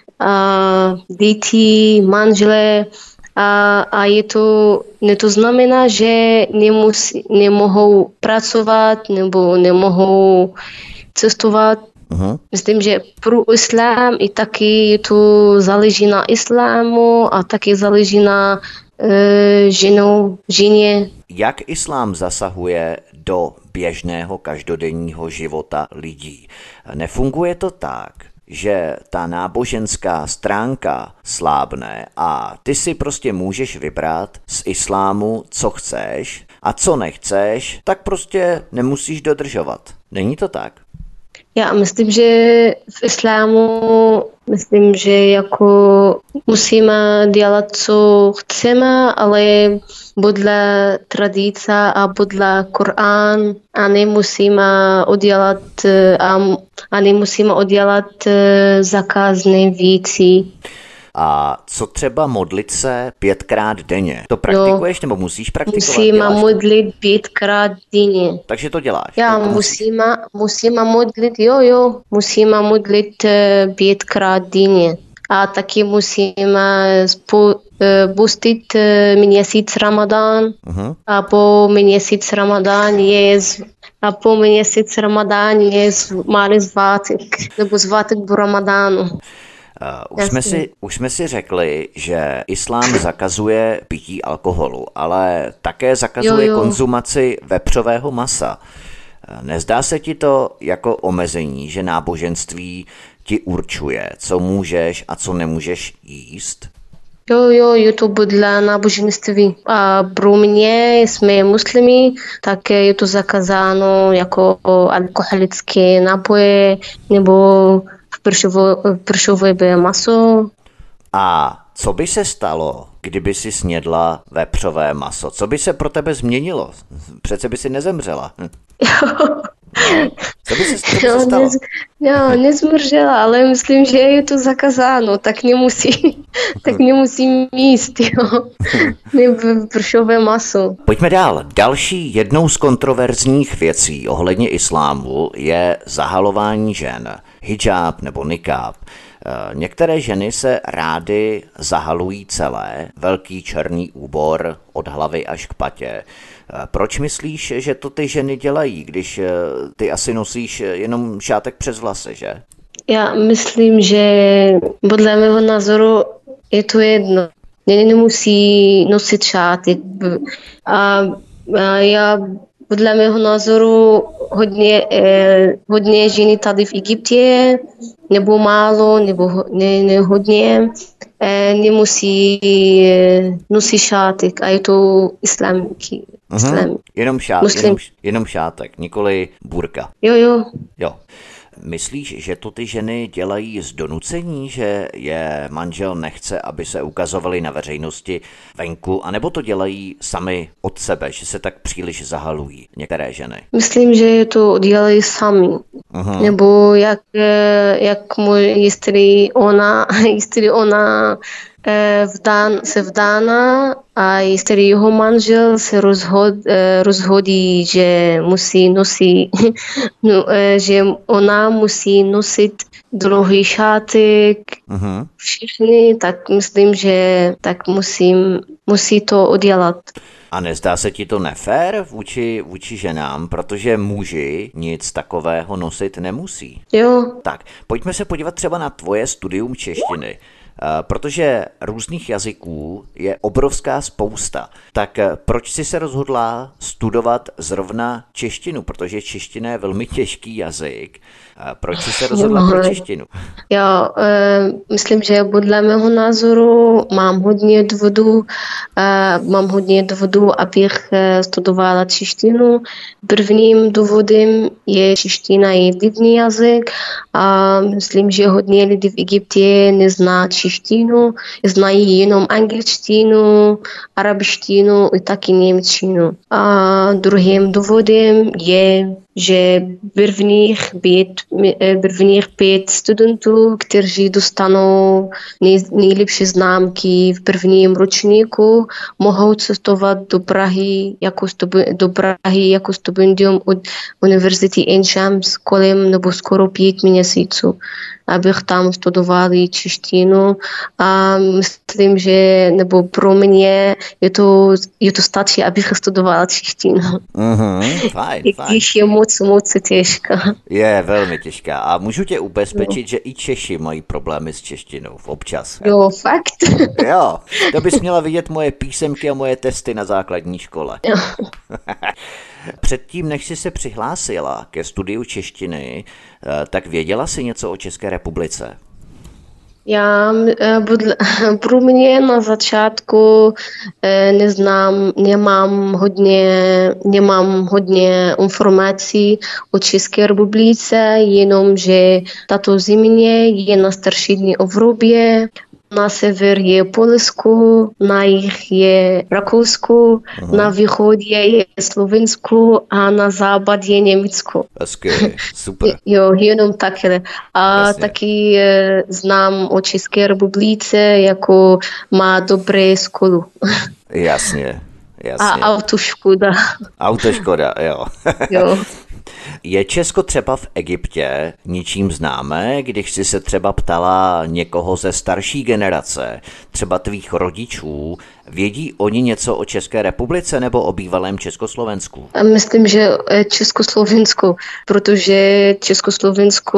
S10: a děti, manžele. A, a je to, ne to znamená, že nemusí, nemohou pracovat nebo nemohou cestovat.
S1: Uhum.
S10: Myslím, že pro islám i taky je to záleží na islámu a taky záleží na e, ženou, ženě.
S1: Jak islám zasahuje do běžného každodenního života lidí? Nefunguje to tak, že ta náboženská stránka slábne a ty si prostě můžeš vybrat z islámu, co chceš a co nechceš, tak prostě nemusíš dodržovat. Není to tak?
S10: Já myslím, že v islámu, myslím, že jako musíme dělat, co chceme, ale podle tradice a podle Korán a nemusíme udělat, a, a nemusíme udělat zakázné věci.
S1: A co třeba modlit se pětkrát denně? To praktikuješ nebo musíš praktikovat?
S10: Musíme modlit pětkrát denně.
S1: Takže to děláš?
S10: Já musíme, musíme modlit, jo, jo, musíme modlit pětkrát denně. A taky musíme pustit měsíc Ramadán. Uh-huh. A po měsíc Ramadán je a po měsíc Ramadán je malý svátek, nebo svátek do Ramadánu.
S1: Uh, už, jsme si, už jsme si řekli, že islám zakazuje pití alkoholu, ale také zakazuje jo, jo. konzumaci vepřového masa. Nezdá se ti to jako omezení, že náboženství ti určuje, co můžeš a co nemůžeš jíst?
S10: Jo, jo, je to podle náboženství. A pro mě, jsme muslimy, tak je to zakázáno jako alkoholické nápoje nebo pršové maso.
S1: A co by se stalo, kdyby si snědla vepřové maso? Co by se pro tebe změnilo? Přece by si nezemřela. Hm. Co by se, co by se stalo?
S10: Já nezmržela, ale myslím, že je to zakázáno, tak nemusí, tak nemusím jíst, jo. Pršové maso.
S1: Pojďme dál. Další jednou z kontroverzních věcí ohledně islámu je zahalování žen. Hijab nebo nikáb. Některé ženy se rády zahalují celé, velký černý úbor od hlavy až k patě. Proč myslíš, že to ty ženy dělají, když ty asi nosíš jenom šátek přes vlasy, že?
S10: Já myslím, že podle mého názoru je to jedno. Nemusí nosit šátek. A, a já podle mého názoru hodně, eh, hodně ženy tady v Egyptě, nebo málo, nebo ne, ne hodně, eh, nemusí eh, nosit šátek a je to islámský.
S1: Uhum. Jenom, šát, jenom, jenom šátek, nikoli burka.
S10: Jo, jo.
S1: Jo. Myslíš, že to ty ženy dělají z donucení, že je manžel nechce, aby se ukazovali na veřejnosti venku, anebo to dělají sami od sebe, že se tak příliš zahalují některé ženy?
S10: Myslím, že to dělají sami. Uh-huh. Nebo jak, jak můj, jestli ona, jestli ona vdán, se vdána a jestli jeho manžel se rozhod, rozhodí, že musí nosit, no, že ona musí nosit dlouhý šátek, uh-huh. všechny, tak myslím, že tak musím, musí to udělat.
S1: A nezdá se ti to nefér vůči, vůči ženám, protože muži nic takového nosit nemusí?
S10: Jo.
S1: Tak, pojďme se podívat třeba na tvoje studium češtiny. Protože různých jazyků je obrovská spousta. Tak proč jsi se rozhodla studovat zrovna češtinu? Protože čeština je velmi těžký jazyk. Proč jsi se rozhodla pro češtinu?
S10: Já e, myslím, že podle mého názoru mám hodně důvodů, e, mám hodně důvodů, abych studovala češtinu. Prvním důvodem je čeština je divný jazyk a myslím, že hodně lidí v Egyptě nezná češtinu, znají jenom angličtinu, arabštinu i taky němčinu. A druhým důvodem je, že prvních pět, prvních pět studentů, kteří dostanou nej, nejlepší známky v prvním ročníku, mohou cestovat do Prahy jako, stubu, do Prahy jako studium od Univerzity Ain Shams kolem nebo skoro pět měsíců, abych tam studovali češtinu a myslím, že nebo pro mě je to, je to stačí, abych studovala češtinu.
S1: Mm-hmm, fajn, fajn.
S10: Je moc, moc těžká.
S1: Je velmi těžká a můžu tě ubezpečit, jo. že i Češi mají problémy s češtinou občas.
S10: Jo, fakt.
S1: Jo, to bys měla vidět moje písemky a moje testy na základní škole.
S10: Jo.
S1: Předtím, než jsi se přihlásila ke studiu češtiny, tak věděla jsi něco o České republice?
S10: Já pro mě na začátku neznám, nemám hodně, nemám hodně informací o České republice, jenom že tato země je na střední Evropě. Na sever je Polsko, na jih je Rakousko, uh-huh. na východě je Slovensko a na západ je Německo.
S1: Hezky, super.
S10: Jo, jenom takhle. A Jasně. taky e, znám o České republice, jako má dobré školu.
S1: Jasně, jasně.
S10: A autoškoda.
S1: Autoškoda, jo.
S10: Jo.
S1: Je Česko třeba v Egyptě ničím známé, když jsi se třeba ptala někoho ze starší generace, třeba tvých rodičů, vědí oni něco o České republice nebo o bývalém Československu?
S10: Myslím, že Československo, protože Československo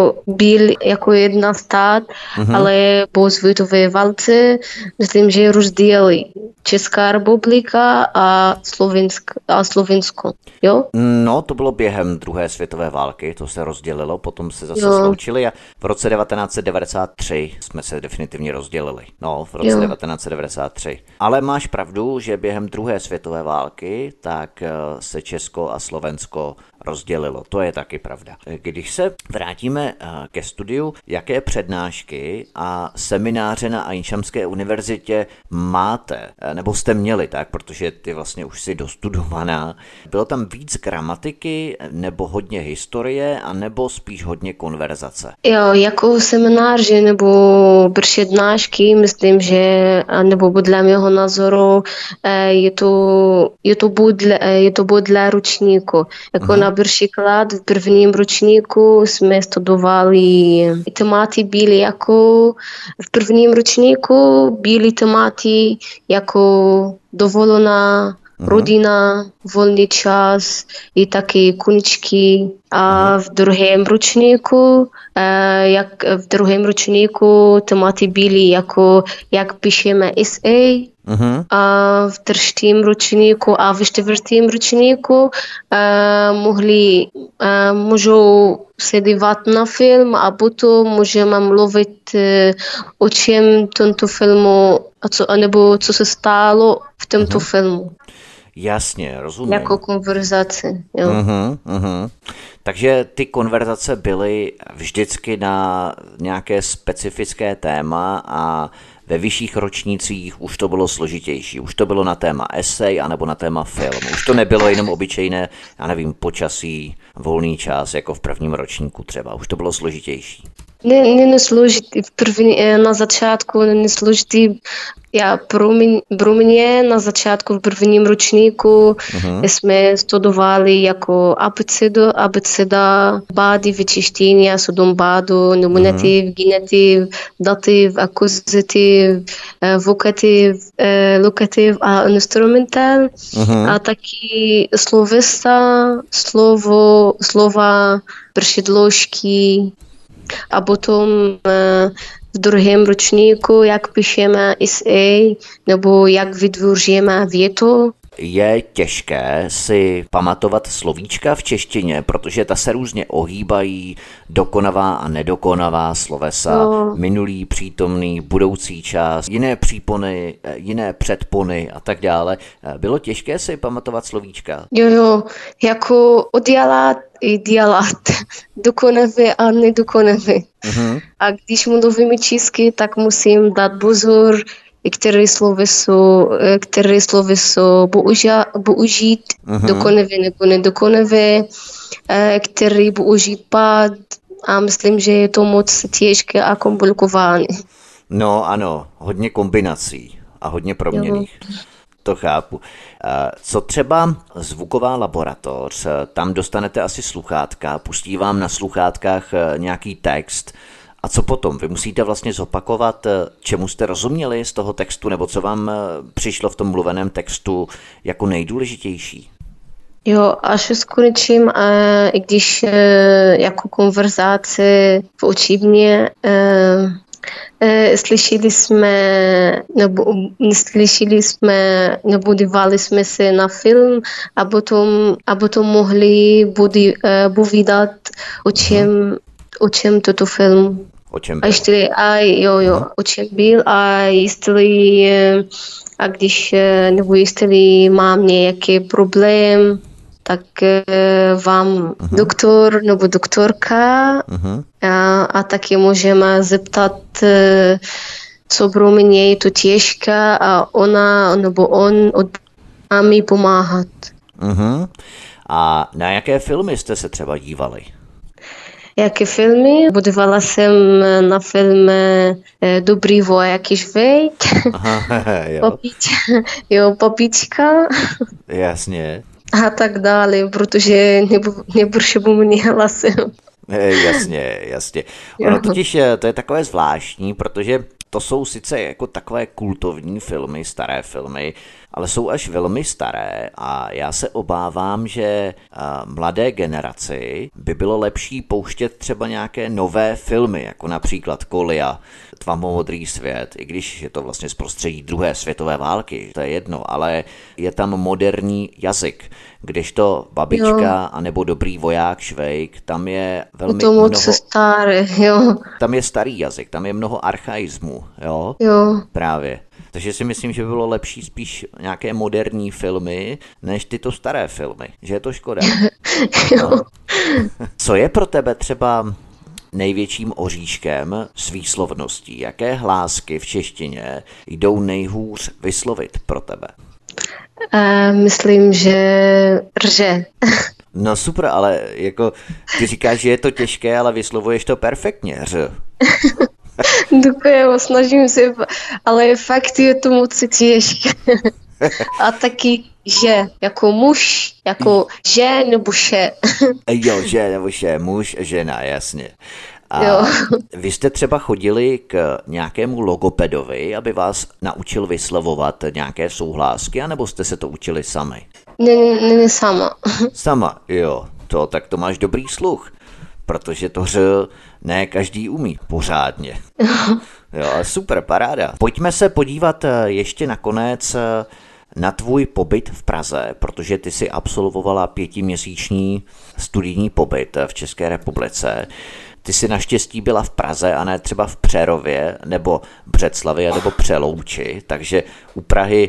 S10: byl jako jedna stát, mm-hmm. ale po světové válce myslím, že rozdělili Česká republika a, Slovensk, a Slovensko. Jo?
S1: No, to bylo během druhé světové války, to se rozdělilo, potom se zase jo. sloučili a v roce devatenáct set devadesát tři jsme se definitivně rozdělili. No, v roce jo. devatenáct set devadesát tři. Ale máš pravdu, že během druhé světové války tak se Česko a Slovensko rozdělilo. To je taky pravda. Když se vrátíme ke studiu, jaké přednášky a semináře na Ain Shamské univerzitě máte, nebo jste měli, tak, protože ty vlastně už jsi dostudovaná. Bylo tam víc gramatiky, nebo hodně historie, a nebo spíš hodně konverzace?
S10: Jo, jako semináři nebo přednášky, myslím, že, nebo podle mého názoru, je to, je to, podle, je to podle ročníku. Jako hmm. například v prvním ročníku jsme studovali tématy byly jako v prvním ročníku byly tématy jako dovolená, rodina, volný čas i taky koničky. A v druhém ročníku, jak v druhém ročníku tématy byly jako jak píšeme esej. Uh-huh. A v třetím ročníku a v čtvrtém ročníku uh, mohli, uh, můžou se dívat na film a potom můžeme mluvit uh, o čem tomto filmu, a co, nebo co se stalo v tomto uh-huh. filmu.
S1: Jasně, rozumím.
S10: Jako konverzaci, jo.
S1: Uhum, uhum. Takže ty konverzace byly vždycky na nějaké specifické téma a ve vyšších ročnících už to bylo složitější. Už to bylo na téma esej anebo na téma film. Už to nebylo jenom obyčejné, já nevím, počasí, volný čas, jako v prvním ročníku třeba. Už to bylo složitější.
S10: Не, не, не служить в první, на začátku, не служить. Já pro mě, pro mě na začátku v prvním ročníku uh-huh. jsme studovali jako abecedu, abeceda, bády, vyčištění, sudom bádu, nominativ, uh-huh. genitiv, dativ, akuzativ, vokativ, lokativ a instrumentál. Uh-huh. A taky slovesa, slovo, slova, předložky. A potom v druhém ročníku, jak píšeme esej, nebo jak vytvoříme větu.
S1: Je těžké si pamatovat slovíčka v češtině, protože ta se různě ohýbají, dokonavá a nedokonavá slovesa, no. Minulý, přítomný, budoucí čas, jiné přípony, jiné předpony a tak dále. Bylo těžké si pamatovat slovíčka?
S10: Jo, jo, jako oddělat i dělat, dokonavé a nedokonavé. Uh-huh. A když mluvím česky, tak musím dát pozor, které slovy jsou, které slovy jsou použít uh-huh. dokonavé nebo nedokonavé, které použít pád a myslím, že je to moc těžké a komplikované.
S1: No ano, hodně kombinací a hodně proměnných. Jo. To chápu. Co třeba zvuková laboratoř, tam dostanete asi sluchátka, pustí vám na sluchátkách nějaký text. A co potom? Vy musíte vlastně zopakovat, čemu jste rozuměli z toho textu, nebo co vám přišlo v tom mluveném textu jako nejdůležitější?
S10: Jo, až skončím, i když jako konverzace v učebně slyšeli jsme, nebo slyšeli jsme, nebo dívali jsme se na film a potom, a potom mohli povídat, o čem, o čem toto film.
S1: O čem
S10: byl? A ještě, a jo, jo, uh-huh. o čem byl a jestli, a když, nebo jestli mám nějaký problém, tak vám uh-huh. doktor nebo doktorka uh-huh. a, a taky můžeme zeptat, co pro mě je to těžké a ona nebo on a mi pomáhat.
S1: Uh-huh. A na jaké filmy jste se třeba dívali?
S10: Jaké filmy? Dívala jsem na film Dobrý voják Švejk. Jo, Papička.
S1: Jasně.
S10: A tak dále, protože nepotřebuji hlasem.
S1: Jasně, jasně. Ono totiž to je takové zvláštní, protože to jsou sice jako takové kultovní filmy, staré filmy, ale jsou až velmi staré a já se obávám, že mladé generaci by bylo lepší pouštět třeba nějaké nové filmy, jako například Kolia, Tmavomodrý svět, i když je to vlastně z prostředí druhé světové války, to je jedno, ale je tam moderní jazyk, kdežto Babička jo. anebo Dobrý voják Švejk, tam je velmi
S10: to moc mnoho... staré, jo.
S1: Tam je starý jazyk, tam je mnoho archaismů, jo?
S10: Jo.
S1: Právě. Takže si myslím, že by bylo lepší spíš nějaké moderní filmy, než tyto staré filmy. Že je to škoda. No. Co je pro tebe třeba největším oříškem s výslovností? Jaké hlásky v češtině jdou nejhůř vyslovit pro tebe?
S10: Uh, myslím, že rže.
S1: No super, ale jako ty říkáš, že je to těžké, ale vyslovuješ to perfektně, ř.
S10: Děkuji, snažím se, ale fakt je to moc těžké. A taky že, jako muž, jako že nebo še.
S1: Jo, že nebo še, muž, žena, jasně. A
S10: jo.
S1: Vy jste třeba chodili k nějakému logopedovi, aby vás naučil vyslovovat nějaké souhlásky, anebo jste se to učili sami?
S10: Ne, ne, ne sama.
S1: Sama, jo, to, tak to máš dobrý sluch, protože to ř ne každý umí pořádně. Jo, super, paráda. Pojďme se podívat ještě nakonec na tvůj pobyt v Praze, protože ty si absolvovala pětiměsíční studijní pobyt v České republice. Ty jsi naštěstí byla v Praze a ne třeba v Přerově nebo Břeclavě nebo Přelouči, takže u Prahy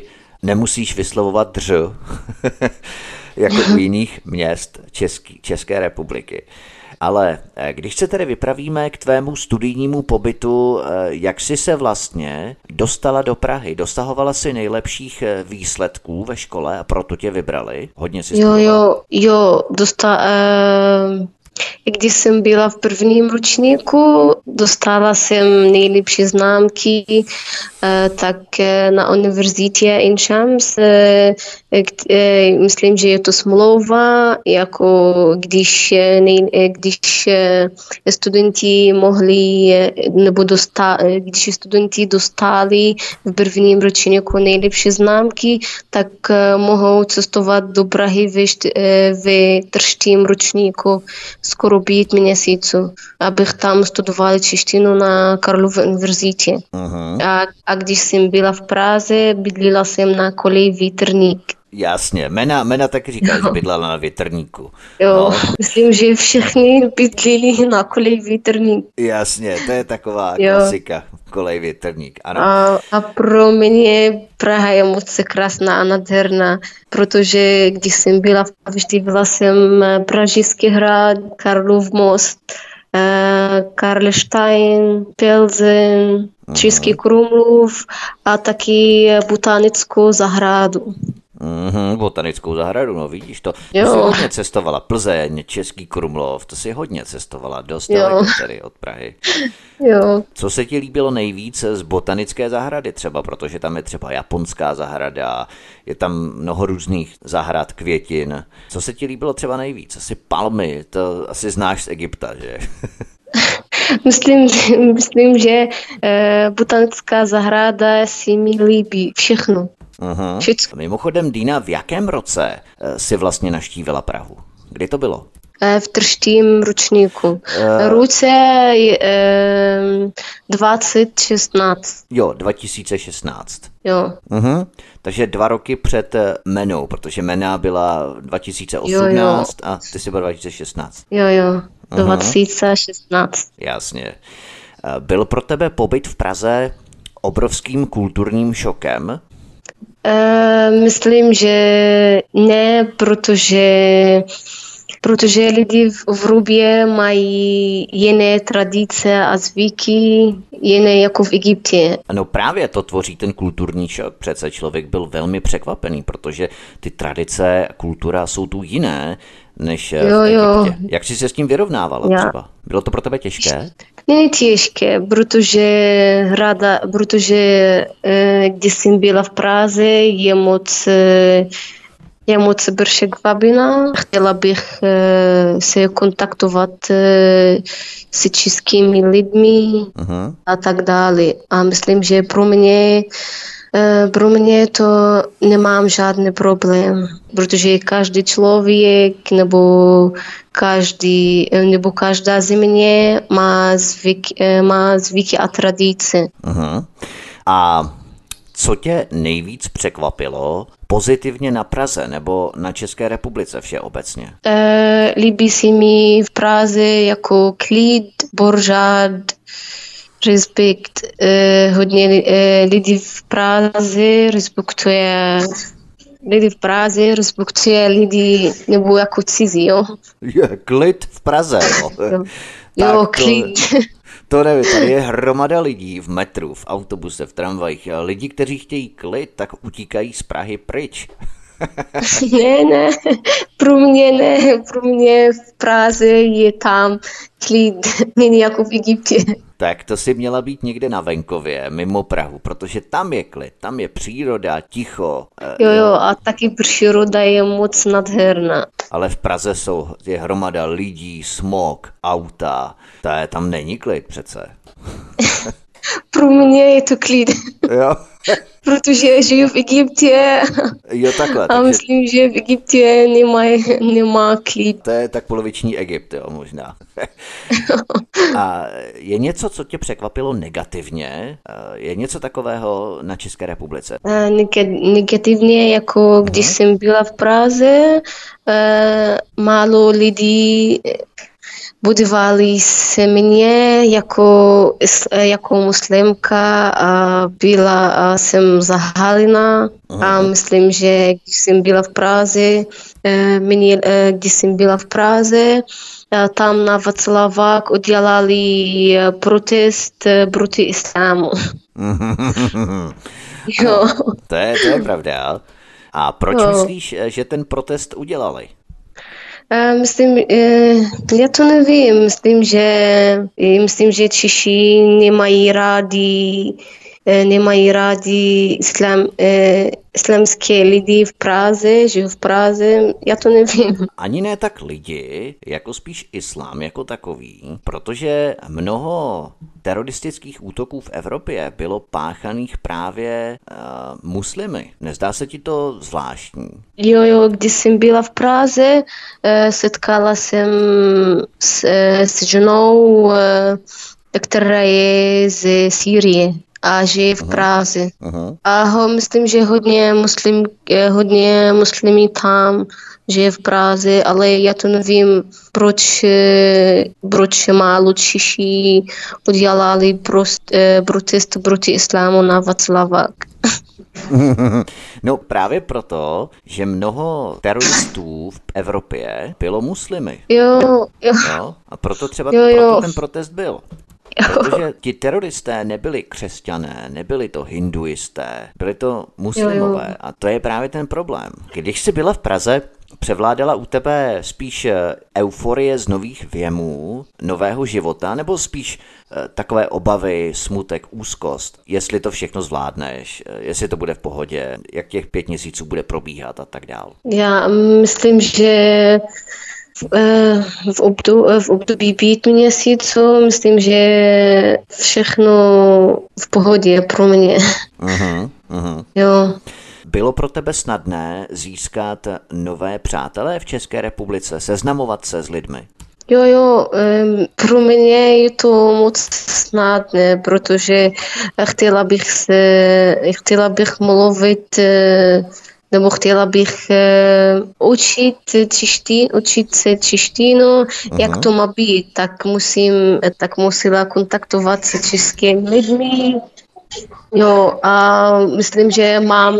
S1: nemusíš vyslovovat dř, jako u jiných měst Český, České republiky. Ale když se tedy vypravíme k tvému studijnímu pobytu, jak jsi se vlastně dostala do Prahy? Dosahovala jsi nejlepších výsledků ve škole a proto tě vybrali? Hodně si studovala?
S10: Jo, jo, jo, dostala... Uh... Když jsem byla v prvním ročníku, dostala jsem nejlepší známky, tak na univerzitě in Shams, myslím, že je to smlouva, jako když, když studenti mohli, nebo dostali, když studenti dostali v prvním ročníku nejlepší známky, tak mohou cestovat do Prahy ve třetím ročníku skoro pět měsíců, abych tam studovala češtinu na Karlově univerzitě. Uh-huh. A, a když jsem byla v Praze, bydlila jsem na koleji Větrník.
S1: Jasně, Mena, Mena tak říká, no. Že bydlela na Větrníku.
S10: Jo, no. Myslím, že všichni bydlili na koleji Větrník.
S1: Jasně, to je taková jo. Klasika, kolej Větrník. Ano.
S10: A, a pro mě Praha je moc krásná a nádherná, protože když jsem byla v Praze, vždyvala jsem Pražský hrad, Karlov most, Karlštejn, Pilzen, Český Krumlov a taky botanickou zahradu.
S1: Mm-hmm, botanickou zahradu, no vidíš to. To jsi hodně cestovala. Plzeň, Český Krumlov, to jsi hodně cestovala. Dost daleko tady od Prahy.
S10: Jo.
S1: Co se ti líbilo nejvíc z botanické zahrady třeba, protože tam je třeba japonská zahrada, je tam mnoho různých zahrad, květin. Co se ti líbilo třeba nejvíc? Asi palmy, to asi znáš z Egypta, že?
S10: Myslím, myslím, že e, botanická zahrada si mi líbí všechno.
S1: Aha. Mimochodem, Dýna, v jakém roce si vlastně navštívila Prahu? Kdy to bylo?
S10: V třetím ročníku. Uh, roce uh, dvacet šestnáct.
S1: Jo, dva tisíce šestnáct.
S10: Jo.
S1: Uh-huh. Takže dva roky před Menou, protože Mena byla dva tisíce osmnáct jo, jo. A ty jsi byla dva tisíce šestnáct.
S10: Jo, jo, dva tisíce šestnáct.
S1: Uh-huh. Jasně. Byl pro tebe pobyt v Praze obrovským kulturním šokem?
S10: Uh, myslím, že ne, protože protože lidi v Rubě mají jiné tradice a zvyky, jiné jako v Egyptě.
S1: No právě to tvoří ten kulturní šok. Přece člověk byl velmi překvapený, protože ty tradice, kultura jsou tu jiné než jo, v Egyptě. Jo. Jak jsi se s tím vyrovnávala Já. třeba? Bylo to pro tebe těžké?
S10: Ne těžké, protože rada, protože když jsem byla v Praze, je moc je moc překvapená. Chtěla bych se kontaktovat s českými lidmi uh-huh. a tak dále. A myslím, že pro mě pro mě to nemám žádný problém, protože každý člověk nebo každý nebo každá země má zvyk, má zvyky a tradice.
S1: Uh-huh. A co tě nejvíc překvapilo pozitivně na Praze nebo na České republice všeobecně?
S10: E, líbí se mi v Praze jako klid, pořád, respekt. E, hodně e, lidí v Praze respektuje lidi v Praze respektuje lidi nebo jako cizí, jo?
S1: Je, klid v Praze, jo.
S10: jo, jo klid.
S1: To... To nevím, tady je hromada lidí v metru, v autobuse, v tramvajích. Lidi, kteří chtějí klid, tak utíkají z Prahy pryč.
S10: Ne, ne, pro mě ne, pro mě v Praze je tam klid, není jako v Egyptě.
S1: Tak to si měla být někde na venkově, mimo Prahu, protože tam je klid, tam je příroda, ticho.
S10: Jo, jo, a taky příroda je moc nádherná.
S1: Ale v Praze jsou, je hromada lidí, smog, auta, ta, tam není klid přece.
S10: Pro mě je to klid.
S1: Jo.
S10: Protože žiju v Egyptě.
S1: Jo, takhle.
S10: A
S1: takže...
S10: myslím, že v Egyptě nemá, nemá klid.
S1: To je tak poloviční Egypt, jo, možná. A je něco, co tě překvapilo negativně? Je něco takového na České republice?
S10: Negativně, jako když hmm. jsem byla v Praze, málo lidí budovali se mě jako, jako muslimka a byla a jsem zahalena. A myslím, že když jsem byla v Praze, mě, když jsem byla v Praze, tam na Václavák udělali protest proti islámu. Jo.
S1: To je, to je pravda. A proč jo. myslíš, že ten protest udělali?
S10: Myslím, já to nevím. Myslím, že, myslím, že Češi nemají rádi nemají rádi islám, islámské lidi v Praze, žiju v Praze, já to nevím.
S1: Ani ne tak lidi, jako spíš islám jako takový, protože mnoho teroristických útoků v Evropě bylo páchaných právě uh, muslimy. Nezdá se ti to zvláštní?
S10: Jo, jo, když jsem byla v Praze, setkala jsem s, s ženou, která je ze Sýrie a žije v Praze. Uh-huh. A ho, myslím, že hodně, muslim, hodně muslimí tam žije v Praze, ale já to nevím, proč, proč málo Češi udělali prost, protest proti islámu na Václavák.
S1: No právě proto, že mnoho teroristů v Evropě bylo muslimy.
S10: Jo, jo.
S1: No, a proto třeba
S10: jo, jo.
S1: proto ten protest byl. Protože ti teroristé nebyli křesťané, nebyli to hinduisté, byli to muslimové. Jo, jo. A to je právě ten problém. Když jsi byla v Praze, převládala u tebe spíš euforie z nových věmů, nového života, nebo spíš takové obavy, smutek, úzkost, jestli to všechno zvládneš, jestli to bude v pohodě, jak těch pět měsíců bude probíhat a tak dál?
S10: Já myslím, že v období, v období pět měsíců myslím, že všechno v pohodě pro mě. Uh-huh, uh-huh. Jo.
S1: Bylo pro tebe snadné získat nové přátelé v České republice, seznamovat se s lidmi?
S10: Jo, jo, pro mě je to moc snadné, protože chtěla bych se, chtěla bych mluvit, nebo chtěla bych učit češtinu, učit se češtinu, uh-huh. jak to má být, tak musím, tak musela kontaktovat se českými lidmi. Jo, a myslím, že mám,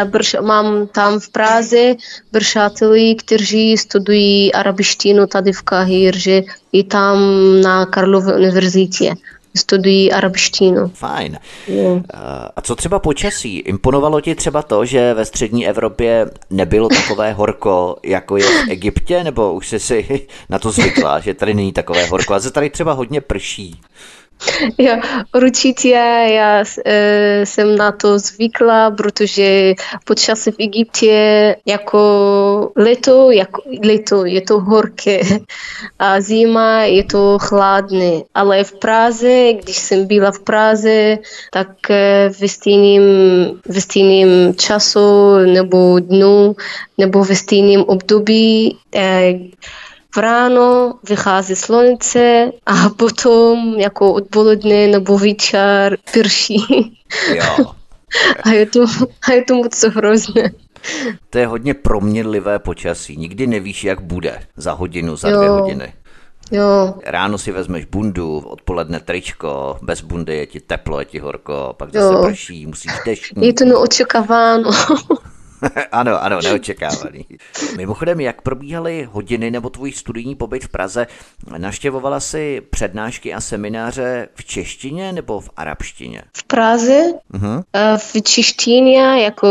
S10: mám tam v Praze přátelé, kteří studují arabištinu tady v Káhiře i tam na Karlově univerzitě. Studují arabištinu.
S1: Fajn. Jo. A co třeba počasí? Imponovalo ti třeba to, že ve střední Evropě nebylo takové horko, jako je v Egyptě, nebo už jsi si na to zvykla, že tady není takové horko, a že tady třeba hodně prší?
S10: Jo, určitě já e, jsem na to zvykla, protože počasí v Egyptě jako leto, jako leto je to horké a zima je to chladné. Ale v Praze, když jsem byla v Praze, tak ve stejném, ve stejném času nebo dnu nebo ve stejném období e, v ráno vychází slunce a potom jako odpoledne nebo večer prší.
S1: Jo.
S10: A je to, a je to moc hrozné.
S1: To je hodně proměnlivé počasí. Nikdy nevíš, jak bude za hodinu, za jo. dvě hodiny.
S10: Jo.
S1: Ráno si vezmeš bundu, odpoledne tričko, bez bundy je ti teplo, je ti horko, pak zase jo. prší, musíš deštník.
S10: Je to neočekáváno.
S1: Ano, ano, neočekávaný. Mimochodem, jak probíhaly hodiny nebo tvůj studijní pobyt v Praze? Navštěvovala jsi přednášky a semináře v češtině nebo v arabštině?
S10: V Praze, uh-huh. v češtině jako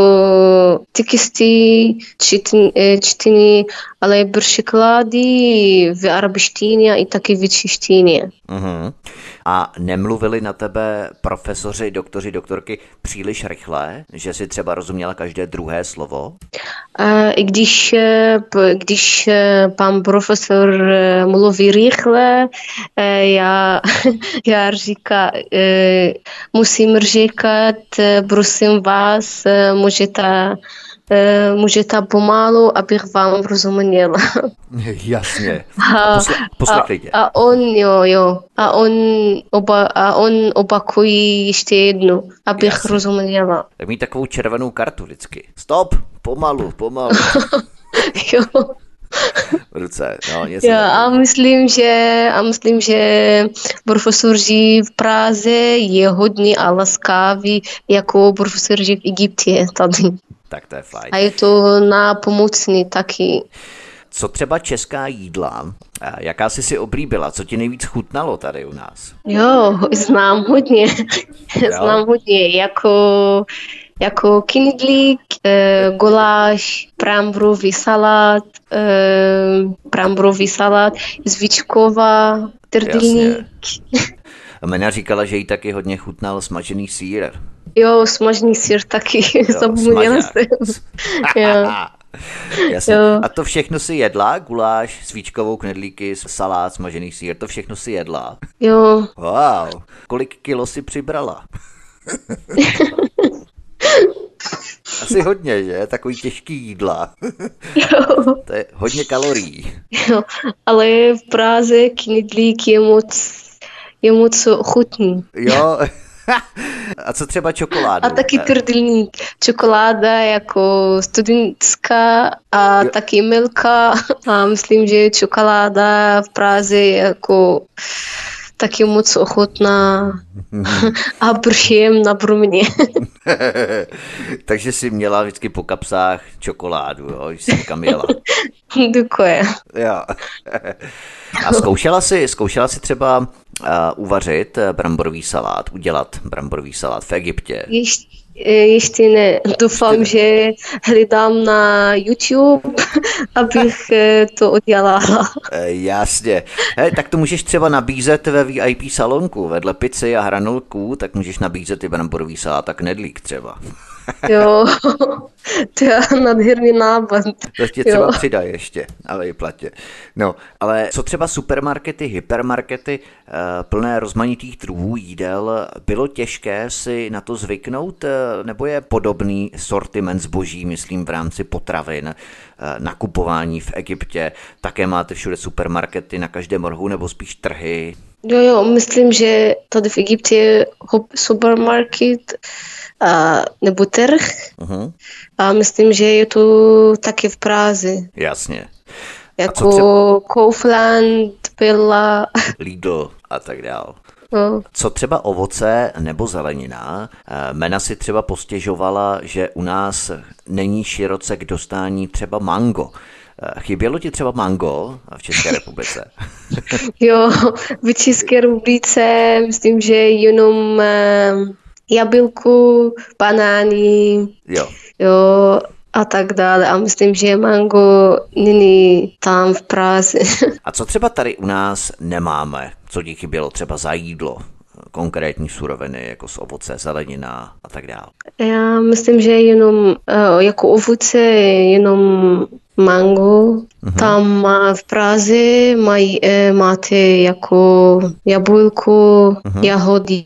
S10: texty, čtení, ale překlady v arabštině i taky v češtině.
S1: Uh-huh. A nemluvili na tebe profesoři, doktoři, doktorky příliš rychle, že si třeba rozuměla každé druhé slovo?
S10: I když, když pan profesor mluví rychle, já, já říká, musím říkat, prosím vás, můžete můžete pomalu, abych vám rozuměla.
S1: Jasně. A, posle,
S10: a, a on, jo, jo. A on, oba, a on opakuje ještě jednu, abych Jasně. rozuměla.
S1: Tak mít takovou červenou kartu vždycky. Stop, pomalu, pomalu.
S10: Jo.
S1: v ruce. No,
S10: jo, a myslím, že, a myslím, že profesoři v Praze je hodně a laskavý jako profesoři v Egyptě tady.
S1: Tak to je fajn.
S10: A je to nápomocný taky.
S1: Co třeba česká jídla? Jaká jsi si oblíbila? Co ti nejvíc chutnalo tady u nás?
S10: Jo, znám hodně. znám hodně. Jako, jako knedlík, e, guláš, bramborový salát, e, bramborový salát, zvíčková, trdelník.
S1: Mena říkala, že jí taky hodně chutnal smažený sýr.
S10: Jo, smažený sýr taky. Zapomněla jsem. Jo.
S1: Jasně. Jo. A to všechno si jedla? Guláš, svíčkovou, knedlíky, salát, smažený sýr, to všechno si jedla?
S10: Jo.
S1: Wow. Kolik kilo si přibrala? Asi hodně, že? Takový těžký jídla.
S10: Jo.
S1: To je hodně kalorií.
S10: Jo, ale v Praze knedlík je moc, je moc chutný.
S1: Jo. A co třeba čokoládu?
S10: A taky trdelník. Čokoláda jako studentská a jo. Taky milka. A myslím, že čokoláda v Praze je jako taky moc ochotná a příjemná pro mě.
S1: Takže jsi měla vždycky po kapsách čokoládu, jo, když jsi kam jela.
S10: Děkuji.
S1: Jo. A zkoušela jsi, zkoušela jsi třeba uh, uvařit brambourový salát, udělat brambourový salát v Egyptě?
S10: Ještě, ještě ne. Doufám, ještě ne. Že hledám na YouTube, abych to udělala.
S1: Jasně. He, tak to můžeš třeba nabízet ve V I P salonku, vedle pizzy a hranolků, tak můžeš nabízet i brambourový salát a knedlík třeba.
S10: Jo, to je nádherný nápad.
S1: To tě třeba přidá ještě na výplatě. No, ale co třeba supermarkety, hypermarkety, plné rozmanitých druhů jídel, bylo těžké si na to zvyknout, nebo je podobný sortiment zboží, myslím v rámci potravin, nakupování v Egyptě, také máte všude supermarkety na každém rohu, nebo spíš trhy?
S10: Jo, jo, myslím, že tady v Egyptě je supermarket, a, nebo trh. Uh-huh. A myslím, že je to taky v Praze.
S1: Jasně.
S10: Jako třeba... Kaufland, Billa,
S1: Lidl a tak dál.
S10: No.
S1: Co třeba ovoce nebo zelenina? Mena si třeba postěžovala, že u nás není široce k dostání třeba mango. Chybělo ti třeba mango v České republice?
S10: Jo, v České republice myslím, že jenom jablku, banány,
S1: jo.
S10: Jo, a tak dále. A myslím, že mango není tam v Praze.
S1: A co třeba tady u nás nemáme? Co ti chybělo třeba za jídlo? Konkrétní suroviny, jako z ovoce, zelenina a tak dále.
S10: Já myslím, že jenom jako ovoce, jenom mango. Uh-huh. Tam v Praze mají, máte jako jablko, uh-huh. jahody.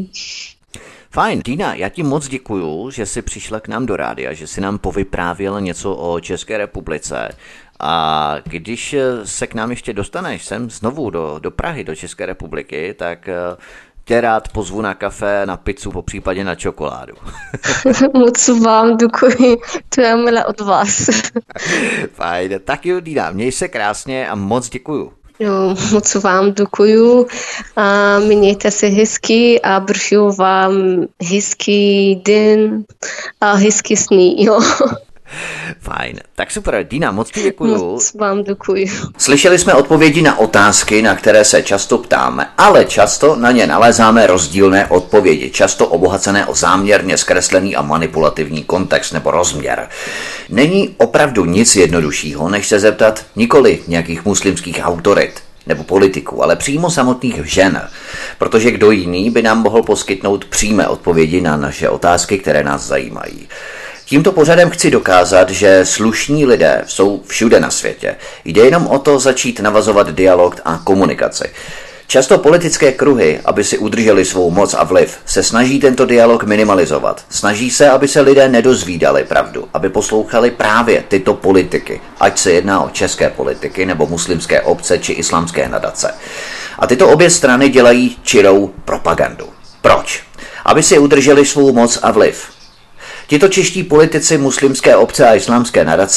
S1: Fajn, Dina, já ti moc děkuju, že jsi přišla k nám do rádia, že jsi nám povyprávěla něco o České republice. A když se k nám ještě dostaneš sem znovu do, do Prahy, do České republiky, tak tě rád pozvu na kafe, na pizzu, po případě na čokoládu.
S10: Moc vám děkuji, to je milé od vás.
S1: Fajn, tak jo, Dina, měj se krásně a moc děkuju.
S10: Jo, moc vám děkuju a mějte se hezky a přeju vám hezký den a hezký sny, jo.
S1: Fajn, tak super, Dina, moc ti děkuju.
S10: Moc vám děkuju.
S1: Slyšeli jsme odpovědi na otázky, na které se často ptáme, ale často na ně nalézáme rozdílné odpovědi, často obohacené o záměrně zkreslený a manipulativní kontext nebo rozměr. Není opravdu nic jednoduššího, než se zeptat nikoli nějakých muslimských autorit nebo politiků, ale přímo samotných žen, protože kdo jiný by nám mohl poskytnout přímé odpovědi na naše otázky, které nás zajímají. Tímto pořadem chci dokázat, že slušní lidé jsou všude na světě. Jde jenom o to začít navazovat dialog a komunikaci. Často politické kruhy, aby si udrželi svou moc a vliv, se snaží tento dialog minimalizovat. Snaží se, aby se lidé nedozvídali pravdu, aby poslouchali právě tyto politiky, ať se jedná o české politiky nebo muslimské obce či islámské nadace. A tyto obě strany dělají čirou propagandu. Proč? Aby si udrželi svou moc a vliv. Tito čeští politici muslimské obce a islámské nadace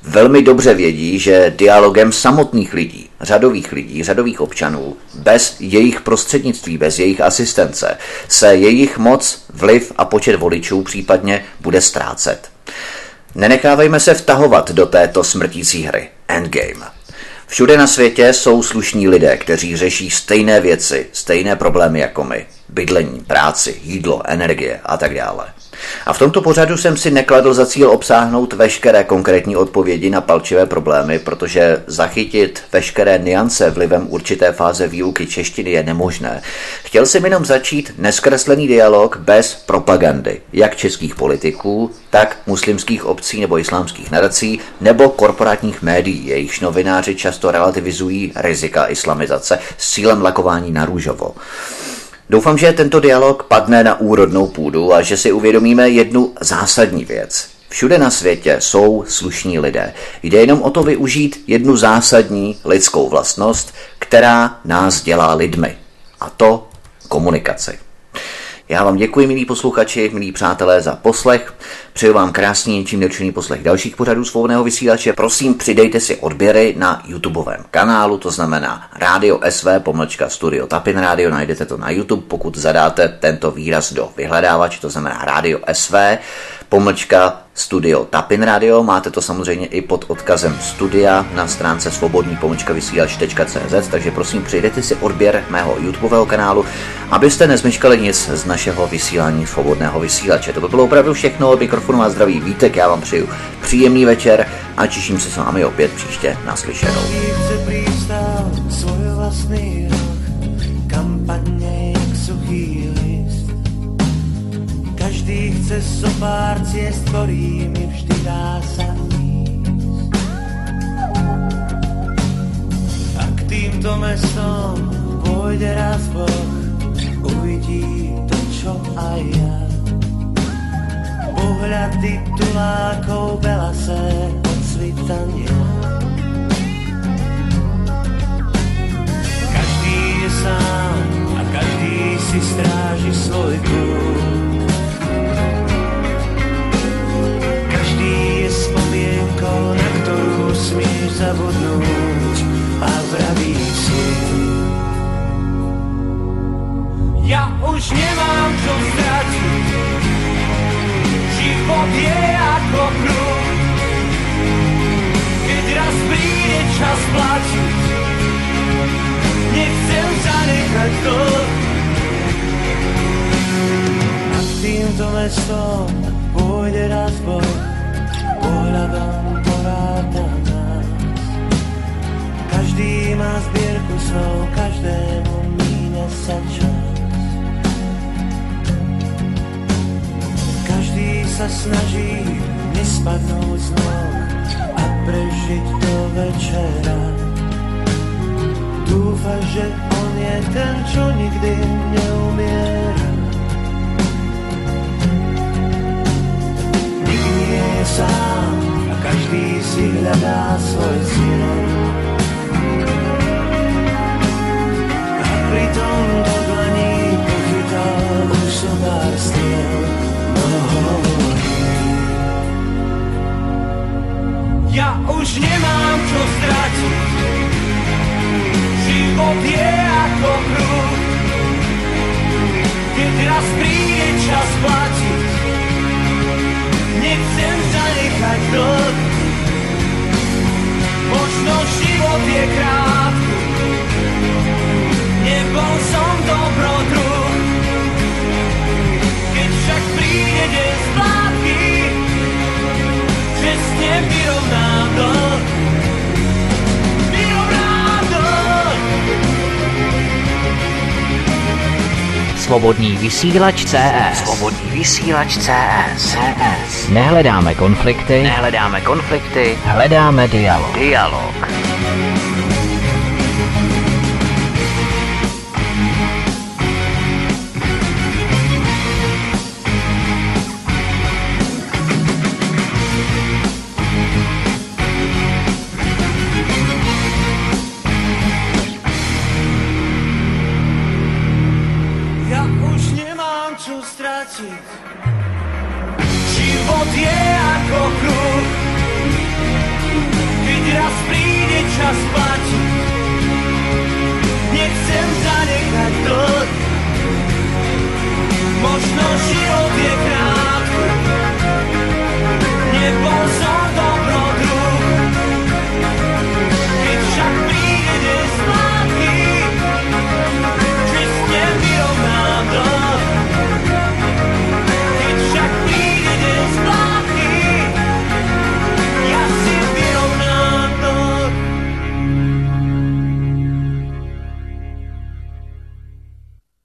S1: velmi dobře vědí, že dialogem samotných lidí, řadových lidí, řadových občanů, bez jejich prostřednictví, bez jejich asistence, se jejich moc, vliv a počet voličů případně bude ztrácet. Nenechávejme se vtahovat do této smrtící hry. Endgame. Všude na světě jsou slušní lidé, kteří řeší stejné věci, stejné problémy jako my. Bydlení, práci, jídlo, energie a tak dále. A v tomto pořadu jsem si nekladl za cíl obsáhnout veškeré konkrétní odpovědi na palčivé problémy, protože zachytit veškeré nuance vlivem určité fáze výuky češtiny je nemožné. Chtěl jsem jenom začít neskreslený dialog bez propagandy, jak českých politiků, tak muslimských obcí nebo islámských nadací, nebo korporátních médií, jejichž novináři často relativizují rizika islamizace s cílem lakování na růžovo. Doufám, že tento dialog padne na úrodnou půdu a že si uvědomíme jednu zásadní věc. Všude na světě jsou slušní lidé. Jde jenom o to využít jednu zásadní lidskou vlastnost, která nás dělá lidmi. A to komunikaci. Já vám děkuji, milí posluchači, milí přátelé, za poslech. Přeju vám krásný, ničím nerušený poslech dalších pořadů Svobodného vysílače. Prosím, přidejte si odběry na YouTubeovém kanálu, to znamená Rádio S V pomlčka Studio Tapin Radio, najdete to na YouTube, pokud zadáte tento výraz do vyhledávače, to znamená Rádio S V pomlčka Studio Tapin Radio. Máte to samozřejmě i pod odkazem studia na stránce svobodný pomlčka vysílač tečka cé zet, takže prosím, přidejte si odběr mého YouTubeového kanálu, abyste nezmeškali nic z našeho vysílání Svobodného vysílače. To by bylo opravdu všechno, od mikrofonu a zdraví Vítek, já vám přeju příjemný večer a těším se s vámi opět příště naslyšenou.
S3: Každý chce so pár ciest, ktorými vždy dá sa ísť. A k týmto mestom pôjde raz Boh, uvidí to, čo aj ja. Pohľad titulákov belasé od svitania. Každý je sám a každý si stráži svoj kľúč. Na ktorú smieš zabudnúť a vraví si: ja už nemám čo stratiť, život je ako kruh, keď raz príde čas platiť, nechcem zanechať dlh. A k týmto mestom pôjde raz Boh, pohľadom poráta nás. Každý má zbierku snov, každému míňa sa čas. Každý sa snaží nespadnúť z nôh a prežiť do večera. Dúfa, že on je ten, čo nikdy neumiera. Nikdy nie je sám a každý si hľadá svoj cieľ. A pritom do dlaní pochytal už som pár stiel. Ja už nemám čo stratiť, život je ako kruh, keď raz príde čas platiť, nechcem zanechať dlh. Možno život je krátky, nebol som dobrodruh, keď však príde deň splátky, čestne vyrovnám dlh. Vyrovnám dlh.
S4: Svobodný vysílač C S. Svobodný vysílač C S. C S. Nehledáme konflikty. Nehledáme konflikty. Hledáme dialog. Dialog.
S3: Život je ako kruh, raz príde čas platiť. Nechcem zanechať dlh, možno život je krásny.